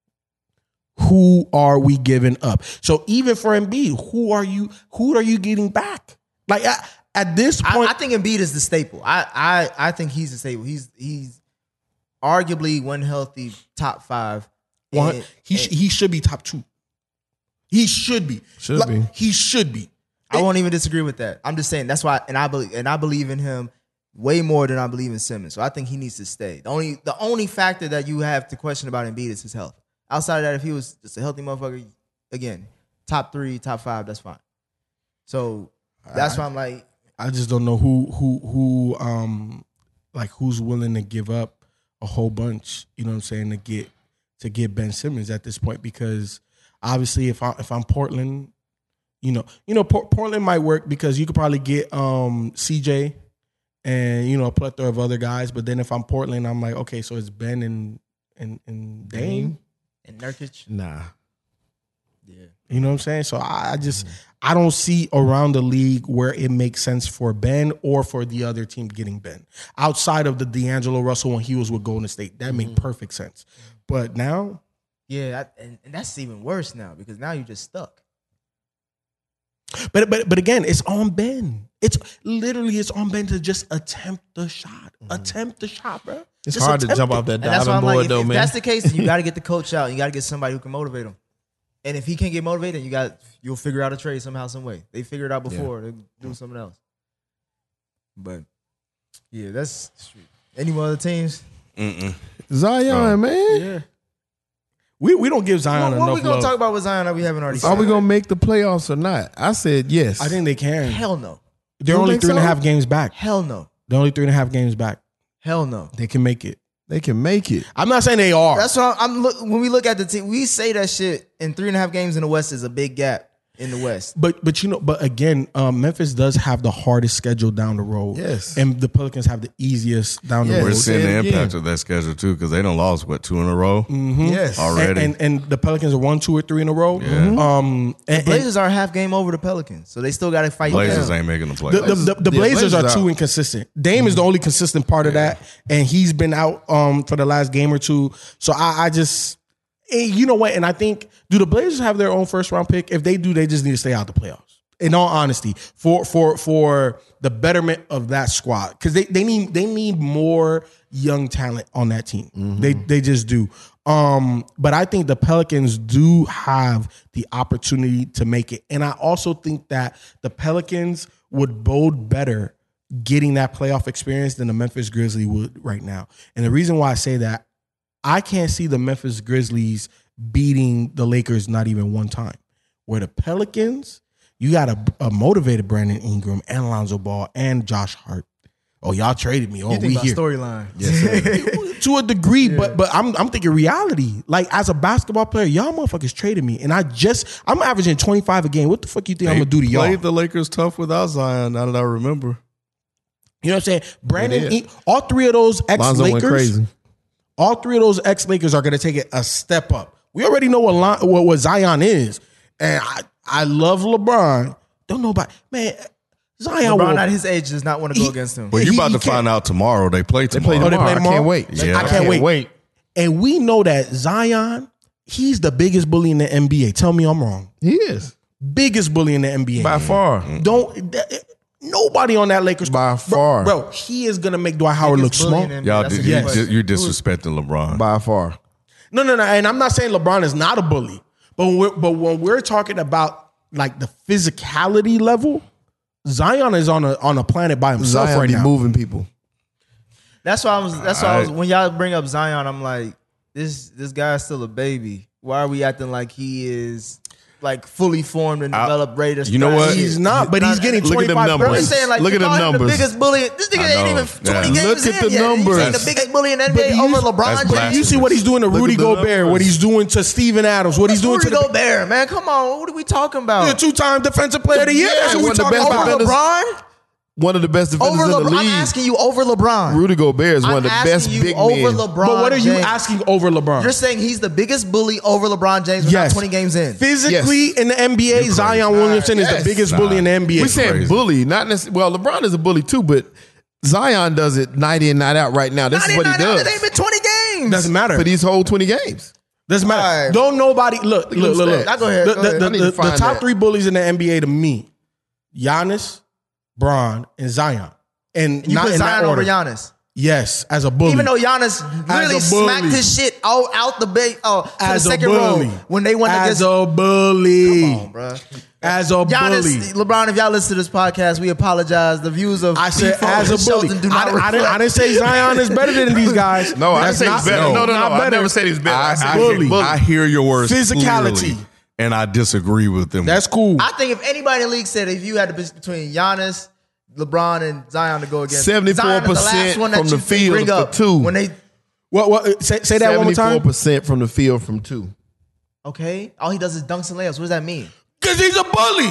Who are we giving up? So even for Embiid, who are you? Who are you getting back? Like at, at this point, I, I think Embiid is the staple. I, I I think he's the staple. He's he's arguably when healthy top five. one, And- he sh- he should be top two. He should be. Should Like, be. He should be. I won't even disagree with that. I'm just saying that's why, and I believe, and I believe in him way more than I believe in Simmons. So I think he needs to stay. The only the only factor that you have to question about Embiid is his health. Outside of that, if he was just a healthy motherfucker, again, top three, top five, that's fine. So that's I- why I'm like, I just don't know who who who um like who's willing to give up a whole bunch. You know what I'm saying, to get to get Ben Simmons at this point, because obviously if I if I'm Portland, you know you know Port- Portland might work because you could probably get um C J and you know a plethora of other guys. But then if I'm Portland, I'm like, okay, so it's Ben and and and Dame. and Nurkic. Nah. Yeah. You know what I'm saying? So I I just I don't see around the league where it makes sense for Ben or for the other team getting Ben. Outside of the D'Angelo Russell when he was with Golden State. That made perfect sense. But now, Yeah, I, and, and that's even worse now because now you're just stuck. but but but again, it's on Ben. It's literally it's on Ben to just attempt the shot. Attempt the shot, bro. It's Just hard to attempt jump it. off that And that's why diving I'm like, board, if, though, if man. that's the case, then you got to get the coach out. You got to get somebody who can motivate him. And if he can't get motivated, you got you'll figure out a trade somehow, some way. They figured it out before. They do something else. But yeah, that's any more other teams. Mm-mm. Zion, Oh. man. Yeah. We we don't give Zion What, what are we enough gonna love. talk about with Zion that we haven't already? Are said? we gonna make the playoffs or not? I said yes. I think they can. Hell no. They're You only think three and a so? half games back. Hell no. They're only three and a half games back. Hell no. They can make it. they can make it. I'm not saying they are. That's what I'm, I'm look when we look at the team. We say that shit in three and a half games in the West is a big gap in the West. But but you know, but again, um, Memphis does have the hardest schedule down the road. Yes. And the Pelicans have the easiest down Yes. the We're road. seeing say the it again. impact of that schedule too, because they done lost what two in a row Yes. already. And, and and the Pelicans are one, two, or three in a row. Yeah. Um, and, and Blazers are a half game over the Pelicans, so they still got to fight. Blazers down. ain't making the the, playoffs. the, the, the Yeah, Blazers are Blazers too out. inconsistent. Dame is the only consistent part of that, and he's been out um for the last game or two. So I, I just, and you know what? And I think, do the Blazers have their own first round pick? If they do, they just need to stay out the playoffs. In all honesty, for for for the betterment of that squad, because they, they need they need more young talent on that team. Mm-hmm. They they just do. Um, but I think the Pelicans do have the opportunity to make it, and I also think that the Pelicans would bode better getting that playoff experience than the Memphis Grizzlies would right now. And the reason why I say that, I can't see the Memphis Grizzlies beating the Lakers not even one time. Where the Pelicans, you got a, a motivated Brandon Ingram and Alonzo Ball and Josh Hart. Oh, y'all traded me. Oh, you think we about here. storyline. Yes, to a degree, yeah. but but I'm I'm thinking reality. Like as a basketball player, y'all motherfuckers traded me, and I just I'm averaging twenty-five a game. What the fuck you think they I'm gonna do to y'all? Played the Lakers tough without Zion. Now that I remember, you know what I'm saying? Brandon, in, all three of those ex Lakers, all three of those ex Lakers are gonna take it a step up. We already know what what, what Zion is, and I I love LeBron. Don't know about man. Zion LeBron will, at his age does not want to go he, against him. Well, you're he, about he to find out tomorrow. They play tomorrow. They play tomorrow. Oh, they play tomorrow? I can't wait. Yeah. I can't, I can't wait. wait. And we know that Zion, he's the biggest bully in the N B A. Tell me I'm wrong. He is. Biggest bully in the N B A. By far. Don't nobody on that Lakers. By far. Bro, bro he is going to make Dwight Howard look small. Y'all, you, yes. You're disrespecting LeBron. By far. No, no, no. And I'm not saying LeBron is not a bully. But when we're, but when we're talking about like the physicality level, Zion is on a on a planet by himself Zion right be now. moving people. That's why I was. That's why I was. When y'all bring up Zion, I'm like, this this guy's still a baby. Why are we acting like he is like fully formed and developed, ready to? You know what? He's not, but he's getting Look at them twenty-five. numbers. I'm saying like, Look at them numbers. The biggest bully. This nigga ain't even twenty Yeah. games Look at in the yet. numbers. He's the biggest bully in the N B A But over you- LeBron that's James. You see what he's doing to Look Rudy at the Gobert, numbers. what he's doing to Steven Adams, what he's doing Rudy to the Gobert, man. Come on, what are we talking about? the two-time defensive player of the year. Yeah, That's what one we're of the talking best about. Over defenders. LeBron? One of the best defenders Over in the LeBron? I'm league. asking you over LeBron. Rudy Gobert is one I'm of the asking best you big over men. LeBron. But what are you James. asking over LeBron? You're saying he's the biggest bully over LeBron James. We're Yes. not twenty games in. Physically Yes. in the N B A, Zion Williamson is Yes. the biggest Nah. bully in the N B A. We saying crazy. bully, not necessarily. Well, LeBron is a bully too, but Zion does it night in, night out. Right now, this Not is in, what he not out. does It ain't been twenty games. Doesn't matter. for these whole twenty games. Doesn't matter. All right. Don't nobody look. at Look, them look, look. stats. Now go ahead, The, go the- ahead. the- I need to the- the find top that. three bullies in the N B A to me: Giannis, Bron, and Zion. And You not put in Zion that over order. Giannis. Yes, as a bully. Even though Giannis really As a bully. smacked his shit out, out the bay, oh, to as the a second bully, row when they went as against. a bully, Come on, bro. as a Giannis, bully. LeBron, if y'all listen to this podcast, we apologize. The views of I said Default as a and Shelton bully. do I, not I, didn't, I reflect. didn't say Zion is better than these guys. No, I didn't That's say he's not- better. no, No, no, no. not I better. never said he's better. I, I, said I, bully. I hear your words Physicality. clearly, and I disagree with them. That's cool. I think if anybody in the league said if you had to pick between Giannis, LeBron, and Zion to go against, seventy-four Zion is the last percent one that from the you think field bring for up two. when they What? What? Say, say that one more Seventy-four time. percent from the field from two. okay, all he does is dunks and layups. What does that mean? Because he's a bully.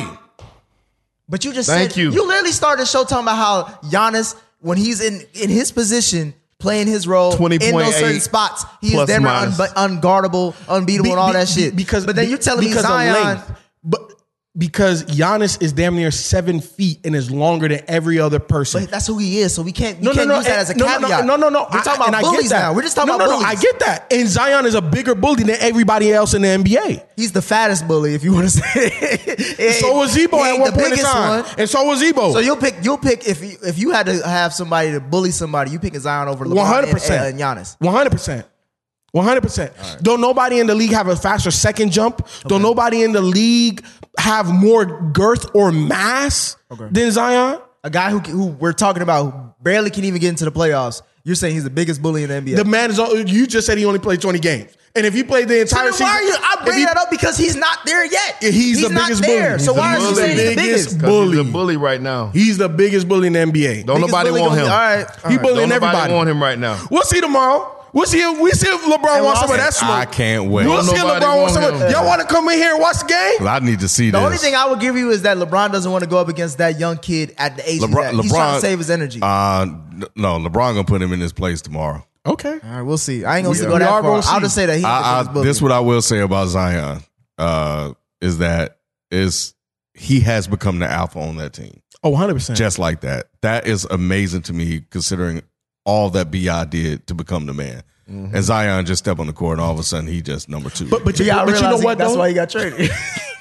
But you just Thank said, you. You literally started the show talking about how Giannis, when he's in in his position, playing his role twenty in those certain eight spots, he is plus damn near minus. un- unguardable, unbeatable, Be- and all be- that shit. Because, but then be- you're telling me because of Zion. length. But because Giannis is damn near seven feet and is longer than every other person. But that's who he is, so we can't, we No, no, can't no, use that as a no, no, caveat. no, no, no. We're I- talking and about I get bullies that. now. We're just talking no, about no, no, bullies. I get that. And Zion is a bigger bully than everybody else in the N B A. He's the fattest bully, if you want to say it. So was Zebo He at ain't one the point in biggest time. one. And so was Zebo. So you'll pick, you'll pick if you, if you had to have somebody to bully somebody, you pick a Zion over LeBron one hundred and, percent. and Giannis. one hundred percent. one hundred percent. Don't nobody in the league have a faster second jump? Don't nobody in the league have more girth or mass than Zion? A guy who who we're talking about who barely can even get into the playoffs. You're saying he's the biggest bully in the N B A. The man is. You just said he only played twenty games, and if he played the So entire then season, why are you? I if bring he- that up because he's not there yet. He's, the not biggest there. bully. So He's why the are you saying he's the biggest? Because bully? he's a bully right now. He's the biggest bully in the N B A. Don't Biggest nobody bully want gonna him. be- all right, all He right. bullying Don't nobody everybody. want him right now. We'll see tomorrow. We'll see if we see if LeBron And wants some of also- that smoke. I can't wait. We'll Don't see if nobody LeBron wants some. want Of, him. y'all want to come in here and watch the game? I need to see The this. only thing I would give you is that LeBron doesn't want to go up against that young kid at the age he's LeBron, at. He's trying to save his energy. Uh, n- no, LeBron gonna put him in his place tomorrow. Okay. All right, we'll see. I ain't gonna We- go we that are far. gonna I'll see. just say that he's the I, biggest I, bully. this what I will say about Zion uh, is that is he has become the alpha on that team, Oh, one hundred percent. just like that. That is amazing to me, considering all that B I did to become the man. And Zion just stepped on the court, and all of a sudden he just number two. But but, you, Yeah, I but you know realize he- what That's though? why he got traded.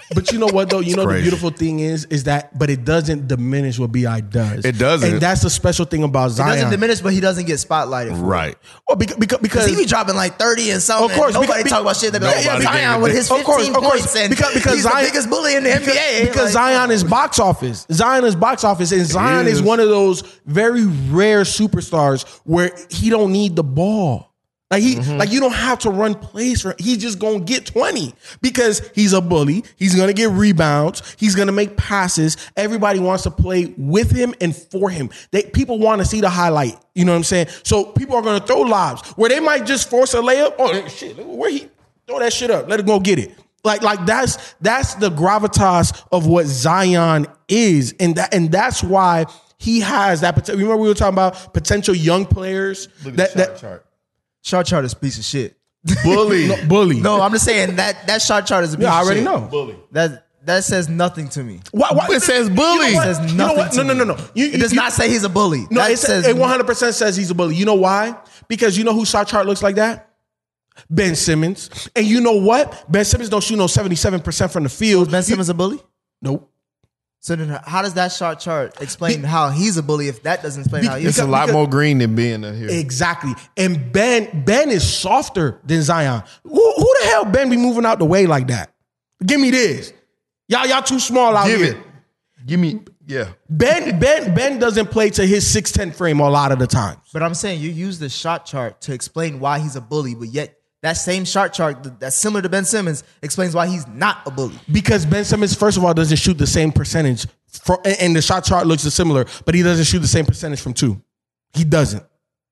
But you know what though? You know crazy. the beautiful thing is, is that, but it doesn't diminish what B I does. It doesn't. And that's the special thing about It Zion. doesn't diminish, but he doesn't get spotlighted. For Right. It. Well, because because, Because he be dropping like thirty and something. Of course, and nobody because- talk about shit. They be like, Nobody yeah, Zion gave with a- his Of fifteen course, of course. points and Because- because he's Zion- the biggest bully in the N B A. Because Like, Zion is box office. Zion is box office, and Zion is. is. one of those very rare superstars where he don't need the ball. Like he, Mm-hmm. like you don't have to run plays for. He's just gonna get twenty because he's a bully. He's gonna get rebounds. He's gonna make passes. Everybody wants to play with him and for him. They people want to see the highlight. You know what I'm saying? So people are gonna throw lobs where they might just force a layup. Oh shit! Where he throw that shit up? Let it go get it. Like, like that's that's the gravitas of what Zion is, and that and that's why he has that potential. Remember we were talking about potential young players. Look that at the that shot chart. shot chart is a piece of shit. Bully. no, bully. No, I'm just saying that that shot chart is a piece Yeah, I of already shit. know. Bully. That that says nothing to me. Why, why, It says bully. You know what? It says You know nothing what? to No, no, me. no, no. You, It does you- not say he's a bully. No, that it, says it one hundred percent says he's a bully. You know why? Because you know who shot chart looks like that? Ben Simmons. And you know what? Ben Simmons don't shoot no seventy-seven percent from the field. Ben Simmons a bully? Nope. So then, how does that shot chart explain how he's a bully if that doesn't explain how he's It's a lot because- more green than being in here. Exactly. And Ben Ben is softer than Zion. Who, who the hell Ben be moving out the way like that? Give me this. Y'all, y'all too small out Give here. it. Give me, yeah. Ben Ben Ben doesn't play to his six ten frame a lot of the time. But I'm saying you use the shot chart to explain why he's a bully, but yet that same shot chart th- that's similar to Ben Simmons explains why he's not a bully. Because Ben Simmons, first of all, doesn't shoot the same percentage. For, and the shot chart looks similar, but he doesn't shoot the same percentage from two. He doesn't.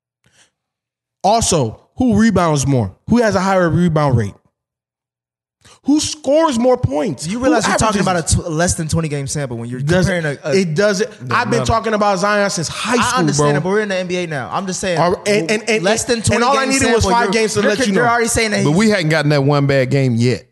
Also, who rebounds more? Who has a higher rebound rate? Who scores more points? You realize Who you're talking averages- about a t- less than twenty game sample when you're doesn't, comparing a. a it doesn't. I've been no. talking about Zion since high I school, understand bro. it, but we're in the N B A now. I'm just saying, All right, and- and- and- less than twenty. and all I game needed was sample, five you're- games to you're- let you You're know. already saying that. But he's- we hadn't gotten that one bad game yet.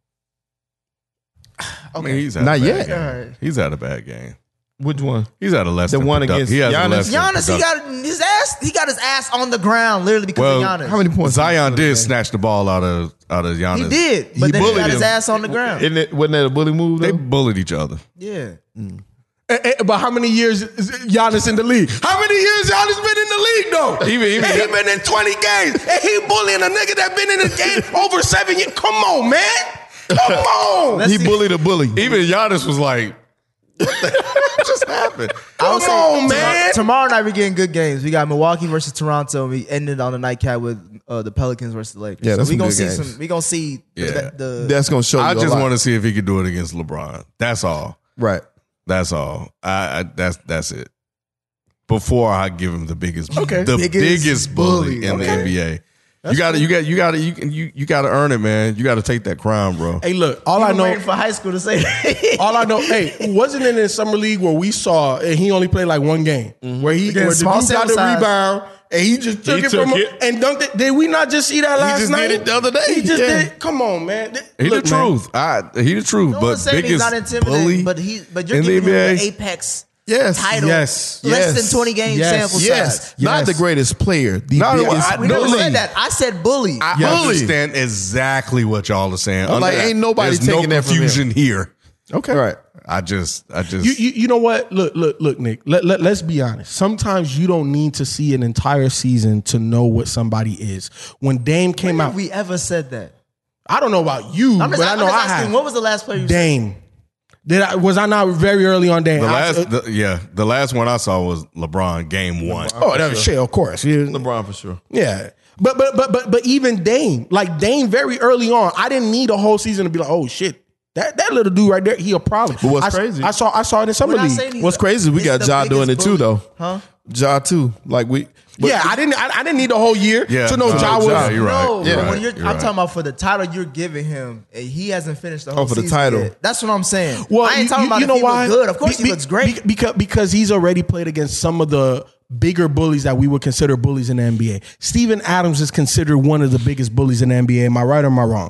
I mean, he's had Not a bad yet. game. All right. He's had a bad game. Which one? He's had a less The than one produ- against he has a Giannis? less than Giannis, he product- got his ass. He got his ass on the ground literally because well, of Giannis. How many points? Zion did snatch the ball out of out of Giannis. He did, but He then he bullied got his him. ass on the ground. Isn't it, wasn't that a bully move, They though? bullied each other. Yeah. Eh, eh, But how many years is Giannis in the league? How many years Giannis been in the league though? Even- even- and he been in twenty games, and he bullying a nigga that been in the game over seven years. Come on, man. Come on. Let's He see. bullied a bully. Even Giannis was like, "What the hell just happened?" I would Come say on, tomorrow- man. Tomorrow night we're getting good games. We got Milwaukee versus Toronto. And we ended on the nightcap with uh, the Pelicans versus the Lakers. Yeah, so that's we some gonna good see games. some. We gonna see Yeah. the, the That's going to show you I a just lot. want to see if he could do it against LeBron. That's all. Right. That's all. I, I that's that's it. Before I give him the biggest, Okay. the Biggest biggest, bully, bully. in the Okay. N B A. You got to, you got, you got to, you can, you, you got to earn it, man. You got to take that crown, bro. Hey, look, all I I know, waiting for high school to say that. all I know, hey, wasn't it in summer league where we saw and he only played like one game where he Again, where the small dude got sample the size. rebound and he just took He it took from him it. and dunked it. Did we not just see that last just night? did it the other day. He just Yeah. did. Come on, man. He Look, the man. truth. I, he the truth. No but one's saying he's biggest not intimidating, bully but he, but you're in the giving him N B A? the apex Yes. title. Yes. Less Yes. than twenty game Yes. sample Yes. size. Not Yes. the greatest player. The No, no, biggest I- We never Bully. said that. I said bully. I Bully. understand exactly what y'all are saying. I'm like, Under- ain't nobody there's taking no that from him. confusion here. Okay. Right. I just, I just. You, you you know what? Look, look, look, Nick. Let, let, let's be honest. Sometimes you don't need to see an entire season to know what somebody is. When Dame came When out, have we ever said that? I don't know about you, I'm just, but I I'm know just I asking, have. what was the last player you said? Dame. Did I was I not very early on Dame? the I- last, uh, the, yeah, the last one I saw was LeBron game one. oh, that was shit. Of course, yeah. LeBron for sure. Yeah. But but but but but even Dame, like Dame, very early on, I didn't need a whole season to be like, oh shit, that that little dude right there, he a problem. But what's I, crazy- I saw I saw it in summer We're not league. saying he's What's the- crazy is we he's got the Ja doing it biggest too, bully. though. Huh? Ja too. Like we. but- Yeah, I didn't I, I didn't need the whole year Yeah, to know no, Ja was. Ja, you're right. No, You're but right. when you're, You're I'm right. talking about for the title you're giving him, and he hasn't finished the whole Oh, for the season title. yet. That's what I'm saying. Well, I ain't you- talking you, about you if know he why? looks good. Of course, Be- he looks great. Because because he's already played against some of the bigger bullies that we would consider bullies in the N B A. Steven Adams is considered one of the biggest bullies in the N B A. Am I right or am I wrong?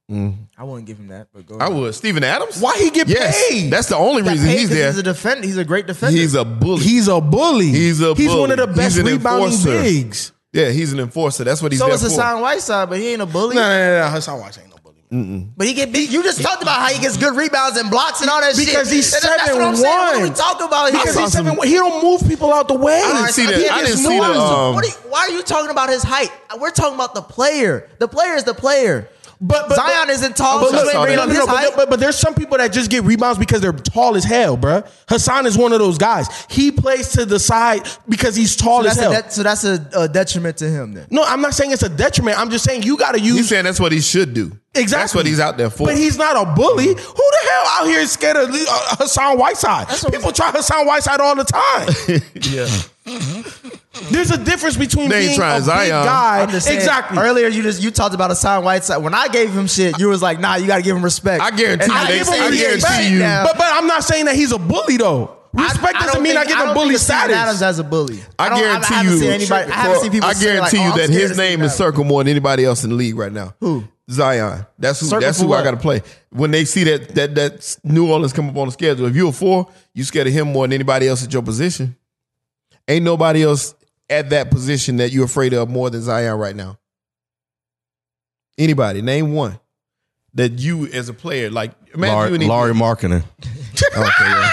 I wouldn't give him that, but go I ahead. would. Steven Adams? Why he get Yes. paid? That's the only Got reason paid he's 'cause there. He's a defender. He's a great defender. He's a bully. He's a bully. He's a He's bully. one of the best He's an rebounding enforcer. bigs. Yeah, he's an enforcer. That's what he's so there is for. Hassan Whiteside, but he ain't a bully. No, no, no, no. Hassan White ain't no bully, Mm-mm. But he get beat. You just talked about how he gets good rebounds and blocks and all that because shit. Because he's That- seven That's what I'm one. saying. What are we talking about here? Because he's seven one. He don't move people out the way. I didn't see that. He I gets didn't see the. nuanced. Um, What are you- why are you talking about his height? We're talking about the player. The player is the player. But, but Zion but, isn't tall, But, so you look, ain't bringing no, up no, his no, but, height. but, but there's some people that just get rebounds because they're tall as hell, bruh. Hassan is one of those guys. He plays to the side because he's tall So as that's, hell. a, det- so that's a, a detriment to him then. No, I'm not saying it's a detriment. I'm just saying you got to use. He's saying that's what he should do. Exactly. That's what he's out there for. But he's not a bully. Who the hell out here is scared of uh, Hassan Whiteside? People try Hassan Whiteside all the time. Yeah. There's a difference between They ain't being trying a big Zion. guy. I'm just saying, Exactly. Earlier, you just you talked about Hassan Whiteside. When I gave him shit, you was like, "Nah, you got to give him respect." I guarantee And you I they- give him I respect guarantee you- now. But but I'm not saying that he's a bully though. Respect I- I doesn't don't mean think- I give I him don't bully think of Steven status. Adams as a bully. I don't- guarantee I haven't you. seen anybody. I haven't seen people I say, guarantee like, you oh, I'm that scared his of name Steven is Adams. circled more than anybody else in the league right now. Who? Zion. That's who. Circle that's for who I what? got to play. When they see that that that New Orleans come up on the schedule, if you're a four, you scared of him more than anybody else at your position. Ain't nobody else at that position that you're afraid of more than Zion right now. Anybody? Name one that you as a player like. Imagine Laurie, you and Laurie Markkinen. Okay, yeah.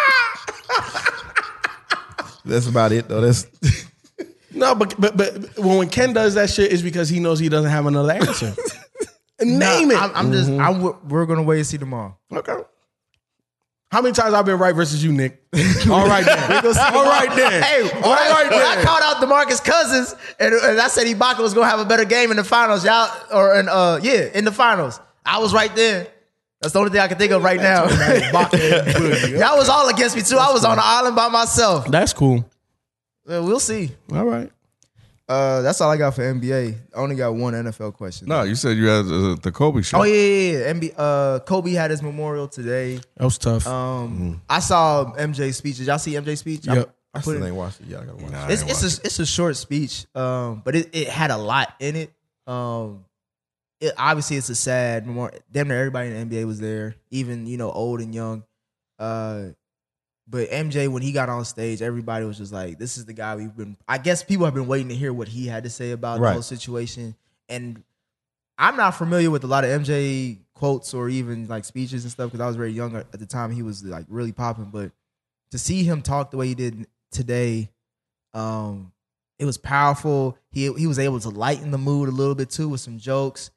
That's about it though. That's No, but but but when Ken does that shit, it's because he knows he doesn't have another answer. Name Nah, it. I'm, I'm just. I'm, we're gonna wait and see tomorrow. Okay. How many times I've been right versus you, Nick? All right then. All right then. Hey, when, All I, right when I then. called out DeMarcus Cousins and, and I said Ibaka was gonna have a better game in the finals, y'all, or in uh yeah, in the finals, I was right there. That's the only thing I can think of right now. Y'all was all against me too. I was on the island by myself. That's cool. Well, we'll see. All right. Uh, that's all I got for N B A. I only got one N F L question. No, you said you had uh, the Kobe show. Oh yeah, yeah, yeah. N B A, uh, Kobe had his memorial today. That was tough. Um, I saw M J's speech. Did y'all see M J's speech? Yep. I, I I put still it, ain't watched it. Yeah, I gotta watch it. it's it's a it's a short speech, um, but it, it had a lot in it. Um, it obviously it's a sad memorial. Damn near everybody in the N B A was there, even you know old and young. Uh, but M J, when he got on stage, everybody was just like, "This is the guy we've been." I guess people have been waiting to hear what he had to say about Right. the whole situation. And I'm not familiar with a lot of M J quotes or even like speeches and stuff because I was very young at the time he was like really popping. But to see him talk the way he did today, um, it was powerful. He he was able to lighten the mood a little bit too with some jokes.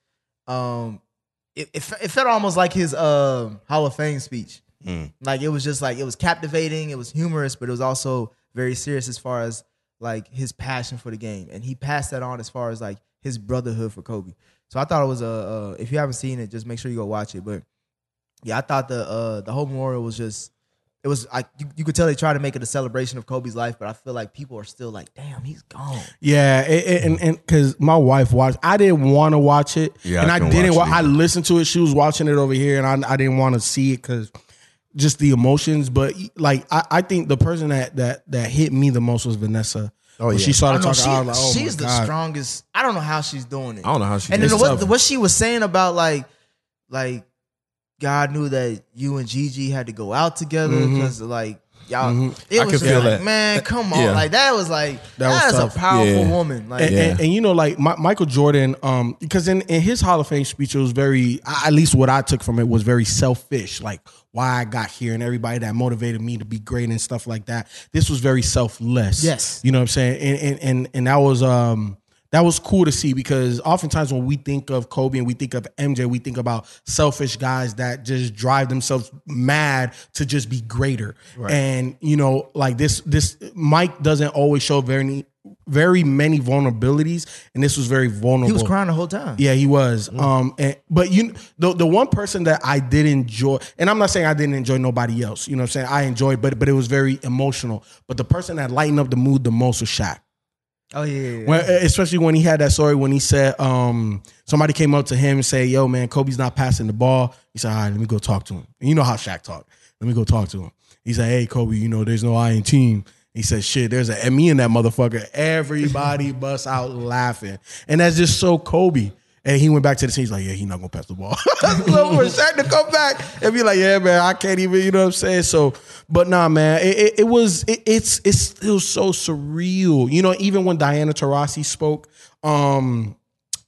Um, it it, it felt almost like his uh, Hall of Fame speech. Mm. Like it was just like it was captivating, it was humorous, but it was also very serious as far as like his passion for the game, and he passed that on as far as like his brotherhood for Kobe. So I thought it was a. Uh, if you haven't seen it, just make sure you go watch it. But yeah, I thought the uh, the whole memorial was just. It was like you, you could tell they tried to make it a celebration of Kobe's life, but I feel like people are still like, "Damn, he's gone." Yeah, it, it, and and because my wife watched, I didn't want to watch it, Yeah, and I I, couldn't didn't. watch Wa- it I listened to it. She was watching it over here, and I I didn't want to see it because just the emotions. But like, I, I think the person that that that hit me the most was Vanessa. Oh, When yeah. she started I know, talking, she- I was like, "Oh she's my the God." strongest. I don't know how she's doing it. I don't know how she. And does then it. what, what she was saying about like, like God knew that you and Gigi had to go out together because like y'all. Mhm. It I was could just feel like, that. man, come on, Yeah. like that was like That was that's tough. a powerful Yeah. woman. Like And, Yeah. and, and you know, like Mi- Michael Jordan, um, because in, in his Hall of Fame speech, it was very, at least what I took from it was very selfish, like why I got here and everybody that motivated me to be great and stuff like that. This was very selfless. Yes. You know what I'm saying? And and and, and that was um that was cool to see because oftentimes when we think of Kobe and we think of M J, we think about selfish guys that just drive themselves mad to just be greater. And you know, like this this Mike doesn't always show very very many vulnerabilities, and this was very vulnerable. he was crying the whole time. Yeah, he was. Um, and, but you, the the one person that I did enjoy, and I'm not saying I didn't enjoy nobody else. You know what I'm saying? I enjoyed, but but it was very emotional. But the person that lightened up the mood the most was Shaq. Oh yeah, yeah, yeah. When, especially when he had that story when he said um, somebody came up to him and said, "Yo, man, Kobe's not passing the ball." He said, "All right, let me go talk to him." And you know how Shaq talk. Let me go talk to him. He said, "Hey, Kobe, you know there's no I in team." He said, "Shit, there's a me in that motherfucker." Everybody busts out laughing, and that's just so Kobe. And he went back to the scene. He's like, "Yeah, he's not gonna pass the ball." So for Shaq to come back and be like, "Yeah, man, I can't even," you know what I'm saying? So, but nah, man, it, it, it was, it, it's, it's still so surreal. You know, even when Diana Taurasi spoke, um,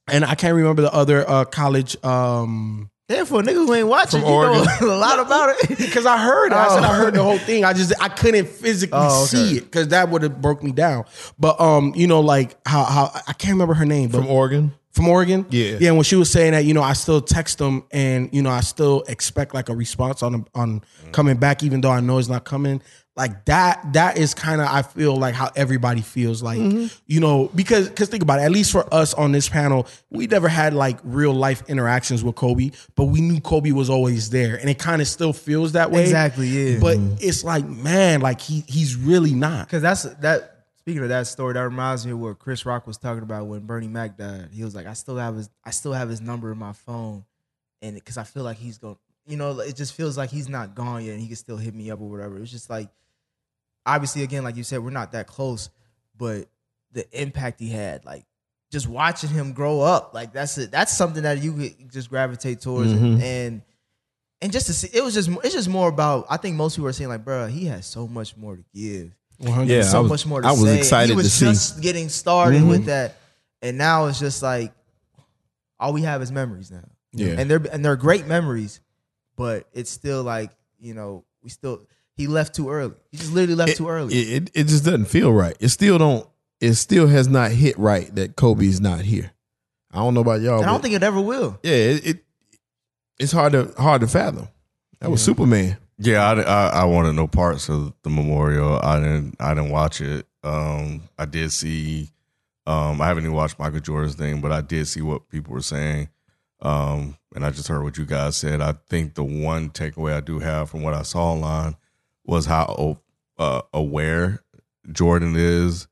and I can't remember the other uh, college. Um, Damn, for a nigga who ain't watching, From you Oregon. know a lot about it. Because I heard it. I said I heard the whole thing. I just I couldn't physically Oh, okay. see it because that would have broke me down. But um, you know, like how how I can't remember her name, but From Oregon? From Oregon? Yeah. Yeah, when she was saying that, you know, I still text them and, you know, I still expect like a response on on coming back, even though I know it's not coming. Like that, that is kind of, I feel like how everybody feels like, you know, because because think about it, at least for us on this panel, we never had like real life interactions with Kobe, but we knew Kobe was always there. And it kind of still feels that way. Exactly, yeah. But it's like, man, like he he's really not. Because that's that. Speaking of that story, that reminds me of what Chris Rock was talking about when Bernie Mac died. He was like, I still have his, I still have his number in my phone, and because I feel like he's going, you know, it just feels like he's not gone yet, and he can still hit me up or whatever. It's just like, obviously, again, like you said, we're not that close, but the impact he had, like just watching him grow up, like that's it. That's something that you could just gravitate towards, Mhm. and, and and just to see, it was just, it's just more about. I think most people are saying like, bro, he has so much more to give. Yeah, so I was, much more to I was say. excited he was to see. just getting started Mhm. with that, and now it's just like all we have is memories now. Yeah. and they're and they're great memories, but it's still like, you know, we still he left too early. He just literally left It, too early. it, it, it just doesn't feel right. It still don't. It still has not hit right that Kobe's not here. I don't know about y'all. and I don't but think it ever will. yeah, it, it it's hard to hard to fathom. That was Superman. Yeah, I, I, I wanted no parts of the memorial. I didn't I didn't watch it. Um, I did see. Um, I haven't even watched Michael Jordan's thing, but I did see what people were saying. Um, and I just heard what you guys said. I think the one takeaway I do have from what I saw online was how uh, aware Jordan is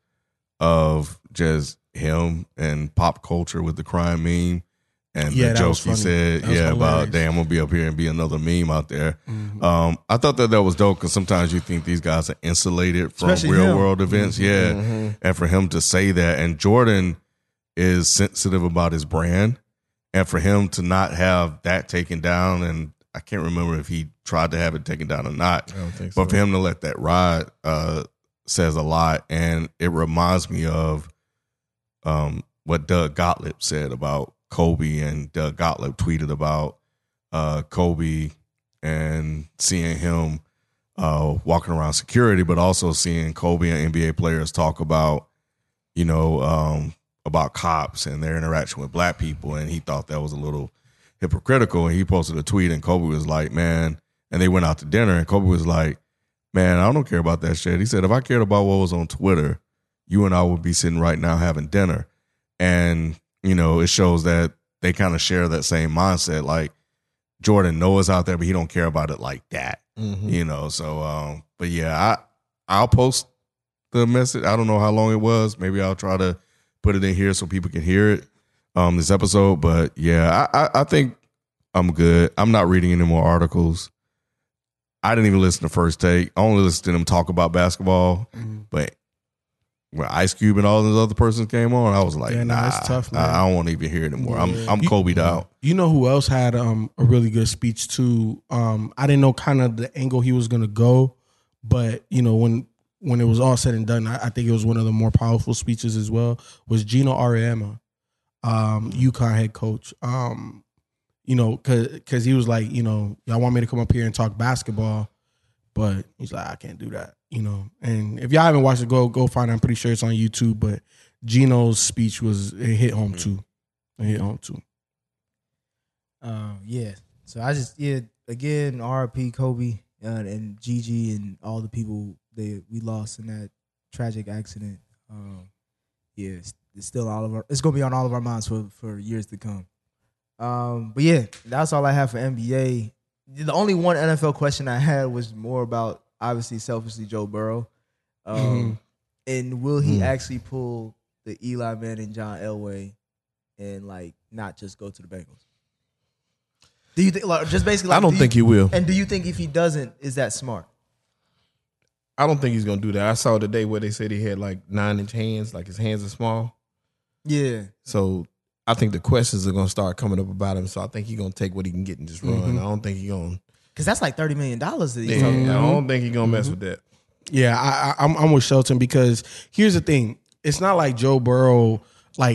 of just him and pop culture with the crime meme. And Yeah, the that joke was he funny. said, That was yeah, about, hilarious. damn, I'm going to be up here and be another meme out there. Mhm. Um, I thought that that was dope because sometimes you think these guys are insulated from Especially real him. world events. Yeah. Mhm. And for him to say that, and Jordan is sensitive about his brand, and for him to not have that taken down, and I can't remember if he tried to have it taken down or not, I don't think but so. for him to let that ride uh, says a lot. And it reminds me of um, what Doug Gottlieb said about Kobe, and Doug Gottlieb tweeted about uh, Kobe and seeing him uh, walking around security, but also seeing Kobe and N B A players talk about, you know, um, about cops and their interaction with black people. And he thought that was a little hypocritical. And he posted a tweet, and Kobe was like, man, and they went out to dinner, and Kobe was like, man, I don't care about that shit. He said, if I cared about what was on Twitter, you and I would be sitting right now having dinner. And, you know, it shows that they kind of share that same mindset. Like, Jordan knows out there, but he don't care about it like that, Mhm. you know? So, um, but yeah, I, I'll post the message. I don't know how long it was. Maybe I'll try to put it in here so people can hear it, um, this episode. But yeah, I, I, I think I'm good. I'm not reading any more articles. I didn't even listen to First Take. I only listened to them talk about basketball. Mm-hmm. But when Ice Cube and all those other persons came on, I was like, Yeah, nah, nah, it's tough, man. I, I don't want to even hear it anymore. I'm I'm You- Kobe'd out. You know who else had um, a really good speech too? Um, I didn't know kind of the angle he was gonna go, but you know when when it was all said and done, I, I think it was one of the more powerful speeches as well. Was Gino Auriemma, um, UConn head coach? Um, you know, cause, cause he was like, you know, y'all want me to come up here and talk basketball, but he's like, I can't do that, you know. And if y'all haven't watched it, go go find it. I'm pretty sure it's on YouTube. But Gino's speech was it hit home too. It hit home too. Um, yeah. So I just yeah again R I P Kobe uh, and Gigi and all the people they we lost in that tragic accident. Um, yeah, it's, it's still all of our. It's gonna be on all of our minds for for years to come. Um, but yeah, that's all I have for N B A. The only one N F L question I had was more about obviously selfishly Joe Burrow, um, Mhm. and will he Mm. actually pull the Eli Manning, John Elway, and like not just go to the Bengals? Do you think like just basically? Like, I don't do you- think he will. And do you think if he doesn't, is that smart? I don't think he's gonna do that. I saw today where they said he had like nine inch hands, like his hands are small. Yeah. So I think the questions are gonna start coming up about him. So I think he's gonna take what he can get and just run. Mhm. I don't think he's gonna. Because that's like thirty million dollars that he's Yeah, talking I about. don't think he's gonna mess with that. Yeah, I, I, I'm I'm with Shelton because here's the thing: it's not like Joe Burrow. Like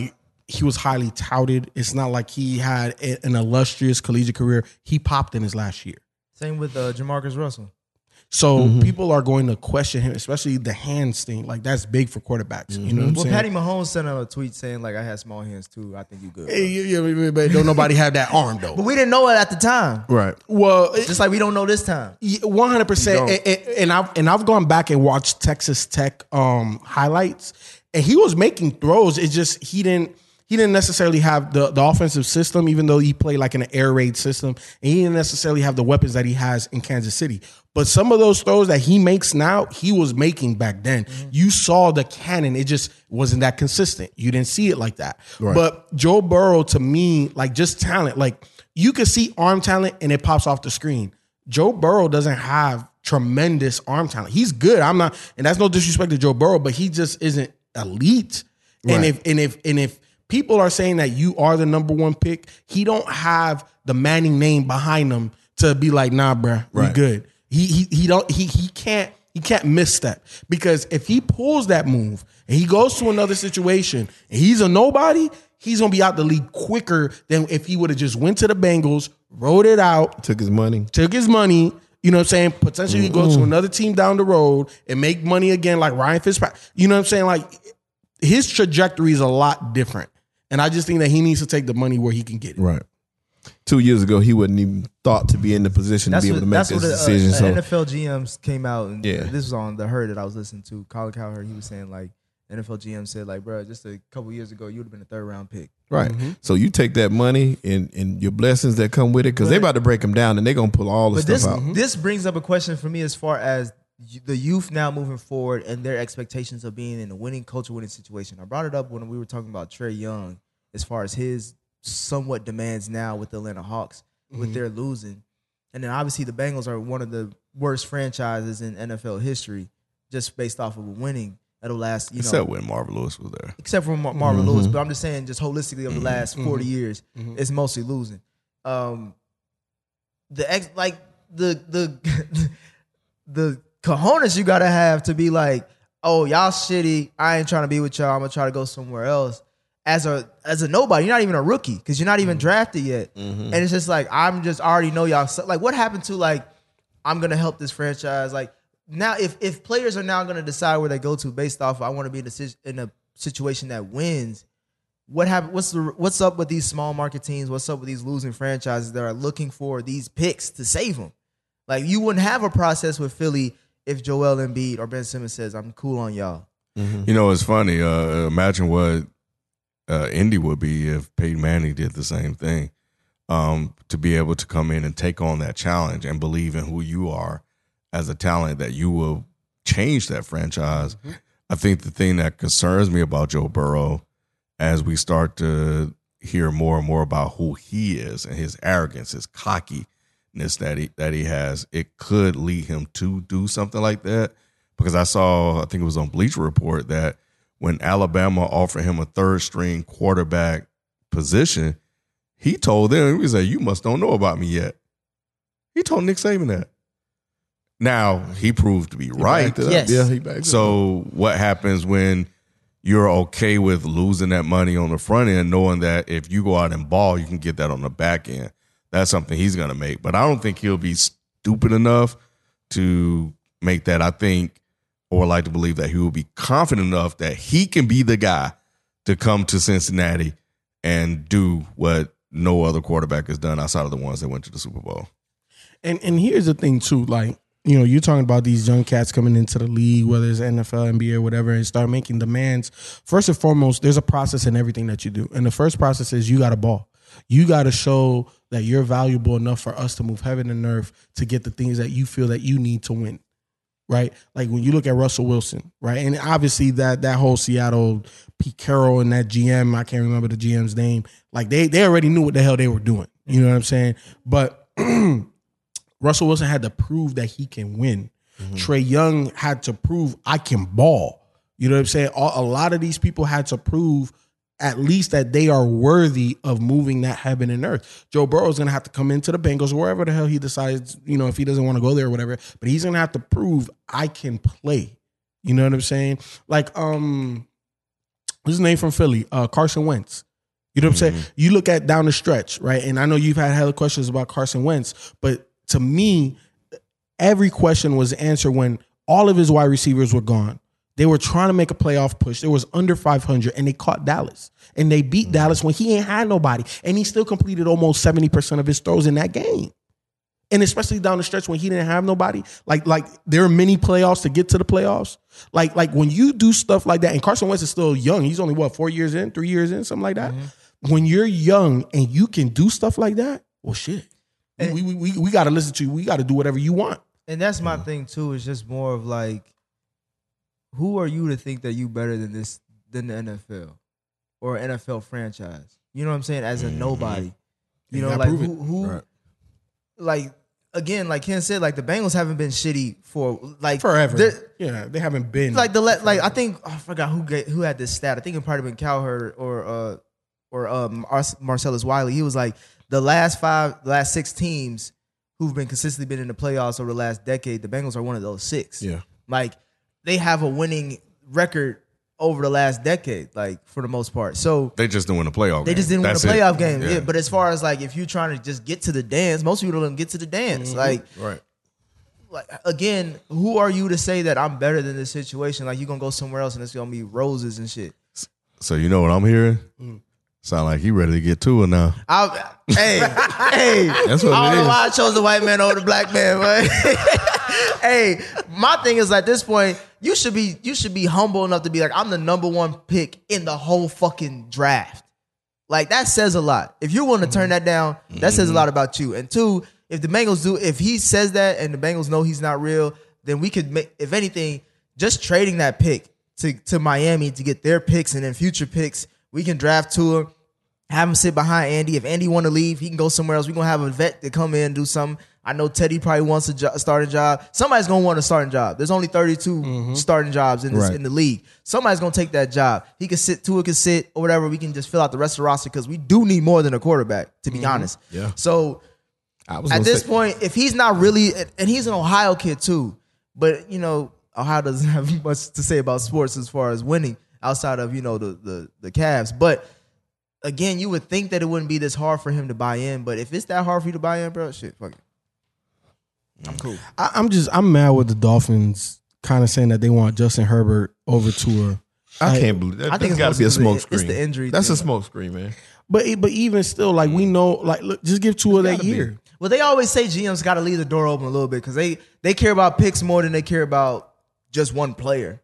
he was highly touted. It's not like he had a, an illustrious collegiate career. He popped in his last year. Same with uh, Jamarcus Russell. So Mm-hmm. people are going to question him, especially the hands thing. Like that's big for quarterbacks. Mm-hmm. You know what I'm Well, saying? Patty Mahomes sent out a tweet saying like, I had small hands too. I think you good. Hey, yeah, yeah, but don't nobody have that arm though. But we didn't know it at the time. Right. Well, Just like we don't know this time. one hundred percent. You don't. And, and I've and I've gone back and watched Texas Tech um, highlights, and he was making throws. It's just he didn't he didn't necessarily have the, the offensive system, even though he played like in an air raid system, and he didn't necessarily have the weapons that he has in Kansas City. But some of those throws that he makes now, he was making back then. Mm-hmm. You saw the cannon; it just wasn't that consistent. You didn't see it like that. Right. But Joe Burrow, to me, like just talent, like you can see arm talent and it pops off the screen. Joe Burrow doesn't have tremendous arm talent. He's good. I'm not, and that's no disrespect to Joe Burrow, but he just isn't elite. And Right. if and if and if people are saying that you are the number one pick, he don't have the Manning name behind him to be like, nah, bruh, we Right. good. He he he don't he he can't he can't misstep, because if he pulls that move and he goes to another situation and he's a nobody, he's gonna be out the league quicker than if he would have just went to the Bengals, rode it out, Took his money. took his money. You know what I'm saying? Potentially go to another team down the road and make money again, like Ryan Fitzpatrick. You know what I'm saying? Like his trajectory is a lot different, and I just think that he needs to take the money where he can get it. Right. Two years ago, he wouldn't even thought to be in the position That's to be able what, to make that's this what the, decision. uh, so N F L G Ms came out, and Yeah. this was on the Herd that I was listening to. Colin Cowherd, he was saying like N F L G M said like, bro, just a couple years ago, you would have been a third round pick. right. So you take that money and, and your blessings that come with it, because they're about to break them down and they're gonna pull all the But stuff this out. this brings up a question for me as far as y- the youth now moving forward and their expectations of being in a winning culture, winning situation. I brought it up when we were talking about Trey Young, as far as his somewhat demands now with the Atlanta Hawks, with their losing, and then obviously the Bengals are one of the worst franchises in N F L history, just based off of winning at the last, you know, Except when Marvin Lewis was there. except for Mar- Marvin Mm-hmm. Lewis. But I'm just saying, just holistically over the last forty years, it's mostly losing. Um, the ex, like the the the cojones you gotta have to be like, oh, y'all shitty. I ain't trying to be with y'all. I'm gonna try to go somewhere else. As a as a nobody, you're not even a rookie because you're not even drafted yet, and it's just like I'm just already know y'all. So, like, what happened to like I'm gonna help this franchise? Like now, if if players are now gonna decide where they go to based off I want to be in a, si- in a situation that wins, what happened? What's the what's up with these small market teams? What's up with these losing franchises that are looking for these picks to save them? Like you wouldn't have a process with Philly if Joel Embiid or Ben Simmons says I'm cool on y'all. You know, it's funny. Uh, imagine what uh, Indy would be if Peyton Manning did the same thing. Um, to be able to come in and take on that challenge and believe in who you are as a talent, that you will change that franchise. Mm-hmm. I think the thing that concerns me about Joe Burrow, as we start to hear more and more about who he is and his arrogance, his cockiness that he that he has, it could lead him to do something like that. Because I saw, I think it was on Bleacher Report, that when Alabama offered him a third string quarterback position, he told them, he said, "You must don't know about me yet." He told Nick Saban that. Now, he proved to be right. backed it up. Yes. Yeah, he backed it up. So what happens when you're okay with losing that money on the front end, knowing that if you go out and ball, you can get that on the back end? That's something he's going to make. But I don't think he'll be stupid enough to make that. I think, or like to believe that he will be confident enough that he can be the guy to come to Cincinnati and do what no other quarterback has done outside of the ones that went to the Super Bowl. And and here's the thing too, like, you know, you're talking about these young cats coming into the league, whether it's N F L, N B A, or whatever, and start making demands. First and foremost, there's a process in everything that you do. And the first process is you got to ball. You got to show that you're valuable enough for us to move heaven and earth to get the things that you feel that you need to win. Right? Like when you look at Russell Wilson, right? And obviously that that whole Seattle, Pete Carroll and that G M, I can't remember the G M's name, like they they already knew what the hell they were doing. You know what I'm saying? But Russell Wilson had to prove that he can win. Mm-hmm. Trey Young had to prove I can ball. You know what I'm saying? A lot of these people had to prove at least that they are worthy of moving that heaven and earth. Joe Burrow is going to have to come into the Bengals, wherever the hell he decides, you know, if he doesn't want to go there or whatever, but he's going to have to prove I can play. You know what I'm saying? Like, um, what's his name from Philly? Uh, Carson Wentz. You know what I'm saying? You look at down the stretch, right? And I know you've had hella questions about Carson Wentz, but to me, every question was answered when all of his wide receivers were gone. They were trying to make a playoff push. It was under five hundred, and they caught Dallas. And they beat Dallas when he ain't had nobody. And he still completed almost seventy percent of his throws in that game. And especially down the stretch when he didn't have nobody. Like, like there are many playoffs to get to the playoffs. Like, like when you do stuff like that, and Carson Wentz is still young. He's only, what, four years in, three years in, something like that? Mm-hmm. When you're young and you can do stuff like that, well, shit. And we we we, we got to listen to you. We got to do whatever you want. And that's my thing, too. It's just more of like, who are you to think that you better than this, than the N F L or an N F L franchise? You know what I'm saying? As a nobody. You, you know, like who, who right. like, again, like Ken said, like the Bengals haven't been shitty for like forever. Yeah, they haven't been like the like I think oh, I forgot who who had this stat. I think it probably been Cowherd or uh or um Marcellus Wiley. He was like the last five, the last six teams who've been consistently been in the playoffs over the last decade. The Bengals are one of those six. Yeah, like they have a winning record over the last decade, like for the most part. So they just didn't win a playoff. They game. just didn't That's win a playoff it. game. Yeah. Yeah, but as far as like if you're trying to just get to the dance, most people don't get to the dance. Mm-hmm. Like, right. Like again, who are you to say that I'm better than this situation? Like you're gonna go somewhere else and it's gonna be roses and shit. So you know what I'm hearing? Mm. Sound like he ready to get to it now. I, hey, hey, That's what I it don't know is. why I chose the white man over the black man, but hey, my thing is at this point, you should be you should be humble enough to be like, I'm the number one pick in the whole fucking draft. Like that says a lot. If you're willing to turn that down, that says a lot about you. And two, if the Bengals do, if he says that and the Bengals know he's not real, then we could make, if anything, just trading that pick to, to Miami to get their picks and then future picks, we can draft Tua, have him sit behind Andy. If Andy want to leave, he can go somewhere else. We're going to have a vet to come in and do something. I know Teddy probably wants a jo- starting job. Somebody's going to want a starting job. There's only thirty-two mm-hmm. starting jobs in this, Right. in the league. Somebody's going to take that job. He can sit, Tua can sit, or whatever. We can just fill out the rest of the roster because we do need more than a quarterback, to be Mm-hmm. honest. Yeah. So I was at gonna this say- point, if he's not really, and he's an Ohio kid too, but you know, Ohio doesn't have much to say about sports as far as winning outside of, you know, the the the Cavs. But again, you would think that it wouldn't be this hard for him to buy in, but if it's that hard for you to buy in, bro, shit, fuck it. I'm cool. I, I'm just I'm mad with the Dolphins kind of saying that they want Justin Herbert over Tua. I can't believe that. I think That's got to be a it's smoke the- screen. it's the injury That's a thing. smoke screen, man. But but even still, like we know, like look, just give Tua that gotta be. year. Well, they always say G Ms got to leave the door open a little bit because they they care about picks more than they care about just one player.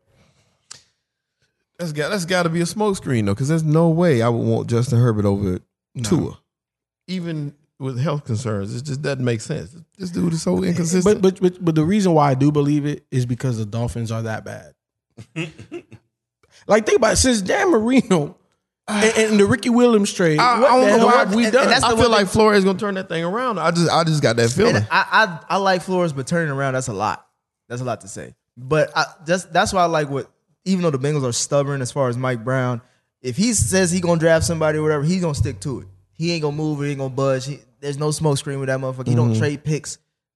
That's got that's got to be a smoke screen though, because there's no way I would want Justin Herbert over Tua, even with health concerns. It just doesn't make sense. This dude is so inconsistent. But, but but but the reason why I do believe it is because the Dolphins are that bad. Like think about it, since Dan Marino and, and the Ricky Williams trade, I, what I the don't know hell why have we and- done? and that's I the feel one like thing- Flores is gonna turn that thing around. I just I just got that feeling. And I, I I like Flores, but turning around, that's a lot. That's a lot to say. But I, that's that's why I like what, even though the Bengals are stubborn as far as Mike Brown, if he says he gonna draft somebody or whatever, he's gonna stick to it. He ain't gonna move. He ain't gonna budge. He, there's no smoke screen with that motherfucker. He don't trade picks.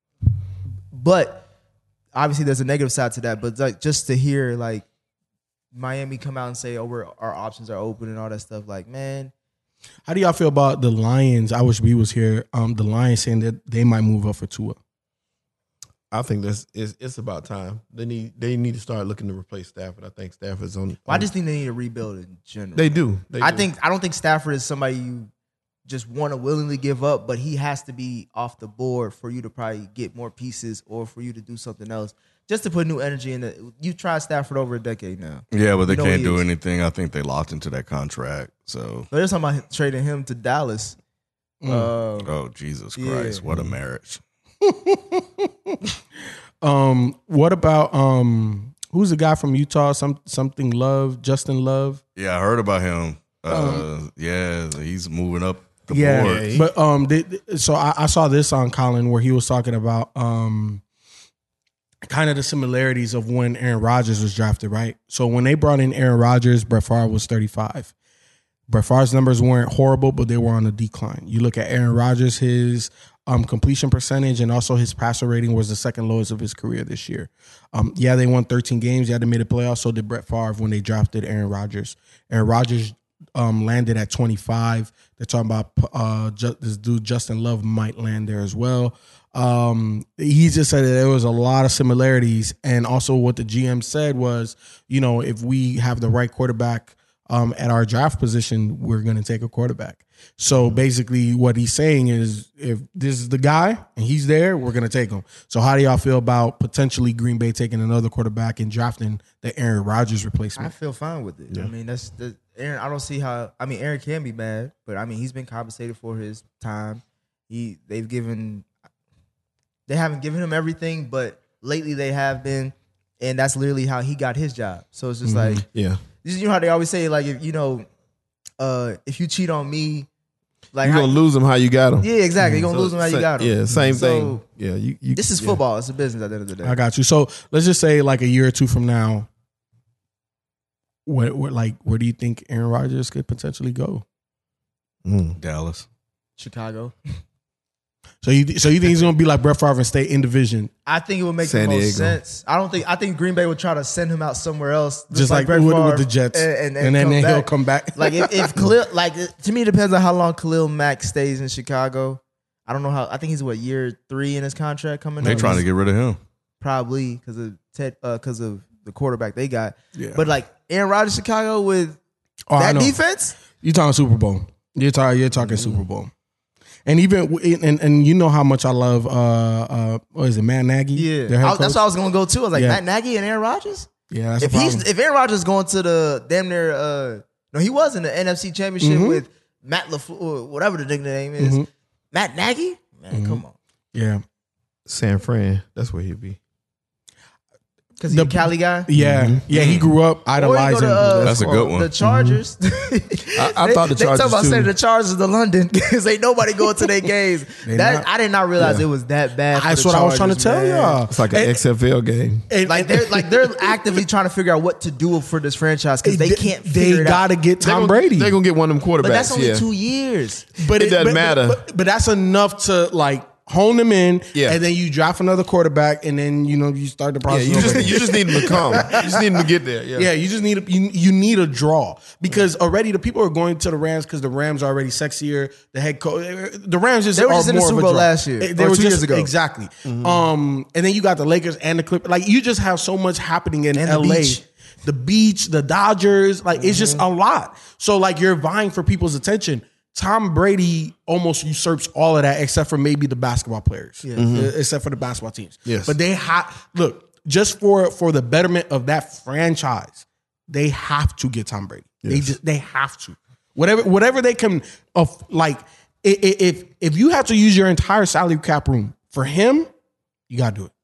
But obviously, there's a negative side to that. But like just to hear like Miami come out and say, "Oh, we're, our options are open" and all that stuff, like man. How do y'all feel about the Lions? I wish we was here. Um, the Lions saying that they might move up for Tua. I think that's it's, it's about time. They need they need to start looking to replace Stafford. I think Stafford's on. Well, I just think they need a rebuild in general. They do. They I do. think I don't think Stafford is somebody you just want to willingly give up, but he has to be off the board for you to probably get more pieces or for you to do something else, just to put new energy in it. You tried Stafford over a decade now. Yeah, but they You know can't he do is. anything. I think they locked into that contract. So, So they're talking about trading him to Dallas. Uh, oh Jesus yeah. Christ, what a marriage! Um, what about um, who's the guy from Utah? Some something Love, Justin Love. Yeah, I heard about him. Uh, yeah, he's moving up the Yeah, board. but um, they, so I, I saw this on Colin where he was talking about um, kind of the similarities of when Aaron Rodgers was drafted, right? So when they brought in Aaron Rodgers, Brett Favre was thirty-five. Brett Favre's numbers weren't horrible, but they were on a decline. You look at Aaron Rodgers, his um, completion percentage and also his passer rating was the second lowest of his career this year. Um, yeah, they won thirteen games. Yeah, they made a playoff. So did Brett Favre when they drafted Aaron Rodgers. Aaron Rodgers um, landed at twenty-five. They're talking about uh, ju- this dude Justin Love might land there as well. Um, he just said that there was a lot of similarities, and also what the G M said was, you know, if we have the right quarterback um, at our draft position, we're going to take a quarterback. So basically, what he's saying is, if this is the guy and he's there, we're going to take him. So how do y'all feel about potentially Green Bay taking another quarterback and drafting the Aaron Rodgers replacement? I feel fine with it. Yeah. I mean, that's the Aaron. I don't see how. I mean, Aaron can be bad, but I mean, he's been compensated for his time. He they've given. They haven't given him everything, but lately they have been, and that's literally how he got his job. So it's just Mhm. like, Yeah. you know how they always say, like, if you know, uh, if you cheat on me, like You're how- gonna lose him how you got him. Yeah, exactly. You're gonna So, lose him how you sa- got him. Yeah, same So, thing. Yeah, you. you This is yeah. football. It's a business at the end of the day. I got you. So let's just say like a year or two from now, where, where like where do you think Aaron Rodgers could potentially go? Dallas. Chicago. So you so you think he's gonna be like Brett Favre and stay in division? I think it would make San the most Diego. sense. I don't think. I think Green Bay would try to send him out somewhere else, Just like Brett with- with Favre, the Jets. and, and, And then come he'll back. come back. Like if, if Khalil, like to me, it depends on how long Khalil Mack stays in Chicago. I don't know how. I think he's what year three in his contract coming. They're up. trying to He's get rid of him. probably because of Ted, because of the quarterback they got. Yeah. But like Aaron Rodgers, Chicago with Oh, I that know. defense. You talking Super Bowl? You're talking. You're talking Super Bowl. And even w- and and you know how much I love uh uh what is it, Matt Nagy? Yeah, Their head I- that's coach? what I was gonna go to. I was like Yeah. Matt Nagy and Aaron Rodgers. Yeah, that's if a he's problem. if Aaron Rodgers going to the damn near uh no he was in the N F C Championship Mhm. with Matt LaFleur, whatever the nickname is. Mhm. Matt Nagy, man, Mhm. come on, Yeah. San Fran. That's where he'll be. because he's a Cali guy. Yeah, yeah. He grew up Or you go idolizing. to, uh, That's a good one. The Chargers. I, I thought the they Chargers talk about too. sending the Chargers to London because ain't nobody going to their games. They That not. I did not realize Yeah. it was that bad. For That's the what I was trying to Chargers, tell man. y'all. It's like an And- X F L game. and- Like and- they're like they're actively trying to figure out what to do for this franchise because they They- can't. They figure it out. gotta get They're Tom gonna- Brady. They're gonna get one of them quarterbacks. But that's only yeah. two years. But It doesn't but- matter. But, but that's enough to like hone them in, Yeah. and then you draft another quarterback, and then you know you start the Yeah, process. you over just again. you just need them to come. You just need them to get there. Yeah. Yeah, you just need a you, you need a draw because already the people are going to the Rams because the Rams are already sexier. The head coach, the Rams just They were are just in the more Super of a Bowl draw. last year, They, or they were two just, years ago. exactly. Um, and then you got the Lakers and the Clippers. Like you just have so much happening in And the L A. beach. The beach, the Dodgers, like it's just a lot. So like you're vying for people's attention. Tom Brady almost usurps all of that except for maybe the basketball players, Yeah. Uh, except for the basketball teams. Yes. But they have look just for for the betterment of that franchise, they have to get Tom Brady. They Yes. just they have to whatever whatever they can of like i- i- if if you have to use your entire salary cap room for him, you gotta do it.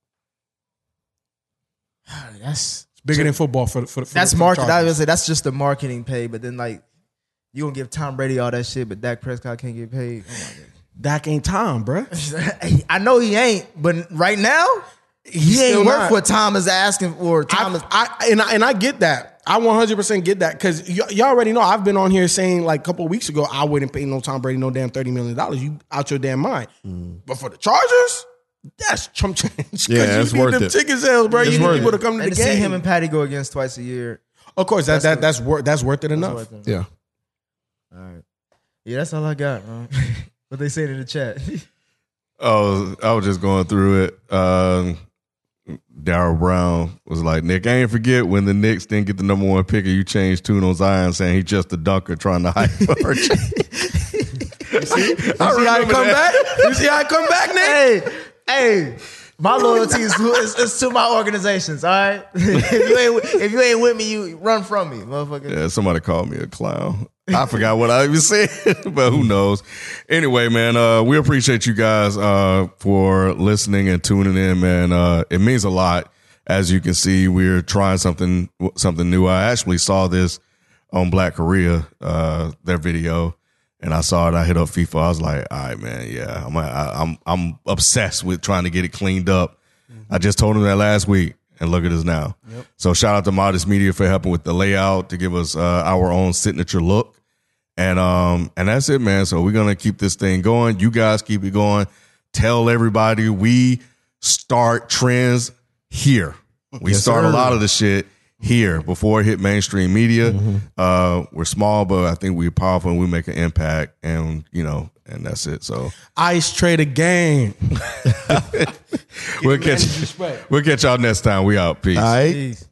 That's It's bigger than football for for, for that's the, for the market. I was Chargers. gonna say that's just the marketing pay, but then like you gonna give Tom Brady all that shit, but Dak Prescott can't get paid. Oh my Dak ain't Tom, bruh. God. I know he ain't, but right now he still ain't worth not. what Tom is asking for. Tom is I, I and I and I get that. I one hundred percent get that because y- y'all already know. I've been on here saying like a couple of weeks ago I wouldn't pay no Tom Brady no damn thirty million dollars. You out your damn mind. But for the Chargers, that's chump change. 'Cause Yeah, you it's need worth them it. ticket sales, bro. It's You need worth people it. to come to and the to see game. him and Patty go against twice a year. of course, that That's that the- that's worth that's worth it enough. That's worth it. Yeah. All right. Yeah, that's all I got. Man. What they saying in the chat. Oh, I was just going through it. Um, Darryl Brown was like, Nick, I ain't forget when the Knicks didn't get the number one pick and you changed tune on Zion saying he's just a dunker trying to hype for a change. You see, you see how I come back? You see how I come back, Nick? Hey, hey. My loyalty is, is, is to my organizations, all right? if, you ain't, if you ain't with me, you run from me, motherfucker. Yeah, somebody called me a clown. I forgot what I even said, but who knows? Anyway, man, uh, we appreciate you guys uh, for listening and tuning in, man. Uh, it means a lot. As you can see, we're trying something something new. I actually saw this on Black Korea, uh, their video, and I saw it. I hit up FIFA. I was like, all right, man, yeah, I'm I, I'm I'm obsessed with trying to get it cleaned up. I just told him that last week. And look at us now. Yep. So shout out to Modest Media for helping with the layout to give us uh, our own signature look. And um and that's it, man. So we're gonna keep this thing going. You guys keep it going. Tell everybody we start trends here. We Yes, start sir. a lot of the shit here before it hit mainstream media. Mm-hmm. Uh, we're small, but I think we're powerful and we make an impact, and you know, and that's it. So Ice Trader Gang. we'll catch we'll catch y'all next time. We out. Peace. All right. Peace.